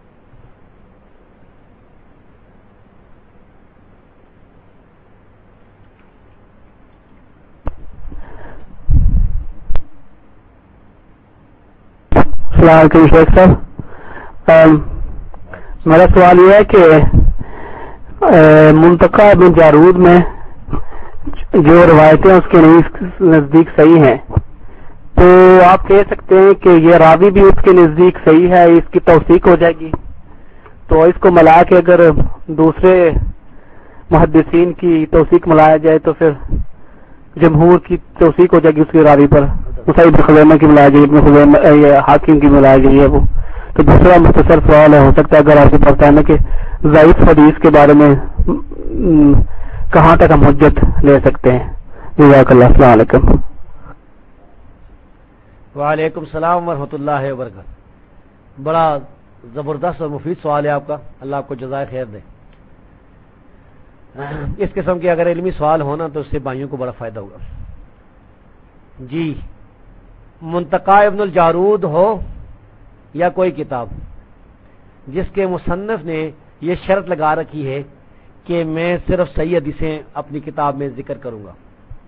السلام علیکم شیخ صاحب, میرا سوال یہ ہے کہ منطقہ ابن جارود میں جو روایتیں اس کے نزدیک صحیح ہیں, تو آپ کہہ سکتے ہیں کہ یہ راوی بھی اس کے نزدیک صحیح ہے, اس کی توثیق ہو جائے گی. تو اس کو ملا کے اگر دوسرے محدثین کی توثیق ملایا جائے تو پھر جمہور کی توثیق ہو جائے گی اس کے راوی پر, ابن خزیمہ کی ملایا جائے, ابن خزیمہ حاکم کی ملایا جائے ہے وہ. تو دوسرا مختصر سوال ہے, ہو سکتا ہے اگر آپ کو پتہ ہے نا کہ ضعیف حدیث کے بارے میں کہاں تک ہم حجت لے سکتے ہیں. جزاک اللہ. السلام علیکم. وعلیکم السلام ورحمۃ اللہ وبرکاتہ. بڑا زبردست اور مفید سوال ہے آپ کا, اللہ آپ کو جزائے خیر دے. اس قسم کے اگر علمی سوال ہونا تو اس سے بھائیوں کو بڑا فائدہ ہوگا. جی, منتقا ابن الجارود ہو یا کوئی کتاب جس کے مصنف نے یہ شرط لگا رکھی ہے کہ میں صرف صحیح حدیثیں اپنی کتاب میں ذکر کروں گا,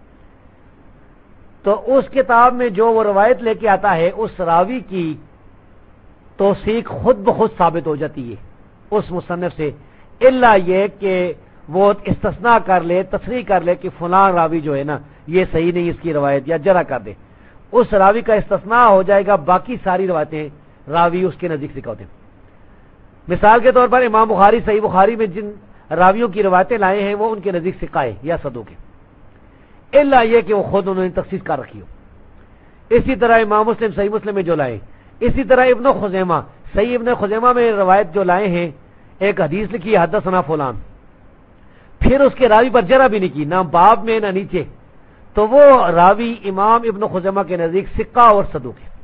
تو اس کتاب میں جو وہ روایت لے کے آتا ہے اس راوی کی توثیق خود بخود ثابت ہو جاتی ہے اس مصنف سے, الا یہ کہ وہ استثناء کر لے, تصریح کر لے کہ فلاں راوی جو ہے نا یہ صحیح نہیں اس کی روایت, یا جرح کر دے. اس راوی کا استثناء ہو جائے گا, باقی ساری روایتیں راوی اس کے نزدیک ثقہ ہوتے ہیں. مثال کے طور پر امام بخاری صحیح بخاری میں جن راویوں کی روایتیں لائے ہیں وہ ان کے نزدیک ثقہ ہے یا صدوق ہے, الا یہ کہ وہ خود انہوں نے تخصیص کر رکھی ہو. اسی طرح امام مسلم صحیح مسلم میں جو لائے, اسی طرح ابن خزیمہ صحیح ابن خزیمہ میں روایت جو لائے ہیں, ایک حدیث لکھی حدثنا فلان, پھر اس کے راوی پر جرح بھی نہیں کی, نہ باب میں نہ نیچے, تو وہ راوی امام ابن خزیمہ کے نزدیک ثقہ اور صدوق ہے.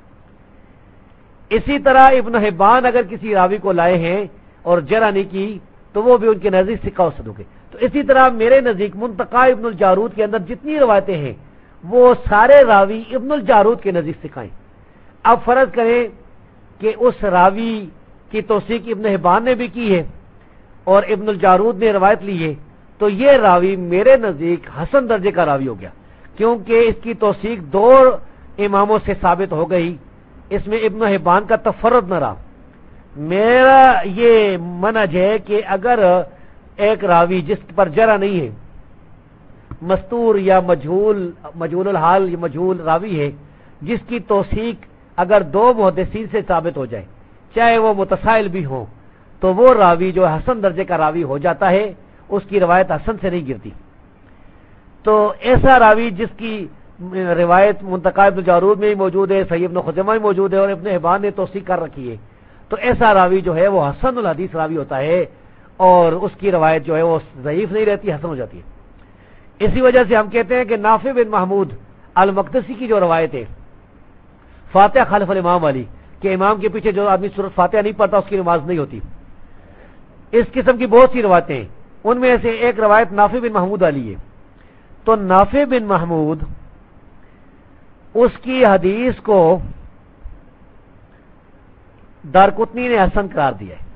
اسی طرح ابن حبان اگر کسی راوی کو لائے ہیں اور جرح نہیں کی تو وہ بھی ان کے نزدیک ثقہ اور صدوق ہے. تو اسی طرح میرے نزدیک منتقا ابن الجارود کے اندر جتنی روایتیں ہیں وہ سارے راوی ابن الجارود کے نزدیک ثقہ ہیں. اب فرض کریں کہ اس راوی کی توثیق ابن حبان نے بھی کی ہے اور ابن الجارود نے روایت لی ہے, تو یہ راوی میرے نزدیک حسن درجے کا راوی ہو گیا, کیونکہ اس کی توثیق دو اماموں سے ثابت ہو گئی, اس میں ابن حبان کا تفرد نہ رہا. میرا یہ منہج ہے کہ اگر ایک راوی جس پر جرح نہیں ہے, مستور یا مجہول مجہول الحال یا مجہول راوی ہے, جس کی توثیق اگر دو محدثین سے ثابت ہو جائے چاہے وہ متسائل بھی ہوں, تو وہ راوی جو حسن درجے کا راوی ہو جاتا ہے, اس کی روایت حسن سے نہیں گرتی. تو ایسا راوی جس کی روایت منتقا ابن جارود میں ہی موجود ہے, صحیح ابن خزیمہ میں موجود ہے اور ابن حبان نے توثیق کر رکھی ہے, تو ایسا راوی جو ہے وہ حسن الحدیث راوی ہوتا ہے اور اس کی روایت جو ہے وہ ضعیف نہیں رہتی, حسن ہو جاتی ہے. اسی وجہ سے ہم کہتے ہیں کہ نافع بن محمود المقدسی کی جو روایت ہے فاتحہ خلف الامام والی, کہ امام کے پیچھے جو آدمی سورۃ فاتحہ نہیں پڑھتا اس کی نماز نہیں ہوتی, اس قسم کی بہت سی روایتیں ہیں, ان میں سے ایک روایت نافع بن محمود والی ہے. تو نافع بن محمود اس کی حدیث کو دارقطنی نے حسن قرار دیا ہے,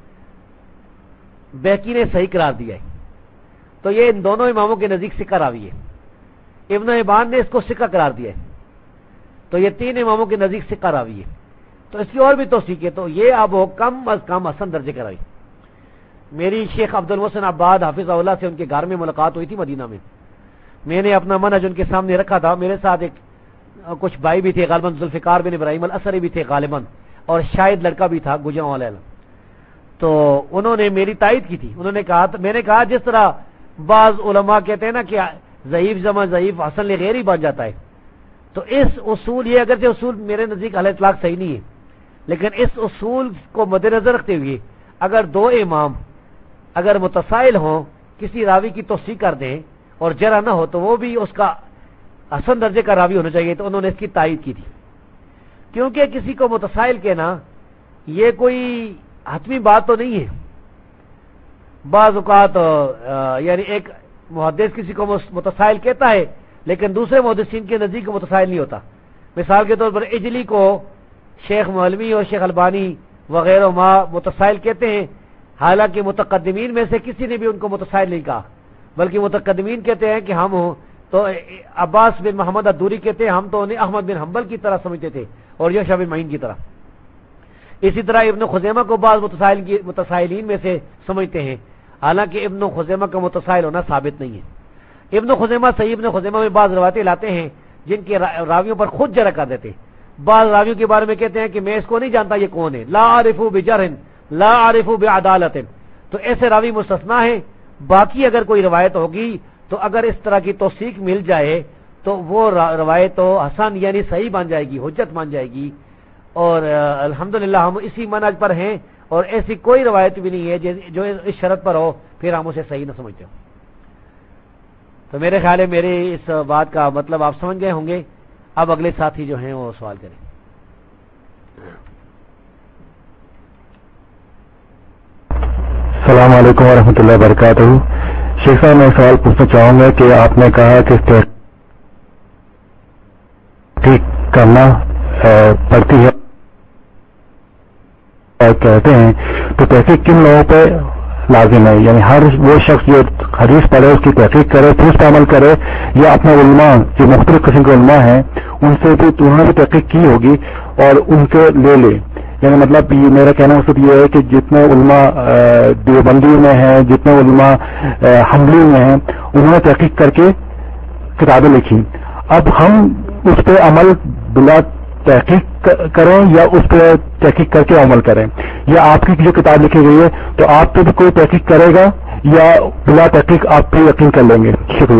بیہقی نے صحیح قرار دیا ہے, تو یہ ان دونوں اماموں کے نزدیک ثقہ راوی ہے. ابن حبان نے اس کو ثقہ قرار دیا ہے, تو یہ تین اماموں کے نزدیک ثقہ راوی ہے. تو اس کی اور بھی توثیق ہے, تو یہ اب وہ کم از کم حسن درجے کا راوی. میری شیخ عبد المحسن عباد حافظ اللہ سے ان کے گھر میں ملاقات ہوئی تھی مدینہ میں, میں نے اپنا منہج ان کے سامنے رکھا تھا. میرے ساتھ ایک کچھ بھائی بھی تھے, غالباً ذوالفقار بن ابراہیم الاسری بھی تھے غالباً, اور شاید لڑکا بھی تھا گجراں والا. تو انہوں نے میری تائید کی تھی. انہوں نے کہا, میں نے کہا جس طرح بعض علماء کہتے ہیں نا کہ ضعیف جمع ضعیف حسن لغیر ہی بن جاتا ہے, تو اس اصول, یہ اگرچہ اصول میرے نزدیک علیہ اطلاق صحیح نہیں ہے, لیکن اس اصول کو مد نظر رکھتے ہوئے اگر دو امام اگر متسائل ہوں, کسی راوی کی توثیق کر دیں اور جرح نہ ہو, تو وہ بھی اس کا حسن درجے کا راوی ہونا چاہیے. تو انہوں نے اس کی تائید کی تھی, کیونکہ کسی کو متسائل کہنا یہ کوئی حتمی بات تو نہیں ہے. بعض اوقات یعنی ایک محدث کسی کو متسائل کہتا ہے لیکن دوسرے محدثین کے نزدیک متسائل نہیں ہوتا. مثال کے طور پر اجلی کو شیخ معلمی اور شیخ البانی وغیرہ ما متسائل کہتے ہیں, حالانکہ متقدمین میں سے کسی نے بھی ان کو متسائل نہیں کہا, بلکہ متقدمین کہتے ہیں کہ ہم ہوں تو عباس بن محمد الدوری کہتے ہیں ہم تو انہیں احمد بن حنبل کی طرح سمجھتے تھے اور یحییٰ بن معین کی طرح. اسی طرح ابن خزیمہ کو بعض متسائل کی متسائلین میں سے سمجھتے ہیں, حالانکہ ابن خزیمہ کا متسائل ہونا ثابت نہیں ہے. ابن خزیمہ صحیح ابن خزیمہ میں بعض روایتیں لاتے ہیں جن کے راویوں پر خود جرح کر دیتے. بعض راویوں کے بارے میں کہتے ہیں کہ میں اس کو نہیں جانتا یہ کون ہے, لا عارف بجرح لا عارف بعدالت, تو ایسے راوی مستثنا ہیں. باقی اگر کوئی روایت ہوگی تو اگر اس طرح کی توثیق مل جائے تو وہ روایت تو حسن یعنی صحیح بن جائے گی, حجت بن جائے گی. اور الحمدللہ ہم اسی منہج پر ہیں اور ایسی کوئی روایت بھی نہیں ہے جو اس شرط پر ہو پھر ہم اسے صحیح نہ سمجھتے ہو. تو میرے خیال ہے میری اس بات کا مطلب آپ سمجھ گئے ہوں گے. اب اگلے ساتھی جو ہیں وہ سوال کریں. السلام علیکم ورحمۃ اللہ وبرکاتہ. شیخ صاحب میں سوال پوچھنا چاہوں گا کہ آپ نے کہا کہ تحقیق کرنا پڑتی ہے کہتے ہیں, تو تحقیق کن لوگوں پہ لازم ہے؟ یعنی ہر وہ شخص جو حدیث پڑھے اس کی تحقیق کرے پھر اس پہ عمل کرے, یا اپنے علماء جو مختلف قسم کے علماء ہیں ان سے بھی تو انہوں نے بھی تحقیق کی ہوگی اور ان سے لے لے؟ یعنی مطلب یہ میرا کہنا مقصد یہ ہے کہ جتنے علماء دیوبندی میں ہیں, جتنے علماء حنبلی میں ہیں, انہوں نے تحقیق کر کے کتابیں لکھی. اب ہم اس پہ عمل بلا تحقیق کریں یا اس پہ تحقیق کر کے عمل کریں؟ یا آپ کی جو کتاب لکھی گئی ہے تو آپ پہ بھی کوئی تحقیق کرے گا یا بلا تحقیق آپ پہ یقین کر لیں گے؟ شکریہ.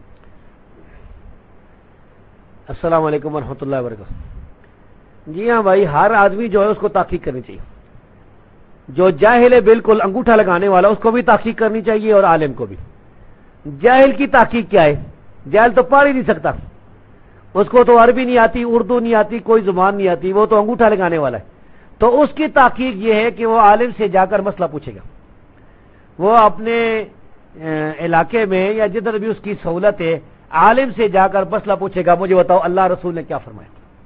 السلام علیکم ورحمۃ اللہ وبرکاتہ. جی ہاں بھائی, ہر آدمی جو ہے اس کو تحقیق کرنی چاہیے. جو جاہل ہے بالکل انگوٹھا لگانے والا اس کو بھی تحقیق کرنی چاہیے اور عالم کو بھی. جاہل کی تحقیق کیا ہے؟ جاہل تو پڑھ ہی نہیں سکتا, اس کو تو عربی نہیں آتی, اردو نہیں آتی, کوئی زبان نہیں آتی, وہ تو انگوٹھا لگانے والا ہے. تو اس کی تحقیق یہ ہے کہ وہ عالم سے جا کر مسئلہ پوچھے گا. وہ اپنے علاقے میں یا جدھر بھی اس کی سہولت ہے عالم سے جا کر مسئلہ پوچھے گا, مجھے بتاؤ اللہ رسول نے کیا فرمایا.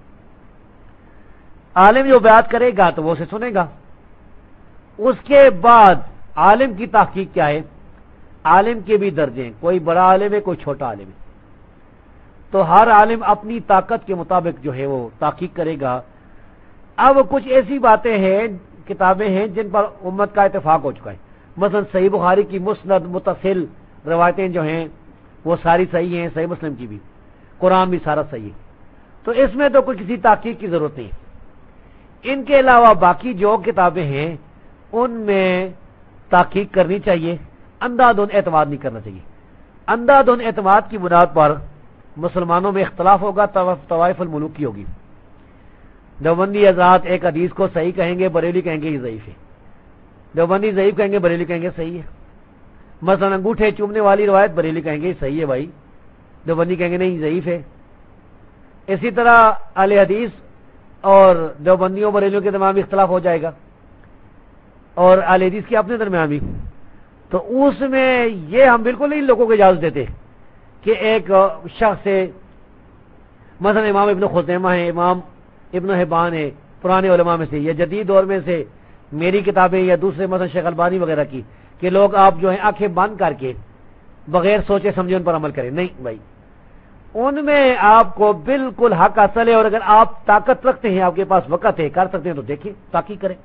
عالم جو بیعت کرے گا تو وہ اسے سنے گا. اس کے بعد عالم کی تحقیق کیا ہے؟ عالم کے بھی درجے ہیں, کوئی بڑا عالم ہے کوئی چھوٹا عالم ہے. تو ہر عالم اپنی طاقت کے مطابق جو ہے وہ تحقیق کرے گا. اب کچھ ایسی باتیں ہیں, کتابیں ہیں جن پر امت کا اتفاق ہو چکا ہے. مثلا صحیح بخاری کی مسند متصل روایتیں جو ہیں وہ ساری صحیح ہیں, صحیح مسلم کی بھی, قرآن بھی سارا صحیح ہے. تو اس میں تو کوئی کسی تحقیق کی ضرورت نہیں. ان کے علاوہ باقی جو کتابیں ہیں ان میں تحقیق کرنی چاہیے, اندھادھند اعتماد نہیں کرنا چاہیے. اندھادھند اعتماد کی بنیاد پر مسلمانوں میں اختلاف ہوگا, طوائف الملوک کی ہوگی. دیوبندی حضرات ایک حدیث کو صحیح کہیں گے, بریلی کہیں گے یہ ضعیف ہے. دیوبندی ضعیف کہیں گے, بریلی کہیں گے صحیح ہے. مثلا انگوٹھے چومنے والی روایت بریلی کہیں گے صحیح ہے بھائی, دیوبندی کہیں گے نہیں ضعیف ہے. اسی طرح اہل حدیث اور دیوبندیوں بریلیوں کے درمیان بھی اختلاف ہو جائے گا, اور اہل حدیث کے اپنے درمیان بھی. تو اس میں یہ ہم بالکل نہیں لوگوں کو اجازت دیتے کہ ایک شخص سے, مثلا امام ابن خزیمہ ہے, امام ابن حبان ہے, پرانے علماء میں سے, یا جدید دور میں سے میری کتابیں یا دوسرے مثلا شیخ البانی وغیرہ کی, کہ لوگ آپ جو ہیں آنکھیں بند کر کے بغیر سوچے سمجھے ان پر عمل کریں. نہیں بھائی, ان میں آپ کو بالکل حق اصل ہے, اور اگر آپ طاقت رکھتے ہیں, آپ کے پاس وقت ہے, کر سکتے ہیں تو دیکھیں, تحقیق کریں.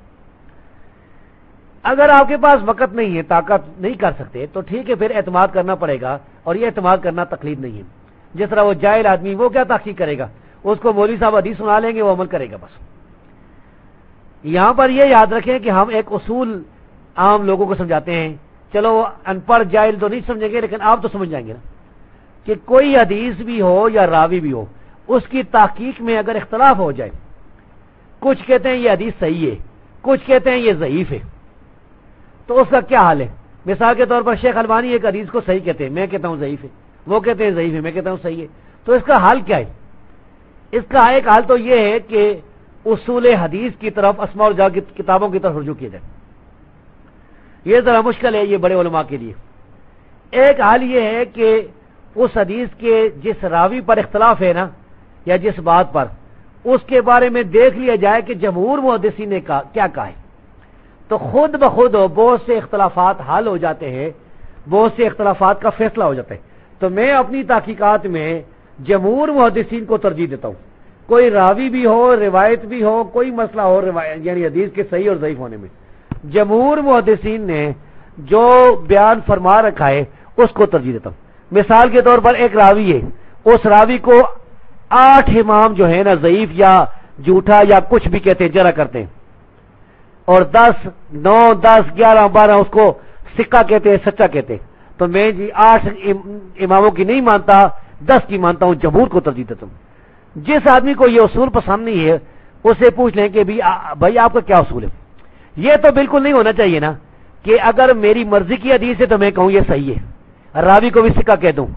اگر آپ کے پاس وقت نہیں ہے, طاقت نہیں کر سکتے, تو ٹھیک ہے, پھر اعتماد کرنا پڑے گا. اور یہ اعتماد کرنا تقلید نہیں ہے. جس طرح وہ جاہل آدمی, وہ کیا تحقیق کرے گا؟ اس کو مولوی صاحب حدیث سنا لیں گے, وہ عمل کرے گا بس. یہاں پر یہ یاد رکھیں کہ ہم ایک اصول عام لوگوں کو سمجھاتے ہیں. چلو وہ ان پڑھ جاہل تو نہیں سمجھیں گے, لیکن آپ تو سمجھ جائیں گے نا, کہ کوئی حدیث بھی ہو یا راوی بھی ہو, اس کی تحقیق میں اگر اختلاف ہو جائے, کچھ کہتے ہیں یہ حدیث صحیح ہے, کچھ کہتے ہیں یہ ضعیف ہے, تو اس کا کیا حال ہے؟ مثال کے طور پر شیخ البانی ایک حدیث کو صحیح کہتے ہیں, میں کہتا ہوں ضعیف ہے, وہ کہتے ہیں ضعیف ہے, میں کہتا ہوں صحیح ہے. تو اس کا حل کیا ہے؟ اس کا ایک حل تو یہ ہے کہ اصول حدیث کی طرف, اسماء الرجال کی کتابوں کی طرف رجوع کیا جائے. یہ ذرا مشکل ہے یہ بڑے علماء کے لیے. ایک حل یہ ہے کہ اس حدیث کے جس راوی پر اختلاف ہے نا, یا جس بات پر, اس کے بارے میں دیکھ لیا جائے کہ جمہور محدثین نے کیا کہا ہے. تو خود بخود بہت سے اختلافات حل ہو جاتے ہیں, بہت سے اختلافات کا فیصلہ ہو جاتا ہے. تو میں اپنی تحقیقات میں جمہور محدثین کو ترجیح دیتا ہوں. کوئی راوی بھی ہو, روایت بھی ہو, کوئی مسئلہ ہو یعنی حدیث کے صحیح اور ضعیف ہونے میں, جمہور محدثین نے جو بیان فرما رکھا ہے اس کو ترجیح دیتا ہوں. مثال کے طور پر ایک راوی ہے, اس راوی کو آٹھ امام جو ہے نا ضعیف یا جھوٹا یا کچھ بھی کہتے ہیں, جرح کرتے ہیں, اور دس نو دس گیارہ بارہ اس کو سکہ کہتے ہیں, سچا کہتے ہیں. تو میں جی آٹھ اماموں کی نہیں مانتا, دس کی مانتا ہوں, جمہور کو ترجیح دیتا ہوں. جس آدمی کو یہ اصول پسند نہیں ہے اسے پوچھ لیں کہ بھائی آپ کا کیا اصول ہے. یہ تو بالکل نہیں ہونا چاہیے نا کہ اگر میری مرضی کی حدیث ہے تو میں کہوں یہ صحیح ہے, راوی کو بھی سکہ کہہ دوں.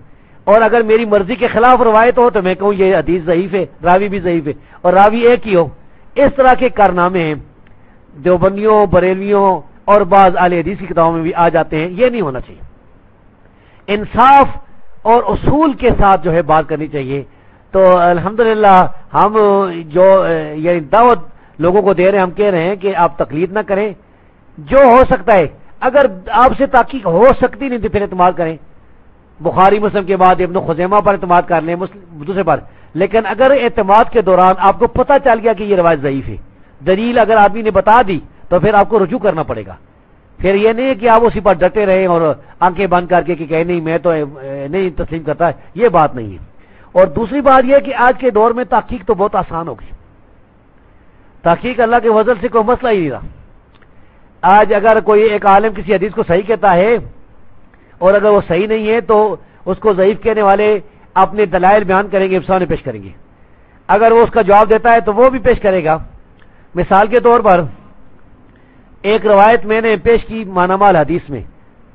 اور اگر میری مرضی کے خلاف روایت ہو تو میں کہوں یہ حدیث ضعیف ہے، راوی بھی ضعیف ہے، اور راوی ایک ہی ہو. اس طرح کے کارنامے ہیں دیوبندیوں، بریلویوں اور بعض اہل حدیث کی کتابوں میں بھی آ جاتے ہیں. یہ نہیں ہونا چاہیے. انصاف اور اصول کے ساتھ جو ہے بات کرنی چاہیے. تو الحمدللہ ہم جو یعنی دعوت لوگوں کو دے رہے ہیں، ہم کہہ رہے ہیں کہ آپ تقلید نہ کریں. جو ہو سکتا ہے، اگر آپ سے تحقیق ہو سکتی نہیں تو پھر اعتماد کریں. بخاری مسلم کے بعد ابن خزیمہ پر اعتماد کر لیں، دوسرے پر. لیکن اگر اعتماد کے دوران آپ کو پتہ چل گیا کہ یہ روایت ضعیف ہے، دلیل اگر آدمی نے بتا دی تو پھر آپ کو رجوع کرنا پڑے گا. پھر یہ نہیں ہے کہ آپ اسی پر ڈٹے رہیں اور آنکھیں بند کر کے کہ کہیں نہیں میں تو نہیں تسلیم کرتا. یہ بات نہیں ہے. اور دوسری بات یہ کہ آج کے دور میں تحقیق تو بہت آسان ہو گئی. تحقیق اللہ کے فضل سے کوئی مسئلہ ہی نہیں رہا. آج اگر کوئی ایک عالم کسی حدیث کو صحیح کہتا ہے اور اگر وہ صحیح نہیں ہے تو اس کو ضعیف کہنے والے اپنے دلائل بیان کریں گے، سامنے پیش کریں گے. اگر وہ اس کا جواب دیتا ہے تو وہ بھی پیش کرے گا. مثال کے طور پر ایک روایت میں نے پیش کی مانامال حدیث میں،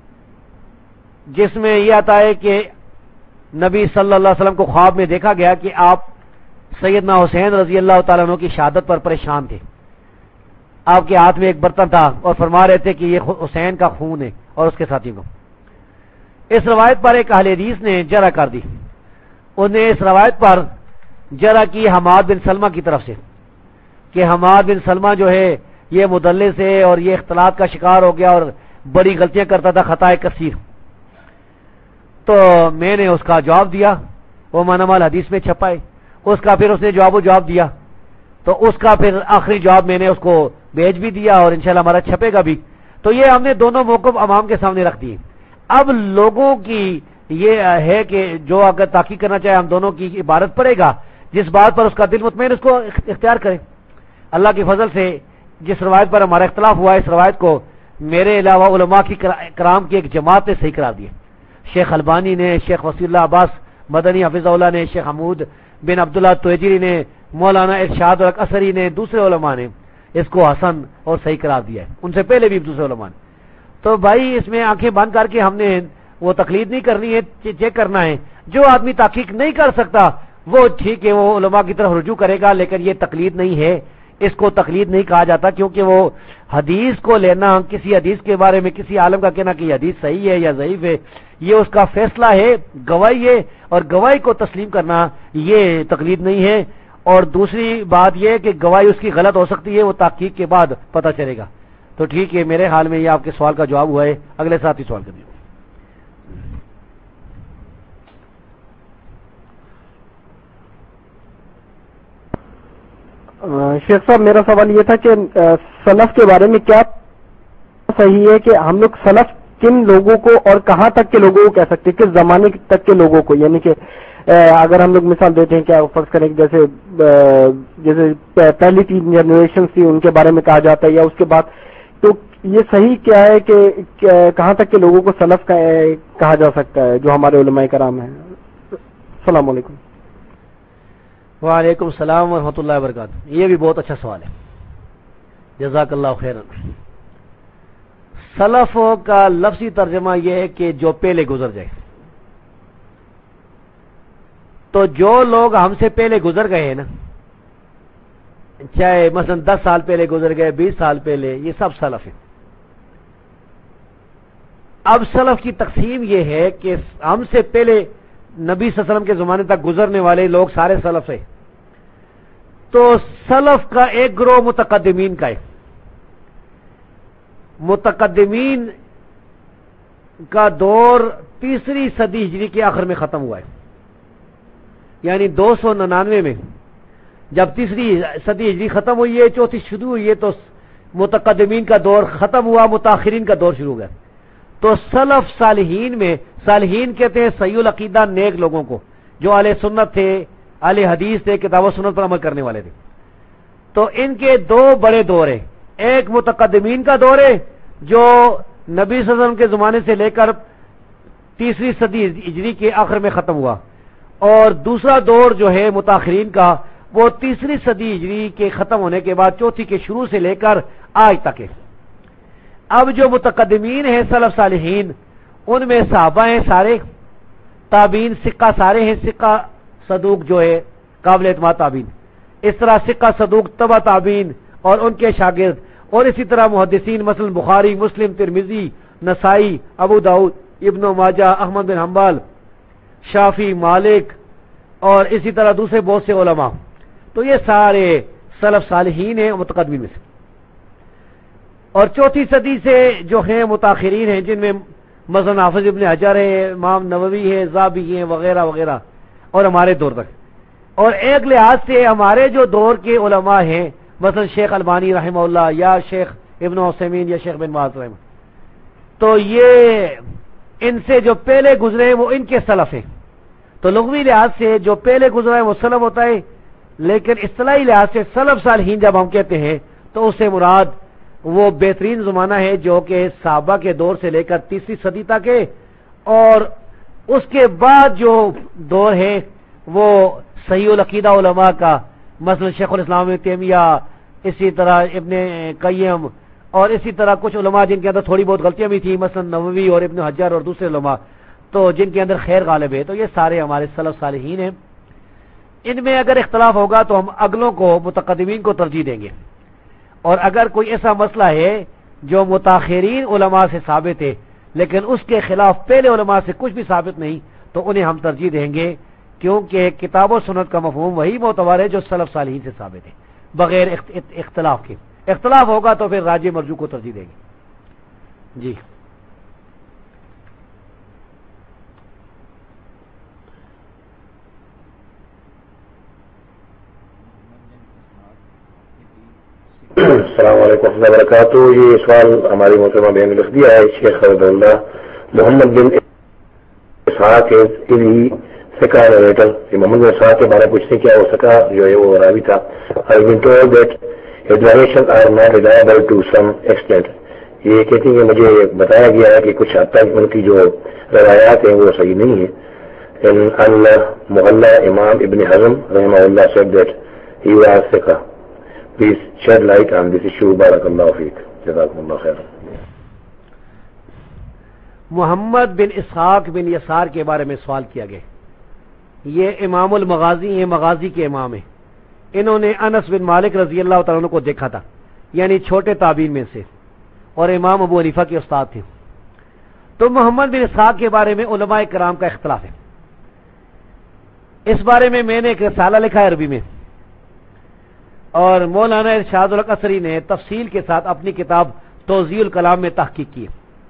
جس میں یہ آتا ہے کہ نبی صلی اللہ علیہ وسلم کو خواب میں دیکھا گیا کہ آپ سیدنا حسین رضی اللہ تعالیٰ عنہ کی شہادت پر پریشان تھے. آپ کے ہاتھ میں ایک برتن تھا اور فرما رہے تھے کہ یہ حسین کا خون ہے اور اس کے ساتھی کو. اس روایت پر ایک اہل حدیث نے جرح کر دی. انہوں نے اس روایت پر جرح کی حماد بن سلمہ کی طرف سے کہ حماد بن سلمہ جو ہے یہ مدلس ہے اور یہ اختلاط کا شکار ہو گیا اور بڑی غلطیاں کرتا تھا، خطائے کثیر. تو میں نے اس کا جواب دیا، وہ مانامال حدیث میں چھپائے. اس کا پھر اس نے جواب و جواب دیا، تو اس کا پھر آخری جواب میں نے اس کو بھیج بھی دیا اور انشاءاللہ ہمارا چھپے گا بھی. تو یہ ہم نے دونوں موقف عوام کے سامنے رکھ دیے. اب لوگوں کی یہ ہے کہ جو اگر تحقیق کرنا چاہے ہم دونوں کی عبارت پڑے گا، جس بات پر اس کا دل مطمئن اس کو اختیار کرے. اللہ کی فضل سے جس روایت پر ہمارا اختلاف ہوا ہے، اس روایت کو میرے علاوہ علماء کی کرام کی ایک جماعت نے صحیح قرار دیا. شیخ البانی نے، شیخ وسیع اللہ عباس مدنی حفظ اللہ نے، شیخ حمود بن عبداللہ تویجری نے، مولانا ارشاد الحق اثری نے، دوسرے علماء نے اس کو حسن اور صحیح قرار دیا ہے. ان سے پہلے بھی دوسرے علماء نے. تو بھائی اس میں آنکھیں بند کر کے ہم نے وہ تقلید نہیں کرنی ہے، چیک کرنا ہے. جو آدمی تحقیق نہیں کر سکتا وہ ٹھیک ہے، وہ علماء کی طرف رجوع کرے گا، لیکن یہ تقلید نہیں ہے. اس کو تقلید نہیں کہا جاتا، کیونکہ وہ حدیث کو لینا، کسی حدیث کے بارے میں کسی عالم کا کہنا کہ یہ حدیث صحیح ہے یا ضعیف ہے، یہ اس کا فیصلہ ہے، گواہی ہے، اور گواہی کو تسلیم کرنا یہ تقلید نہیں ہے. اور دوسری بات یہ کہ گواہی اس کی غلط ہو سکتی ہے، وہ تحقیق کے بعد پتہ چلے گا. تو ٹھیک ہے، میرے حال میں یہ آپ کے سوال کا جواب ہوا ہے. اگلے ساتھی سوال کریے. شیخ صاحب میرا سوال یہ تھا کہ سلف کے بارے میں کیا صحیح ہے کہ ہم لوگ سلف کن لوگوں کو اور کہاں تک کے لوگوں کو کہہ سکتے ہیں، کس زمانے تک کے لوگوں کو؟ یعنی کہ اگر ہم لوگ مثال دیتے ہیں، کیا فرض کریں کہ جیسے جیسے پہلی تین جنریشن تھی ان کے بارے میں کہا جاتا ہے یا اس کے بعد، تو یہ صحیح کیا ہے کہ کہاں تک کے لوگوں کو سلف کہا جا سکتا ہے جو ہمارے علماء کرام ہیں؟ السلام علیکم. وعلیکم السلام ورحمۃ اللہ وبرکاتہ. یہ بھی بہت اچھا سوال ہے، جزاک اللہ خیرا. سلف کا لفظی ترجمہ یہ ہے کہ جو پہلے گزر جائے. تو جو لوگ ہم سے پہلے گزر گئے ہیں نا، چاہے مثلا دس سال پہلے گزر گئے، بیس سال پہلے، یہ سب سلف ہیں. اب سلف کی تقسیم یہ ہے کہ ہم سے پہلے نبی صلی اللہ علیہ وسلم کے زمانے تک گزرنے والے لوگ سارے سلف ہیں. تو سلف کا ایک گروہ متقدمین کا ہے. متقدمین کا دور تیسری صدی ہجری کے آخر میں ختم ہوا ہے، یعنی دو سو ننانوے میں جب تیسری صدی ہجری ختم ہوئی ہے، چوتھی شروع ہوئی ہے، تو متقدمین کا دور ختم ہوا، متاخرین کا دور شروع ہو گیا. تو سلف صالحین میں، صالحین کہتے ہیں صحیح العقیدہ نیک لوگوں کو، جو اہل سنت تھے، اہل حدیث تھے، کتاب و سنت پر عمل کرنے والے تھے. تو ان کے دو بڑے دور ہیں. ایک متقدمین کا دور ہے جو نبی صلی اللہ علیہ وسلم کے زمانے سے لے کر تیسری صدی ہجری کے آخر میں ختم ہوا، اور دوسرا دور جو ہے متاخرین کا، وہ تیسری صدی ہجری کے ختم ہونے کے بعد چوتھی کے شروع سے لے کر آج تک ہے. اب جو متقدمین ہیں سلف صالحین، ان میں صحابہ ہیں سارے، تابعین سکہ سارے ہیں، سکہ صدوق جو ہے قابل اعتماد تابعین، اس طرح سکہ صدوق تبع تابعین اور ان کے شاگرد، اور اسی طرح محدثین مثلا بخاری، مسلم، ترمذی، نسائی، ابو داؤد، ابن ماجہ، احمد بن حنبل، شافعی، مالک اور اسی طرح دوسرے بہت سے علماء، تو یہ سارے سلف صالحین ہیں متقدمین میں سے۔ اور چوتھی صدی سے جو ہیں متاخرین ہیں، جن میں مثلا حافظ ابن حجر ہے، امام نووی ہے، ذہبی ہیں وغیرہ وغیرہ، اور ہمارے دور تک۔ اور ایک لحاظ سے ہمارے جو دور کے علماء ہیں مثلا شیخ البانی رحمہ اللہ یا شیخ ابن عثیمین یا شیخ بن باز رحمہ، تو یہ ان سے جو پہلے گزرے ہیں وہ ان کے سلف ہیں، تو لغوی لحاظ سے جو پہلے گزرا ہے وہ سلف ہوتا ہے، لیکن اصطلاحی لحاظ سے سلف صالحین جب ہم کہتے ہیں تو اس سے مراد وہ بہترین زمانہ ہے جو کہ صحابہ کے دور سے لے کر تیسری صدی تک ہے، اور اس کے بعد جو دور ہے وہ صحیح العقیدہ علماء کا، مثلا شیخ الاسلام ابن تیمیہ، اسی طرح ابن قیم، اور اسی طرح کچھ علماء جن کے اندر تھوڑی بہت غلطیاں بھی تھیں، مثلا نووی اور ابن حجر اور دوسرے علماء، تو جن کے اندر خیر غالب ہے، تو یہ سارے ہمارے سلف صالحین ہیں۔ ان میں اگر اختلاف ہوگا تو ہم اگلوں کو، متقدمین کو ترجیح دیں گے، اور اگر کوئی ایسا مسئلہ ہے جو متاخرین علماء سے ثابت ہے لیکن اس کے خلاف پہلے علماء سے کچھ بھی ثابت نہیں، تو انہیں ہم ترجیح دیں گے، کیونکہ کتاب و سنت کا مفہوم وہی معتبر ہے جو سلف صالحین سے ثابت ہے بغیر اختلاف کے۔ اختلاف ہوگا تو پھر راجح مرجوح کو ترجیح دیں گے۔ جی السلام علیکم ورحمۃ اللہ وبرکاتہ۔ یہ سوال ہماری محترمہ بہن نے لکھ دیا ہے، شیخ عبد اللہ محمد بن اسحاق فقہ نریٹر، محمد بن اسحاق کے بارے میں پوچھتے کیا ہو سکا جو ہے وہ راوی تھا۔ I have been told that his narrations are not reliable to some extent۔ یہ کہتی ہیں کہ مجھے بتایا گیا ہے کہ کچھ حد تک ان کی جو روایات ہیں وہ صحیح نہیں ہیں۔ ان محلہ امام ابن حزم رحمہ اللہ said that he was فقہ۔ Please shed light on this issue۔ بارک اللہ فیک، جزاکم اللہ خیر۔ محمد بن اسحاق بن یسار کے بارے میں سوال کیا گیا، یہ امام المغازی ہیں، مغازی کے امام ہیں۔ انہوں نے انس بن مالک رضی اللہ تعالیٰ عنہ کو دیکھا تھا، یعنی چھوٹے تابعین میں سے، اور امام ابو حنیفہ کے استاد تھے۔ تو محمد بن اسحاق کے بارے میں علماء کرام کا اختلاف ہے۔ اس بارے میں میں نے ایک رسالہ لکھا ہے عربی میں، اور مولانا ارشاد القصری نے تفصیل کے ساتھ اپنی کتاب توضیح الکلام میں تحقیق کی۔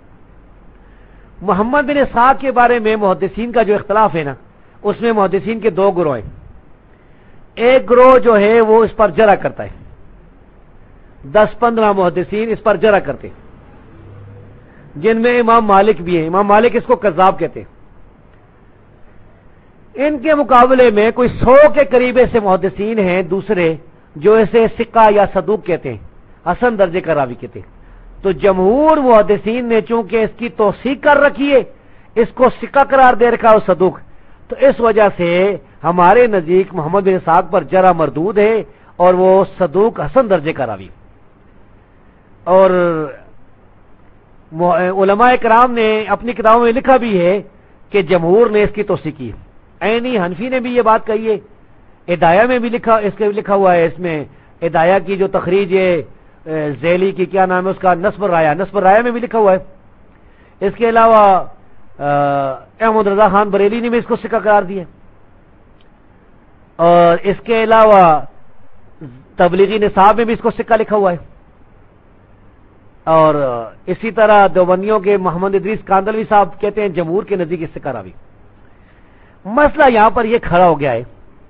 محمد بن اسحاق کے بارے میں محدثین کا جو اختلاف ہے نا، اس میں محدثین کے دو گروہ ہیں۔ ایک گروہ جو ہے وہ اس پر جرح کرتا ہے، دس پندرہ محدثین اس پر جرح کرتے ہیں، جن میں امام مالک بھی ہیں۔ امام مالک اس کو کذاب کہتے ہیں۔ ان کے مقابلے میں کوئی سو کے قریب ایسے محدثین ہیں دوسرے جو اسے ثقہ یا صدوق کہتے ہیں، حسن درجے کا راوی کہتے ہیں۔ تو جمہور محدثین نے چونکہ اس کی توثیق کر رکھی ہے، اس کو ثقہ قرار دے رکھا ہے صدوق، تو اس وجہ سے ہمارے نزدیک محمد بن اسحاق پر جرح مردود ہے، اور وہ صدوق حسن درجے کا راوی۔ اور علماء کرام نے اپنی کتابوں میں لکھا بھی ہے کہ جمہور نے اس کی توثیق کی۔ عینی حنفی نے بھی یہ بات کہی ہے، ہدایہ میں بھی لکھا، اس کے لکھا ہوا ہے، اس میں ہدایہ کی جو تخریج ہے ذیلی کی، کیا نام ہے اس کا، نصب الرایا، نصب الرایا میں بھی لکھا ہوا ہے۔ اس کے علاوہ احمد رضا خان بریلی نے بھی اس کو ثقہ قرار دیا، اور اس کے علاوہ تبلیغی نصاب میں بھی اس کو ثقہ لکھا ہوا ہے، اور اسی طرح دیوبندیوں کے محمد ادریس کاندلوی صاحب کہتے ہیں جمہور کے نزدیک اس ثقہ راوی۔ مسئلہ یہاں پر یہ کھڑا ہو گیا ہے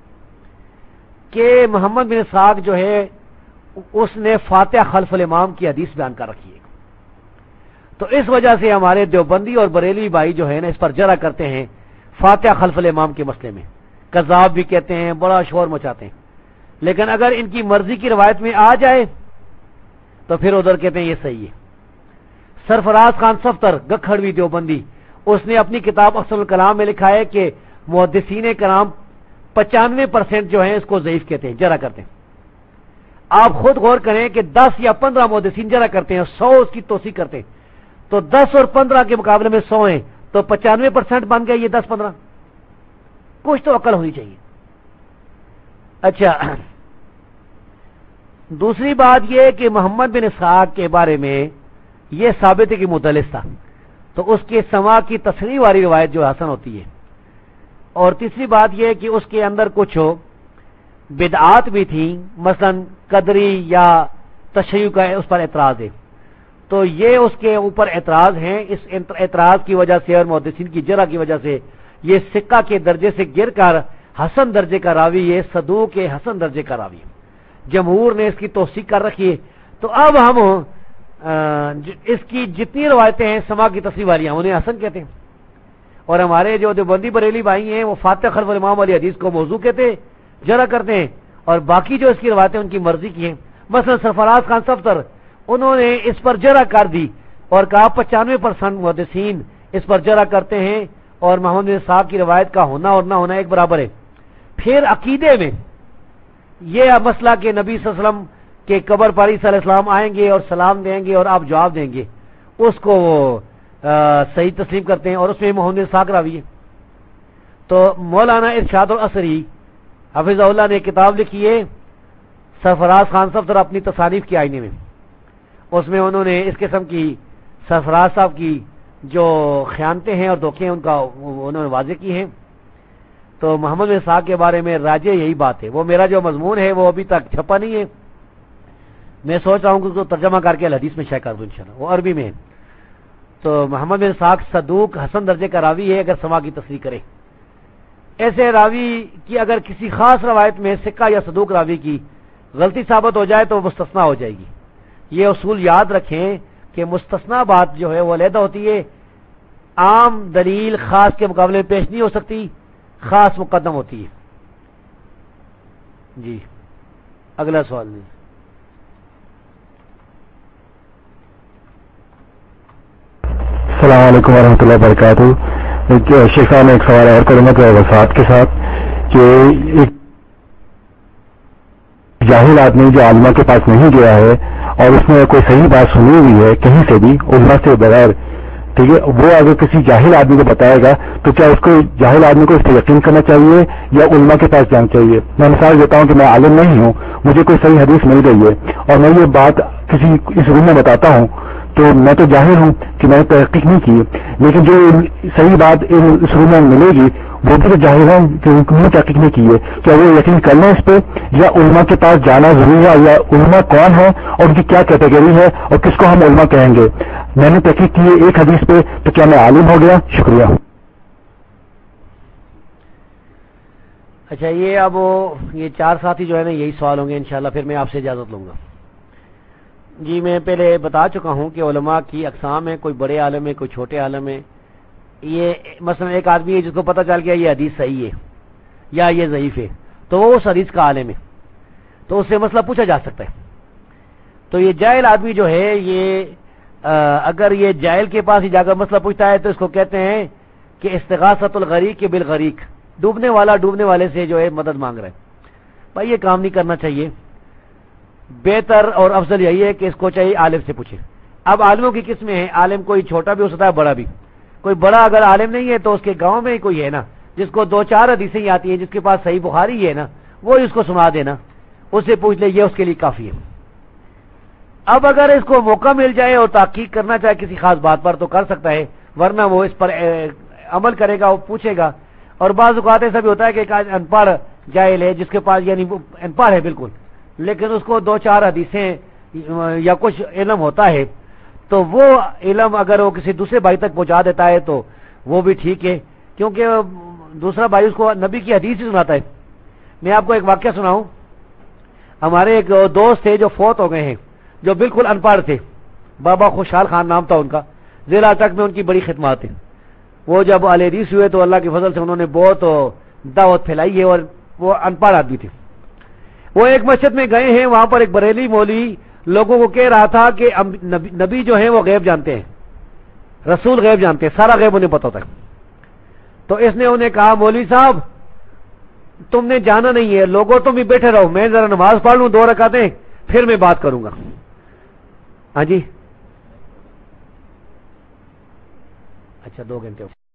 کہ محمد بن اسحاق جو ہے اس نے فاتحہ خلف الامام کی حدیث بیان کر رکھی ہے، تو اس وجہ سے ہمارے دیوبندی اور بریلوی بھائی جو ہے نا اس پر جرح کرتے ہیں فاتحہ خلف الامام کے مسئلے میں، کذاب بھی کہتے ہیں، بڑا شور مچاتے ہیں۔ لیکن اگر ان کی مرضی کی روایت میں آ جائے تو پھر ادھر کہتے ہیں یہ صحیح ہے۔ سرفراز خان صفتر گکھڑوی دیوبندی، اس نے اپنی کتاب اصل الکلام میں لکھا ہے کہ محدثین کرام پچانوے پرسینٹ جو ہیں اس کو ضعیف کہتے ہیں، جرح کرتے ہیں۔ آپ خود غور کریں کہ دس یا پندرہ محدثین جرح کرتے ہیں، سو اس کی توثیق کرتے ہیں، تو دس اور پندرہ کے مقابلے میں سو ہیں، تو پچانوے پرسینٹ بن گئے یہ دس پندرہ، کچھ تو عقل ہونی چاہیے. اچھا دوسری بات یہ کہ محمد بن اسحاق کے بارے میں یہ ثابت ہے کہ مدلس تھا، تو اس کے سما کی تصریح والی روایت جو حسن ہوتی ہے. اور تیسری بات یہ کہ اس کے اندر کچھ بدعات بھی تھیں، مثلا قدری یا تشیع کا اس پر اعتراض ہے، تو یہ اس کے اوپر اعتراض ہیں. اس اعتراض کی وجہ سے اور محدثین کی جرح کی وجہ سے یہ سکہ کے درجے سے گر کر حسن درجے کا راوی ہے، صدوق کے حسن درجے کا راوی ہے. جمہور نے اس کی توثیق کر رکھی ہے. تو اب ہم اس کی جتنی روایتیں ہیں سما کی تصریح والیاں انہیں حسن کہتے ہیں، اور ہمارے جو دیوبندی بریلی بھائی ہیں وہ فاتح خلف الامام والی حدیث کو موضوع کہتے ہیں، جرح کرتے ہیں، اور باقی جو اس کی روایتیں ان کی مرضی کی ہیں. مثلا سرفراز خان صفدر انہوں نے اس پر جرح کر دی اور کہا پچانوے پرسنٹ محدثین اس پر جرح کرتے ہیں اور محمد بن اسحاق کی روایت کا ہونا اور نہ ہونا ایک برابر ہے. پھر عقیدے میں یہ مسئلہ کہ نبی صلی اللہ علیہ وسلم کے قبر پر عیسیٰ علیہ السلام آئیں گے اور سلام دیں گے اور آپ جواب دیں گے، اس کو وہ صحیح تسلیم کرتے ہیں، اور اس میں محمد بن اسحاق راوی ہے. تو مولانا ارشاد الاسری حفظہ اللہ نے کتاب لکھی ہے سرفراز خان صفدر اپنی تصانیف کی آئینے میں، اس میں انہوں نے اس قسم کی سرفراز صاحب کی جو خیانتیں ہیں اور دھوکے ہیں ان کا انہوں نے واضح کی ہیں. تو محمد بن اسحاق کے بارے میں راجع یہی بات ہے. وہ میرا جو مضمون ہے وہ ابھی تک چھپا نہیں ہے، میں سوچ رہا ہوں کہ اس کو ترجمہ کر کے الحدیث میں شائع کر دوں انشاءاللہ، وہ عربی میں ہے. تو محمد بن اسحاق صدوق حسن درجے کا راوی ہے اگر سما کی تصریح کرے. ایسے راوی کی اگر کسی خاص روایت میں سکہ یا صدوق راوی کی غلطی ثابت ہو جائے تو وہ مستثنا ہو جائے گی. یہ اصول یاد رکھیں کہ مستثنا بات جو ہے وہ علیحدہ ہوتی ہے، عام دلیل خاص کے مقابلے میں پیش نہیں ہو سکتی، خاص مقدم ہوتی ہے. جی اگلا سوال نہیں. السلام علیکم ورحمۃ اللہ وبرکاتہ. شیخ صاحب میں ایک سوال اور کروں گا کہ وفات کے ساتھ کہ ایک جاہل آدمی جو عالمہ کے پاس نہیں گیا ہے اور اس نے کوئی صحیح بات سنی ہوئی ہے کہیں سے بھی علماء سے بغیر، ٹھیک ہے، وہ اگر کسی جاہل آدمی کو بتائے گا تو کیا اس کو جاہل آدمی کو اس پہ یقین کرنا چاہیے یا علماء کے پاس جانا چاہیے؟ میں مثال دیتا ہوں کہ میں عالم نہیں ہوں، مجھے کوئی صحیح حدیث مل گئی ہے اور میں یہ بات کسی اس روم میں بتاتا ہوں تو میں تو جاہل ہوں کہ میں نے تحقیق نہیں کی، لیکن جو صحیح بات اس روم میں ملے گی وہ بھی تو جاہل ہیں کہ انہوں نے تحقیق نہیں کی ہے. کیا وہ یقین کر لیں اس پہ یا علماء کے پاس جانا ضروری ہے؟ یا علماء کون ہے اور ان کی کیا کیٹیگری ہے اور کس کو ہم علماء کہیں گے؟ میں نے تحقیق کی ہے ایک حدیث پہ تو کیا میں عالم ہو گیا؟ شکریہ. اچھا یہ اب یہ چار ساتھی جو ہے نا یہی سوال ہوں گے انشاءاللہ، پھر میں آپ سے اجازت لوں گا. جی میں پہلے بتا چکا ہوں کہ علماء کی اقسام ہے، کوئی بڑے عالم ہے کوئی چھوٹے عالم ہے. یہ مثلا ایک آدمی ہے جس کو پتہ چل گیا یہ حدیث صحیح ہے یا یہ ضعیف ہے تو وہ اس حدیث کا عالم ہے، تو اس سے مسئلہ پوچھا جا سکتا ہے. تو یہ جاہل آدمی جو ہے یہ اگر یہ جاہل کے پاس ہی جا کر مسئلہ پوچھتا ہے تو اس کو کہتے ہیں کہ استغاثۃ الغریق بالغریق، ڈوبنے والا ڈوبنے والے سے جو ہے مدد مانگ رہا ہے. بھائی یہ کام نہیں کرنا چاہیے، بہتر اور افضل یہی ہے کہ اس کو چاہیے عالم سے پوچھے. اب عالموں کی قسمیں ہیں، عالم کوئی چھوٹا بھی ہو سکتا ہے بڑا بھی. کوئی بڑا اگر عالم نہیں ہے تو اس کے گاؤں میں کوئی ہے نا جس کو دو چار حدیثیں ہی آتی ہیں، جس کے پاس صحیح بخاری ہے نا، وہ اس کو سنا دینا، اس سے پوچھ لے، یہ اس کے لیے کافی ہے. اب اگر اس کو موقع مل جائے اور تحقیق کرنا چاہے کسی خاص بات پر تو کر سکتا ہے، ورنہ وہ اس پر عمل کرے گا، وہ پوچھے گا. اور بعض اوقات ایسا بھی ہوتا ہے کہ ایک ان پڑھ جاہل ہے جس کے پاس یعنی ان پڑھ ہے بالکل، لیکن اس کو دو چار حدیثیں یا کچھ علم ہوتا ہے، تو وہ علم اگر وہ کسی دوسرے بھائی تک پہنچا دیتا ہے تو وہ بھی ٹھیک ہے، کیونکہ دوسرا بھائی اس کو نبی کی حدیث ہی سناتا ہے. میں آپ کو ایک واقعہ سناؤں. ہمارے ایک دوست تھے جو فوت ہو گئے ہیں، جو بالکل ان پڑھ تھے، بابا خوشحال خان نام تھا ان کا، ضلع تک میں ان کی بڑی خدمات ہیں. وہ جب اہل حدیث ہوئے تو اللہ کے فضل سے انہوں نے بہت دعوت پھیلائی ہے اور وہ ان پڑھ آدمی تھے. وہ ایک مسجد میں گئے ہیں، وہاں پر ایک بریلی مولوی لوگوں کو کہہ رہا تھا کہ نبی جو ہیں وہ غیب جانتے ہیں، رسول غیب جانتے ہیں، سارا غیب انہیں پتہ ہوتا ہے. تو اس نے انہیں کہا مولوی صاحب تم نے جانا نہیں ہے، لوگوں تم بھی بیٹھے رہو، میں ذرا نماز پڑھ لوں دو رکعتیں پھر میں بات کروں گا. ہاں جی اچھا دو گھنٹے